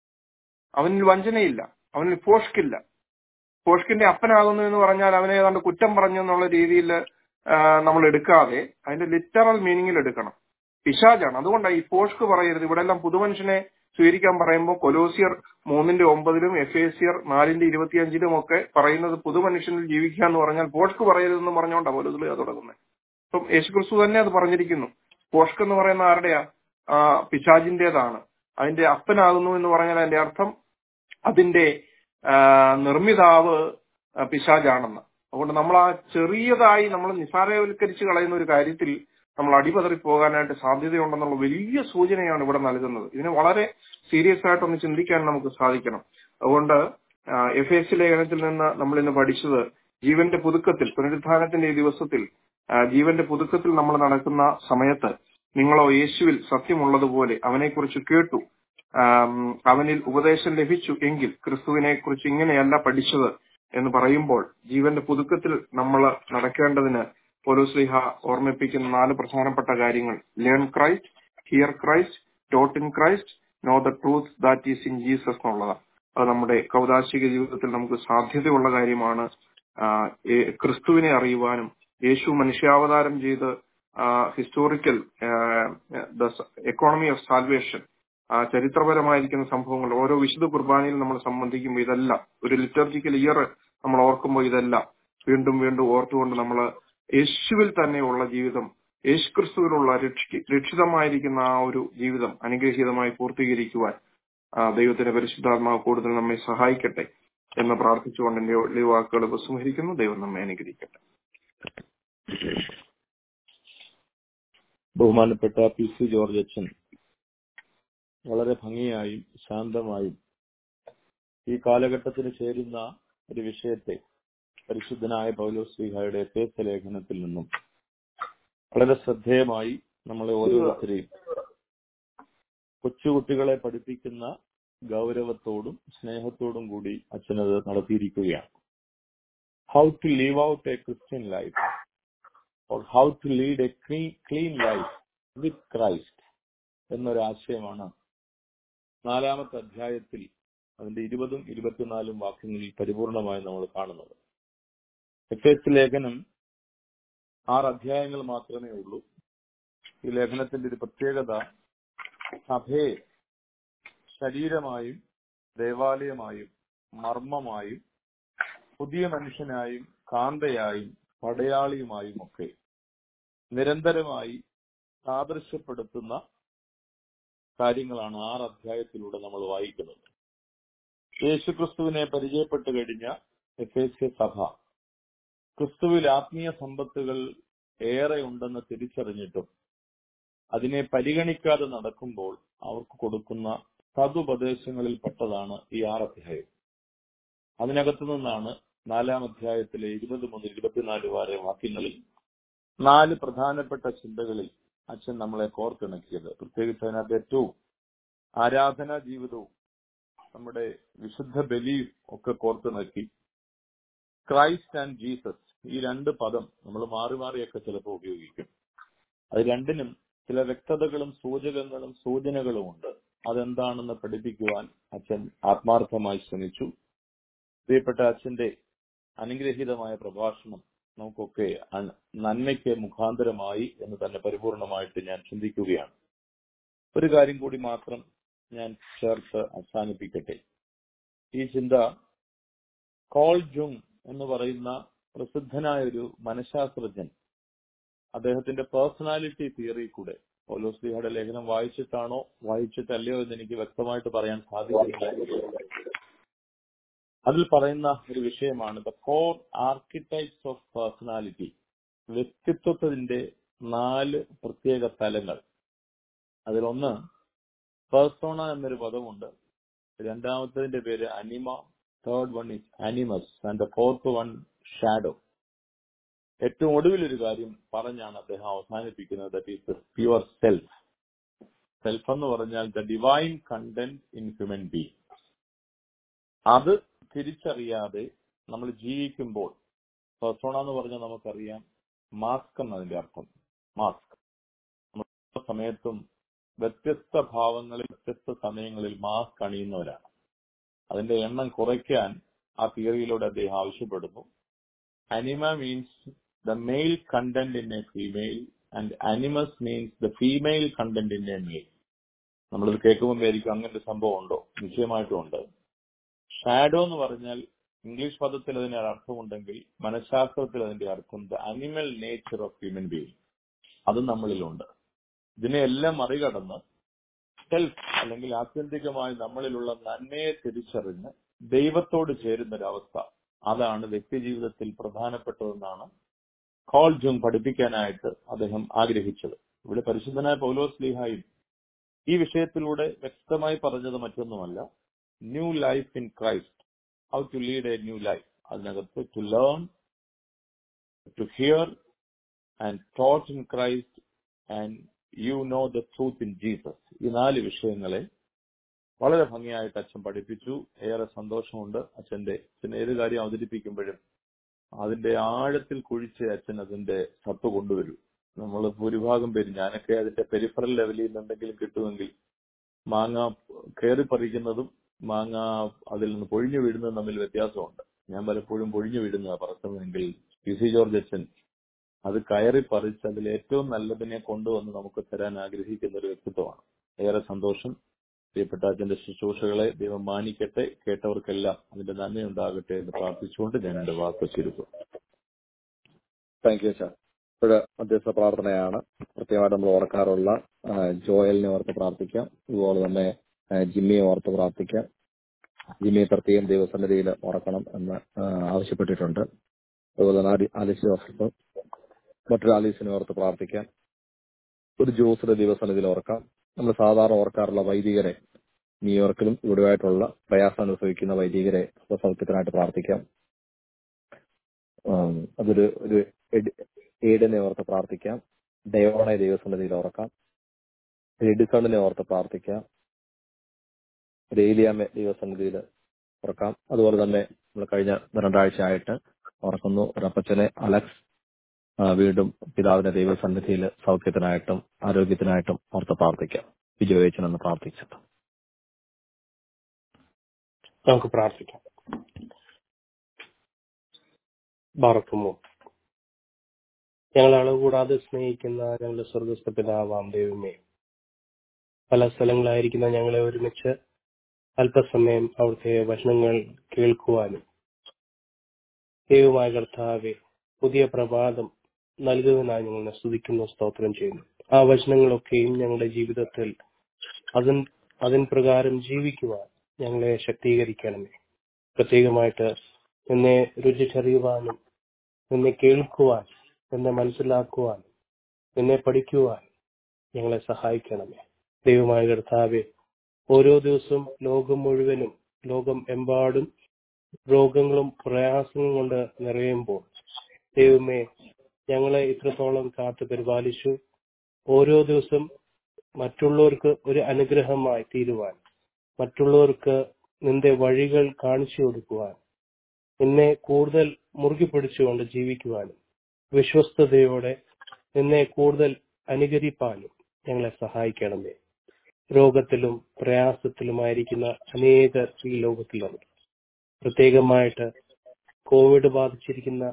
അവനിൽ ഭോഷ്കില്ല. ഭോഷ്കിന്റെ അപ്പനാകുന്നു എന്ന് പറഞ്ഞാൽ അവനെ ഏതാണ്ട് കുറ്റം പറഞ്ഞു എന്നുള്ള രീതിയിൽ നമ്മൾ എടുക്കാതെ അതിന്റെ ലിറ്ററൽ മീനിങ്ങിൽ എടുക്കണം. പിശാചാണ്. അതുകൊണ്ടാണ് ഈ ഭോഷ്ക് പറയരുത്. ഇവിടെ എല്ലാം പുതുമനുഷ്യനെ സ്വീകരിക്കാൻ പറയുമ്പോൾ കൊലോസ്യർ 3:9 എഫേസ്യർ 4:25 ഒക്കെ പറയുന്നത് പുതുമനുഷ്യനിൽ ജീവിക്കുക എന്ന് പറഞ്ഞാൽ ഭോഷ്ക് പറയരുതെന്ന് പറഞ്ഞുകൊണ്ടാണ് പൗലോസ് തുടങ്ങുന്നത്. അപ്പം യേശുക്രിസ്തു തന്നെ അത് പറഞ്ഞിരിക്കുന്നു. ഭോഷ്ക് എന്ന് പറയുന്ന ആരുടെയാ? പിശാചിന്റേതാണ്. അതിന്റെ അപ്പനാകുന്നു എന്ന് പറഞ്ഞാൽ അതിന്റെ അർത്ഥം അതിന്റെ നിർമ്മിതാവ് പിശാചാണെന്ന്. അതുകൊണ്ട് നമ്മൾ ആ ചെറിയതായി നമ്മൾ നിസ്സാരവൽക്കരിച്ച് കളയുന്ന ഒരു കാര്യത്തിൽ നമ്മൾ അടിപതറി പോകാനായിട്ട് സാധ്യതയുണ്ടെന്നുള്ള വലിയ സൂചനയാണ് ഇവിടെ നൽകുന്നത്. ഇതിനെ വളരെ സീരിയസ് ആയിട്ടൊന്ന് ചിന്തിക്കാൻ നമുക്ക് സാധിക്കണം. അതുകൊണ്ട് എഫേസ്യ ലേഖനത്തിൽ നിന്ന് നമ്മൾ ഇന്ന് പഠിച്ചത് ജീവന്റെ പുതുക്കത്തിൽ, പുനരുത്ഥാനത്തിന്റെ ഈ ദിവസത്തിൽ ജീവന്റെ പുതുക്കത്തിൽ നമ്മൾ നടക്കുന്ന സമയത്ത് നിങ്ങളോ യേശുവിൽ സത്യമുള്ളതുപോലെ അവനെക്കുറിച്ച് കേട്ടു, അവനിൽ ഉപദേശം ലഭിച്ചു എങ്കിൽ ക്രിസ്തുവിനെ കുറിച്ച് ഇങ്ങനെയല്ല പഠിച്ചത് എന്ന് പറയുമ്പോൾ ജീവന്റെ പുതുക്കത്തിൽ നമ്മൾ നടക്കേണ്ടതിന് പൗലോസ്ലീഹ ഓർമ്മിപ്പിക്കുന്ന 4 പ്രധാനപ്പെട്ട കാര്യങ്ങൾ: learn Christ, hear Christ, taught in Christ, know the truth that is in Jesus എന്നുള്ളതാണ്. അത് നമ്മുടെ കൗദാശിക ജീവിതത്തിൽ നമുക്ക് സാധ്യതയുള്ള കാര്യമാണ്. ക്രിസ്തുവിനെ അറിയുവാനും യേശു മനുഷ്യാവതാരം ചെയ്ത് ഹിസ്റ്റോറിക്കൽ എക്കോണമി ഓഫ് സാൽവേഷൻ, ചരിത്രപരമായിരിക്കുന്ന സംഭവങ്ങൾ ഓരോ വിശുദ്ധ കുർബാനയിൽ നമ്മൾ സംബന്ധിക്കുമ്പോൾ ഇതെല്ലാം, ഒരു ലിറ്റർജിക്കൽ ഇയർ നമ്മൾ ഓർക്കുമ്പോൾ ഇതെല്ലാം വീണ്ടും വീണ്ടും ഓർത്തുകൊണ്ട് നമ്മൾ യേശുവിൽ തന്നെയുള്ള ജീവിതം, യേശു ക്രിസ്തുവിലുള്ള രക്ഷിതമായിരിക്കുന്ന ആ ഒരു ജീവിതം അനുഗ്രഹീതമായി പൂർത്തീകരിക്കുവാൻ ദൈവത്തിന്റെ പരിശുദ്ധാത്മാവ് കൂടുതൽ നമ്മെ സഹായിക്കട്ടെ എന്ന് പ്രാർത്ഥിച്ചുകൊണ്ട് എന്റെ ഈ വാക്കുകൾ ഉപസംഹരിക്കുന്നു. ദൈവം നമ്മെ അനുഗ്രഹിക്കട്ടെ. ബഹുമാനപ്പെട്ട PC ജോർജ് അച്ഛൻ വളരെ ഭംഗിയായും ശാന്തമായും ഈ കാലഘട്ടത്തിന് ചേരുന്ന ഒരു വിഷയത്തെ പരിശുദ്ധനായ പൗലോസ്ലീഹയുടെ എഫേസ്യ ലേഖനത്തിൽ നിന്നും വളരെ ശ്രദ്ധേയമായി നമ്മളെ ഓരോരുത്തരെയും കൊച്ചുകുട്ടികളെ പഠിപ്പിക്കുന്ന ഗൗരവത്തോടും സ്നേഹത്തോടും കൂടി അച്ഛനത് നടത്തിയിരിക്കുകയാണ്. How to live out a Christian life or how to lead a clean life with Christ എന്നൊരാശയമാണ് 4-ാമത്തെ അധ്യായത്തിൽ അതിന്റെ 20ഉം 24ഉം വാക്യങ്ങളിൽ പരിപൂർണമായി നമ്മൾ കാണുന്നത്. എഫേസ്യ ലേഖനം 6 അധ്യായങ്ങൾ മാത്രമേ ഉള്ളൂ. ഈ ലേഖനത്തിന്റെ ഒരു പ്രത്യേകത സഭയെ ശരീരമായും ദേവാലയമായും മർമ്മമായും പുതിയ മനുഷ്യനായും കാന്തയായും പടയാളിയുമായും ഒക്കെ നിരന്തരമായി സാദൃശ്യപ്പെടുത്തുന്ന കാര്യങ്ങളാണ് 6 അധ്യായത്തിലൂടെ നമ്മൾ വായിക്കുന്നത്. യേശുക്രിസ്തുവിനെ പരിചയപ്പെട്ടു കഴിഞ്ഞ എഫേസ്യ സഭ ക്രിസ്തുവിൽ ആത്മീയ സമ്പത്തുകൾ ഏറെ ഉണ്ടെന്ന് തിരിച്ചറിഞ്ഞിട്ടും അതിനെ പരിഗണിക്കാതെ നടക്കുമ്പോൾ അവർക്ക് കൊടുക്കുന്ന സതുപദേശങ്ങളിൽ പെട്ടതാണ് ഈ 6 അധ്യായം. അതിനകത്തു നിന്നാണ് 4-ാം അധ്യായത്തിലെ 20 മുതൽ 24 വരെ വാക്യങ്ങളിൽ 4 പ്രധാനപ്പെട്ട ചിന്തകളിൽ അച്ഛൻ നമ്മളെ കോർത്തിണക്കിയത്. പ്രത്യേകിച്ച് അതിനകത്ത് ഏറ്റവും ആരാധനാ ജീവിതവും നമ്മുടെ വിശുദ്ധ ബലിയും ഒക്കെ കോർത്തിണക്കി ക്രൈസ്റ്റ് ആൻഡ് ജീസസ്, ഈ 2 പദം നമ്മൾ മാറി മാറിയൊക്കെ ചിലപ്പോൾ ഉപയോഗിക്കും. അത് രണ്ടിനും ചില വ്യക്തതകളും സൂചകങ്ങളും സൂചനകളും ഉണ്ട്. അതെന്താണെന്ന് പഠിപ്പിക്കുവാൻ അച്ഛൻ ആത്മാർത്ഥമായി ശ്രമിച്ചു. പ്രിയപ്പെട്ട അച്ഛന്റെ അനുഗ്രഹീതമായ പ്രഭാഷണം നമുക്കൊക്കെ നന്മയ്ക്ക് മുഖാന്തരമായി എന്ന് തന്നെ പരിപൂർണമായിട്ട് ഞാൻ ചിന്തിക്കുകയാണ്. ഒരു കാര്യം കൂടി മാത്രം ഞാൻ ചേർത്ത് അവസാനിപ്പിക്കട്ടെ. ഈ ചിന്ത കോൾ ജുങ് എന്ന് പറയുന്ന പ്രസിദ്ധനായ ഒരു മനഃശാസ്ത്രജ്ഞൻ അദ്ദേഹത്തിന്റെ പേഴ്സണാലിറ്റി തിയറി കൂടെ പൗലോസ്ലീഹയുടെ ലേഖനം വായിച്ചിട്ടാണോ വായിച്ചിട്ടല്ലയോ എന്ന് എനിക്ക് വ്യക്തമായിട്ട് പറയാൻ സാധിക്കുന്നില്ല. അതിൽ പറയുന്ന ഒരു വിഷയമാണ് ദ 4 ആർക്കിടൈപ്സ് ഓഫ് പേഴ്സണാലിറ്റി, വ്യക്തിത്വത്തിന്റെ 4 പ്രത്യേക തലങ്ങൾ. അതിലൊന്ന് പേഴ്സോണ എന്നൊരു പദമുണ്ട്. രണ്ടാമത്തതിന്റെ പേര് anima, third one is animus and the fourth one shadow. ഏറ്റവും ഒടുവിലൊരു കാര്യം പറഞ്ഞാണ് അദ്ദേഹം അവസാനിപ്പിക്കുന്നത്, that is the pure self. Self എന്ന് പറഞ്ഞാൽ the divine content in human being. അത് തിരിച്ചറിയാതെ നമ്മൾ ജീവിക്കുമ്പോൾ, പേഴ്സോണ എന്ന് പറഞ്ഞാൽ നമുക്കറിയാം മാസ്ക് എന്നതിന്റെ അർത്ഥം. മാസ്ക് നമ്മൾ സമയത്തും വ്യത്യസ്ത ഭാവങ്ങളിൽ വ്യത്യസ്ത സമയങ്ങളിൽ മാസ്ക് അണിയുന്നവരാണ്. അതിന്റെ എണ്ണം കുറയ്ക്കാൻ ആ തിയറിയിലൂടെ അദ്ദേഹം ആവശ്യപ്പെടുന്നു. Anima means the male content in a female and animus means the female content in a male. നമ്മളിത് കേൾക്കുമ്പോൾ ആയിരിക്കും അങ്ങനെ ഒരു സംഭവം ഉണ്ടോ? നിശ്ചയമായിട്ടും ഉണ്ട്. ഷാഡോ എന്ന് പറഞ്ഞാൽ ഇംഗ്ലീഷ് പദത്തിൽ അതിന് അർത്ഥമുണ്ടെങ്കിൽ മനഃശാസ്ത്രത്തിൽ അതിന്റെ അർത്ഥം the animal nature of human being. അതും നമ്മളിലുണ്ട്. ഇതിനെയെല്ലാം മറികടന്ന് സെൽഫ് അല്ലെങ്കിൽ ആത്യന്തികമായി നമ്മളിലുള്ള നന്മയെ തിരിച്ചറിഞ്ഞ് ദൈവത്തോട് ചേരുന്ന ഒരവസ്ഥ, അതാണ് വ്യക്തി ജീവിതത്തിൽ പ്രധാനപ്പെട്ടതെന്നാണ് കോൾ ജുങ് പഠിപ്പിക്കാനായിട്ട് അദ്ദേഹം ആഗ്രഹിച്ചത്. ഇവിടെ പരിശുദ്ധനായ പൗലോസ് ശ്ലീഹായും ഈ വിഷയത്തിലൂടെ വ്യക്തമായി പറഞ്ഞത് മറ്റൊന്നുമല്ല, new life in Christ, how to lead a new life. അതിനകത്ത് to learn, to hear and taught in Christ and you know the truth in Jesus. ഈ 4 വിഷയങ്ങളെ വളരെ ഭംഗിയായിട്ട് അച്ഛൻ പഠിപ്പിച്ചു. ഏറെ സന്തോഷമുണ്ട്. അച്ഛൻ ഏത് കാര്യം അവതരിപ്പിക്കുമ്പോഴും അതിന്റെ ആഴത്തിൽ കുഴിച്ച് അച്ഛൻ അതിന്റെ സത്ത് കൊണ്ടുവരും. നമ്മൾ ഭൂരിഭാഗം പേര്, ഞാനൊക്കെ അതിന്റെ പെരിഫറൽ ലെവലിൽ എന്തെങ്കിലും കിട്ടുമെങ്കിൽ, മാങ്ങ കയറി പറിക്കുന്നതും മാങ്ങ അതിൽ നിന്ന് പൊഴിഞ്ഞു വീഴുന്നതും തമ്മിൽ വ്യത്യാസമുണ്ട്. ഞാൻ പലപ്പോഴും പൊഴിഞ്ഞു വീഴുന്ന പറക്കുന്നതെങ്കിൽ പി.സി. ജോർജ് അച്ഛൻ അത് കയറി പറിച്ച് അതിൽ ഏറ്റവും നല്ലതിനെ കൊണ്ടുവന്ന് നമുക്ക് തരാൻ ആഗ്രഹിക്കുന്ന ഒരു വ്യക്തിത്വമാണ്. ഏറെ സന്തോഷം. പ്രിയപ്പെട്ട അച്ഛന്റെ ശുശ്രൂഷകളെ ദൈവം മാനിക്കട്ടെ. കേട്ടവർക്കെല്ലാം അതിന്റെ നന്മയുണ്ടാകട്ടെ എന്ന് പ്രാർത്ഥിച്ചുകൊണ്ട് ഞാൻ എന്റെ വാക്ക് ചുരുക്കും. Thank you sir. ഇപ്പോൾ മധ്യസ്ഥ പ്രാർത്ഥനയാണ് പ്രത്യേകമായിട്ട് നമ്മൾ ഓർക്കാറുള്ള. ജോയലിനെ ഓർത്ത് പ്രാർത്ഥിക്കാം. അതുപോലെ തന്നെ ജിമ്മിയെ ഓർത്ത് പ്രാർത്ഥിക്കാം. ജിമ്മിയെ പ്രത്യേകം ദൈവസന്നിധിയിൽ ഓർക്കണം എന്ന് ആവശ്യപ്പെട്ടിട്ടുണ്ട്. അതുപോലെ തന്നെ ആലിസ് ജോസഫ്, മറ്റൊരു ആലീസിനെ ഓർത്ത് പ്രാർത്ഥിക്കാം. ഒരു ജോസിന്റെ ദൈവസന്നിധിയിൽ ഓർക്കാം. നമ്മൾ സാധാരണ ഓർക്കാറുള്ള വൈദികരെ, ന്യൂയോർക്കിലും ഇവിടെയായിട്ടുള്ള പ്രയാസം അനുഭവിക്കുന്ന വൈദികരെ സൗഖ്യത്തിനായിട്ട് പ്രാർത്ഥിക്കാം. അതൊരു ഏഡിനെ ഓർത്ത് പ്രാർത്ഥിക്കാം. ഡയോണെ ദൈവസന്നിധിയിൽ ഓർക്കാം. എഡിസണിനെ ഓർത്ത് പ്രാർത്ഥിക്കാം. ഏലിയാമ്മെ ദൈവസന്നിധിയിൽ ഓർക്കാം. അതുപോലെ തന്നെ നമ്മൾ കഴിഞ്ഞ 2 ആഴ്ചയായിട്ട് ഓർക്കുന്നു ഒരപ്പച്ചനെ അലക്സ്, വീണ്ടും പിതാവിന്റെ ദൈവസന്നിധിയിൽ സൗഖ്യത്തിനായിട്ടും ആരോഗ്യത്തിനായിട്ടും ഓർത്ത് പ്രാർത്ഥിക്കാം. വിജയച്ചനെന്ന് പ്രാർത്ഥിച്ചത്. നമുക്ക് പ്രാർത്ഥിക്കാം. ബാറക്കുമോ. ഞങ്ങൾ അളവുകൂടാതെ സ്നേഹിക്കുന്ന ഞങ്ങളുടെ സ്വർഗസ്ഥ പിതാവാം ദൈവമേ, പല സ്ഥലങ്ങളായിരിക്കുന്ന ഞങ്ങളെ ഒരുമിച്ച് അല്പസമയം അവിടുത്തെ വചനങ്ങൾ കേൾക്കുവാനും ദൈവമായ കർത്താവെ പുതിയ പ്രഭാതം നൽകുവാനായി ഞങ്ങളെ സ്തുതിക്കുന്നു, സ്തോത്രം ചെയ്യുന്നു. ആ വചനങ്ങളൊക്കെയും ഞങ്ങളുടെ ജീവിതത്തിൽ അതിൻ പ്രകാരം ജീവിക്കുവാൻ ഞങ്ങളെ ശക്തീകരിക്കണമേ. പ്രത്യേകമായിട്ട് നിന്നെ രുചിച്ചറിയുവാനും നിന്നെ കേൾക്കുവാൻ, നിന്നെ മനസ്സിലാക്കുവാൻ, നിന്നെ പഠിക്കുവാൻ ഞങ്ങളെ സഹായിക്കണമേ. ദൈവമായ കർത്താവെ, ഓരോ ദിവസവും ലോകം എമ്പാടും രോഗങ്ങളും പ്രയാസങ്ങളും കൊണ്ട് നിറയുമ്പോൾ ദൈവമേ ഞങ്ങളെ ഇത്രത്തോളം കാത്തു പരിപാലിച്ചു. ഓരോ ദിവസം മറ്റുള്ളവർക്ക് ഒരു അനുഗ്രഹമായി തീരുവാൻ, മറ്റുള്ളവർക്ക് നിന്റെ വഴികൾ കാണിച്ചു കൊടുക്കുവാൻ, നിന്നെ കൂടുതൽ മുറുകി പിടിച്ചുകൊണ്ട് ജീവിക്കുവാനും വിശ്വസ്തയോടെ നിന്നെ കൂടുതൽ അനുകരിപ്പാനും ഞങ്ങളെ സഹായിക്കണമേ. രോഗത്തിലും പ്രയാസത്തിലുമായിരിക്കുന്ന അനേകർ ഈ ലോകത്തിലുണ്ട്. പ്രത്യേകമായിട്ട് കോവിഡ് ബാധിച്ചിരിക്കുന്ന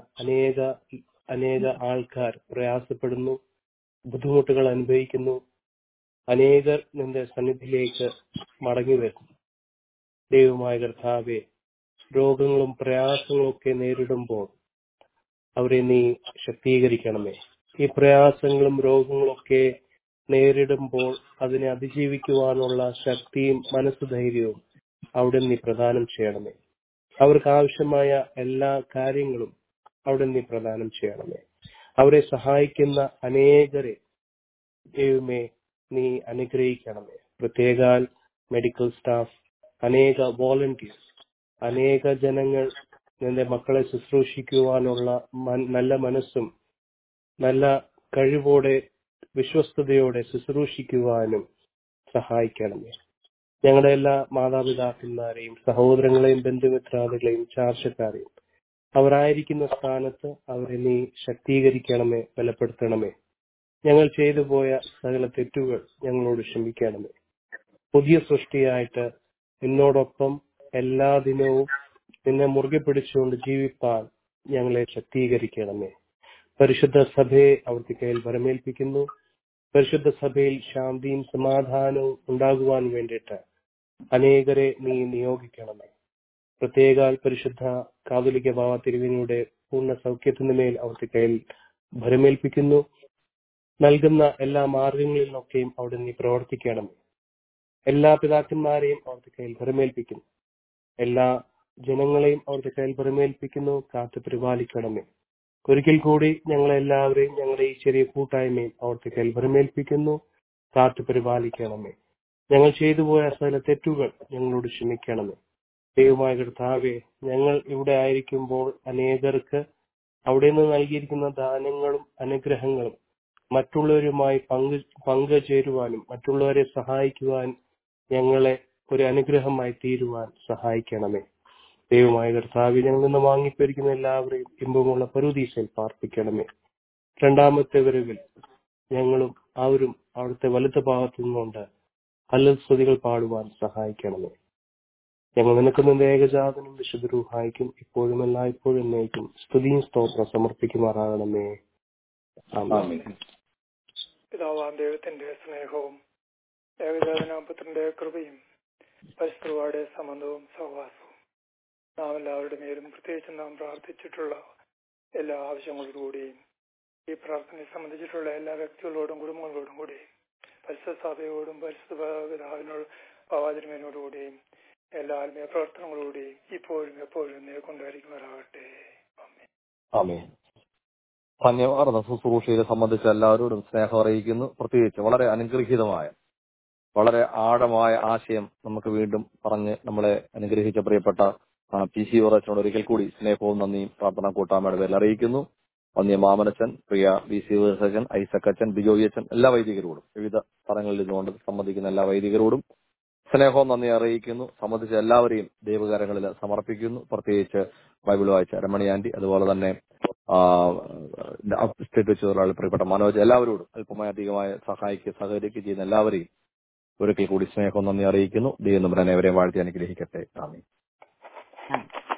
അനേക ആൾക്കാർ പ്രയാസപ്പെടുന്നു, ബുദ്ധിമുട്ടുകൾ അനുഭവിക്കുന്നു. അനേകർ നിന്റെ സന്നിധിയിലേക്ക് മടങ്ങി വരുന്നു. ദൈവമായ കർത്താവെ, രോഗങ്ങളും പ്രയാസങ്ങളും ഒക്കെ നേരിടുമ്പോൾ അവരെ നീ ശക്തീകരിക്കണമേ. ഈ പ്രയാസങ്ങളും രോഗങ്ങളും ഒക്കെ നേരിടുമ്പോൾ അതിനെ അതിജീവിക്കുവാനുള്ള ശക്തിയും മനസ്സുധൈര്യവും അവിടെ നീ പ്രദാനം ചെയ്യണമേ. അവർക്ക് ആവശ്യമായ എല്ലാ കാര്യങ്ങളും അവിടെ നീ പ്രദാനം ചെയ്യണമേ. അവരെ സഹായിക്കുന്ന അനേകരെ ദൈവമേ നീ അനുഗ്രഹിക്കണമേ. പ്രത്യേകാൽ മെഡിക്കൽ സ്റ്റാഫ്, അനേക വോളണ്ടിയേഴ്സ്, അനേക ജനങ്ങൾ നിന്റെ മക്കളെ ശുശ്രൂഷിക്കുവാനുള്ള നല്ല മനസ്സും നല്ല കഴിവോടെ വിശ്വസ്തയോടെ ശുശ്രൂഷിക്കുവാനും സഹായിക്കണമേ. ഞങ്ങളുടെ എല്ലാ മാതാപിതാക്കന്മാരെയും സഹോദരങ്ങളെയും ബന്ധുമിത്രാദികളെയും ചാർച്ചക്കാരെയും അവരായിരിക്കുന്ന സ്ഥാനത്ത് അവരെ നീ ശക്തീകരിക്കണമേ, ബലപ്പെടുത്തണമേ. ഞങ്ങൾ ചെയ്തു പോയ സകല തെറ്റുകൾ ഞങ്ങളോട് ക്ഷമിക്കണമേ. പുതിയ സൃഷ്ടിയായിട്ട് നിന്നോടൊപ്പം എല്ലാ ദിനവും നിന്നെ മുറുകെ പിടിച്ചുകൊണ്ട് ജീവിപ്പാൻ ഞങ്ങളെ ശക്തീകരിക്കണമേ. പരിശുദ്ധ സഭയെ അവിടുത്തെ കയ്യിൽ വരമേൽപ്പിക്കുന്നു. പരിശുദ്ധ സഭയിൽ ശാന്തിയും സമാധാനവും ഉണ്ടാകുവാൻ വേണ്ടിയിട്ട് അനേകരെ നീ നിയോഗിക്കണമേ. പ്രത്യേക പരിശുദ്ധ കാതോലിക്ക ബാവ തിരുവേനിയുടെ പൂർണ്ണ സൗഖ്യത്തിന് മേൽ അവിടുത്തെ കയ്യിൽ ഭരമേൽപ്പിക്കുന്നു. നൽകുന്ന എല്ലാ മാർഗങ്ങളിൽ നിന്നൊക്കെയും അവിടെ നീ പ്രവർത്തിക്കണമേ. എല്ലാ പിതാക്കന്മാരെയും അവിടുത്തെ കയ്യിൽ ഭരമേൽപ്പിക്കുന്നു. എല്ലാ ജനങ്ങളെയും അവിടുത്തെ കയ്യിൽ പ്രമേൽപ്പിക്കുന്നു. കാത്തു പരിപാലിക്കണമേ. ഒരിക്കൽ കൂടി ഞങ്ങളെല്ലാവരെയും ഞങ്ങളുടെ ഈ ചെറിയ കൂട്ടായ്മയും അവിടുത്തെ കയ്യിൽ പ്രമേൽപ്പിക്കുന്നു. കാത്തു പരിപാലിക്കണമേ. ഞങ്ങൾ ചെയ്തു പോയ സകല തെറ്റുകൾ ഞങ്ങളോട് ക്ഷമിക്കണമേ. ദൈവമായ കർത്താവേ, ഞങ്ങൾ ഇവിടെ ആയിരിക്കുമ്പോൾ അനേകർക്ക് അവിടെ നിന്ന് നൽകിയിരിക്കുന്ന ദാനങ്ങളും അനുഗ്രഹങ്ങളും മറ്റുള്ളവരുമായി പങ്കുചേരുവാനും മറ്റുള്ളവരെ സഹായിക്കുവാൻ ഞങ്ങളെ ഒരു അനുഗ്രഹമായി തീരുവാൻ സഹായിക്കണമേ. ദൈവമായ കർത്താവേ, ഞങ്ങളിൽ നിന്ന് വാങ്ങിപ്പോയിരിക്കുന്ന എല്ലാവരെയും ഇമ്പമുള്ള പറുദീസയിൽ പാർപ്പിക്കണമേ. രണ്ടാമത്തെ വരവിൽ ഞങ്ങളും അവരും അവിടുത്തെ വലത്ത് ഭാഗത്തു നിന്നുകൊണ്ട് ഹല്ലേലൂയ പാടുവാൻ സഹായിക്കണമേ. ഞങ്ങൾ നിനക്ക് നിന്റെ ഏകജാതനും വിശുദ്ധ റൂഹായിക്കും ഇപ്പോഴും എല്ലായ്പ്പോഴും എന്നേക്കും സ്തുതിയും സ്തോത്രം സമർപ്പിക്കുമാറാകണമേ. ആമേൻ. പിതാവാം ദൈവത്തിന്റെ സ്നേഹവും ഏകജാതനാം പുത്രന്റെ കൃപയും പരിശുദ്ധരുടെ സംബന്ധവും സഹവാസവും നാം എല്ലാവരുടെ മേലും പ്രത്യേകിച്ച് നാം പ്രാർത്ഥിച്ചിട്ടുള്ള എല്ലാ ആവശ്യങ്ങളോടുകൂടിയും ഈ പ്രാർത്ഥനയെ സംബന്ധിച്ചിട്ടുള്ള എല്ലാ വ്യക്തികളോടും കുടുംബങ്ങളോടും കൂടിയും പരിശുദ്ധ സഭയോടും പരിശുദ്ധ പിതാവിനോടും പാവാതിരുമേനോടുകൂടിയും എല്ലാ ആത്മീയ പ്രവർത്തനങ്ങളോടെയും ഇപ്പോഴും എപ്പോഴും കൊണ്ടുവരിക്കുമാറാകട്ടെ. ആമേൻ. ധന്യവാർന്ന ശുശ്രൂഷയെ സംബന്ധിച്ച എല്ലാവരോടും സ്നേഹം അറിയിക്കുന്നു. പ്രത്യേകിച്ച് വളരെ അനുഗ്രഹീതമായ വളരെ ആഴമായ ആശയം നമുക്ക് വീണ്ടും പറഞ്ഞ് നമ്മളെ അനുഗ്രഹിച്ച പ്രിയപ്പെട്ട PC ഓറച്ചനോട് ഒരിക്കൽ കൂടി സ്നേഹവും നന്ദിയും പ്രാർത്ഥന കൂട്ടായ്മയുടെ പേരിൽ അറിയിക്കുന്നു. വന്യ മാമനച്ചൻ, പ്രിയ BC ഓറച്ചൻ, ഐസക് അച്ഛൻ, ബിജോയി അച്ഛൻ, എല്ലാ വൈദികരോടും വിവിധ സ്ഥലങ്ങളിൽ ഇതുകൊണ്ട് സംബന്ധിക്കുന്ന എല്ലാ വൈദികരോടും സ്നേഹവും നന്ദി അറിയിക്കുന്നു. സംബന്ധിച്ച എല്ലാവരെയും ദൈവകരങ്ങളിൽ സമർപ്പിക്കുന്നു. പ്രത്യേകിച്ച് ബൈബിൾ വായിച്ച രമണി ആന്റി, അതുപോലെ തന്നെ സ്റ്റേറ്റ് വെച്ചുള്ള പ്രിയപ്പെട്ട മനോജ്, എല്ലാവരോടും അല്പമായി അധികമായി സഹകരിക്കുകയും ചെയ്യുന്ന എല്ലാവരെയും ഒരിക്കൽ കൂടി സ്നേഹവും നന്ദി അറിയിക്കുന്നു. ദൈവം നമ്മുടെ അനേവരെയും വാഴ്ത്തി അനുഗ്രഹിക്കട്ടെ. ആമേൻ.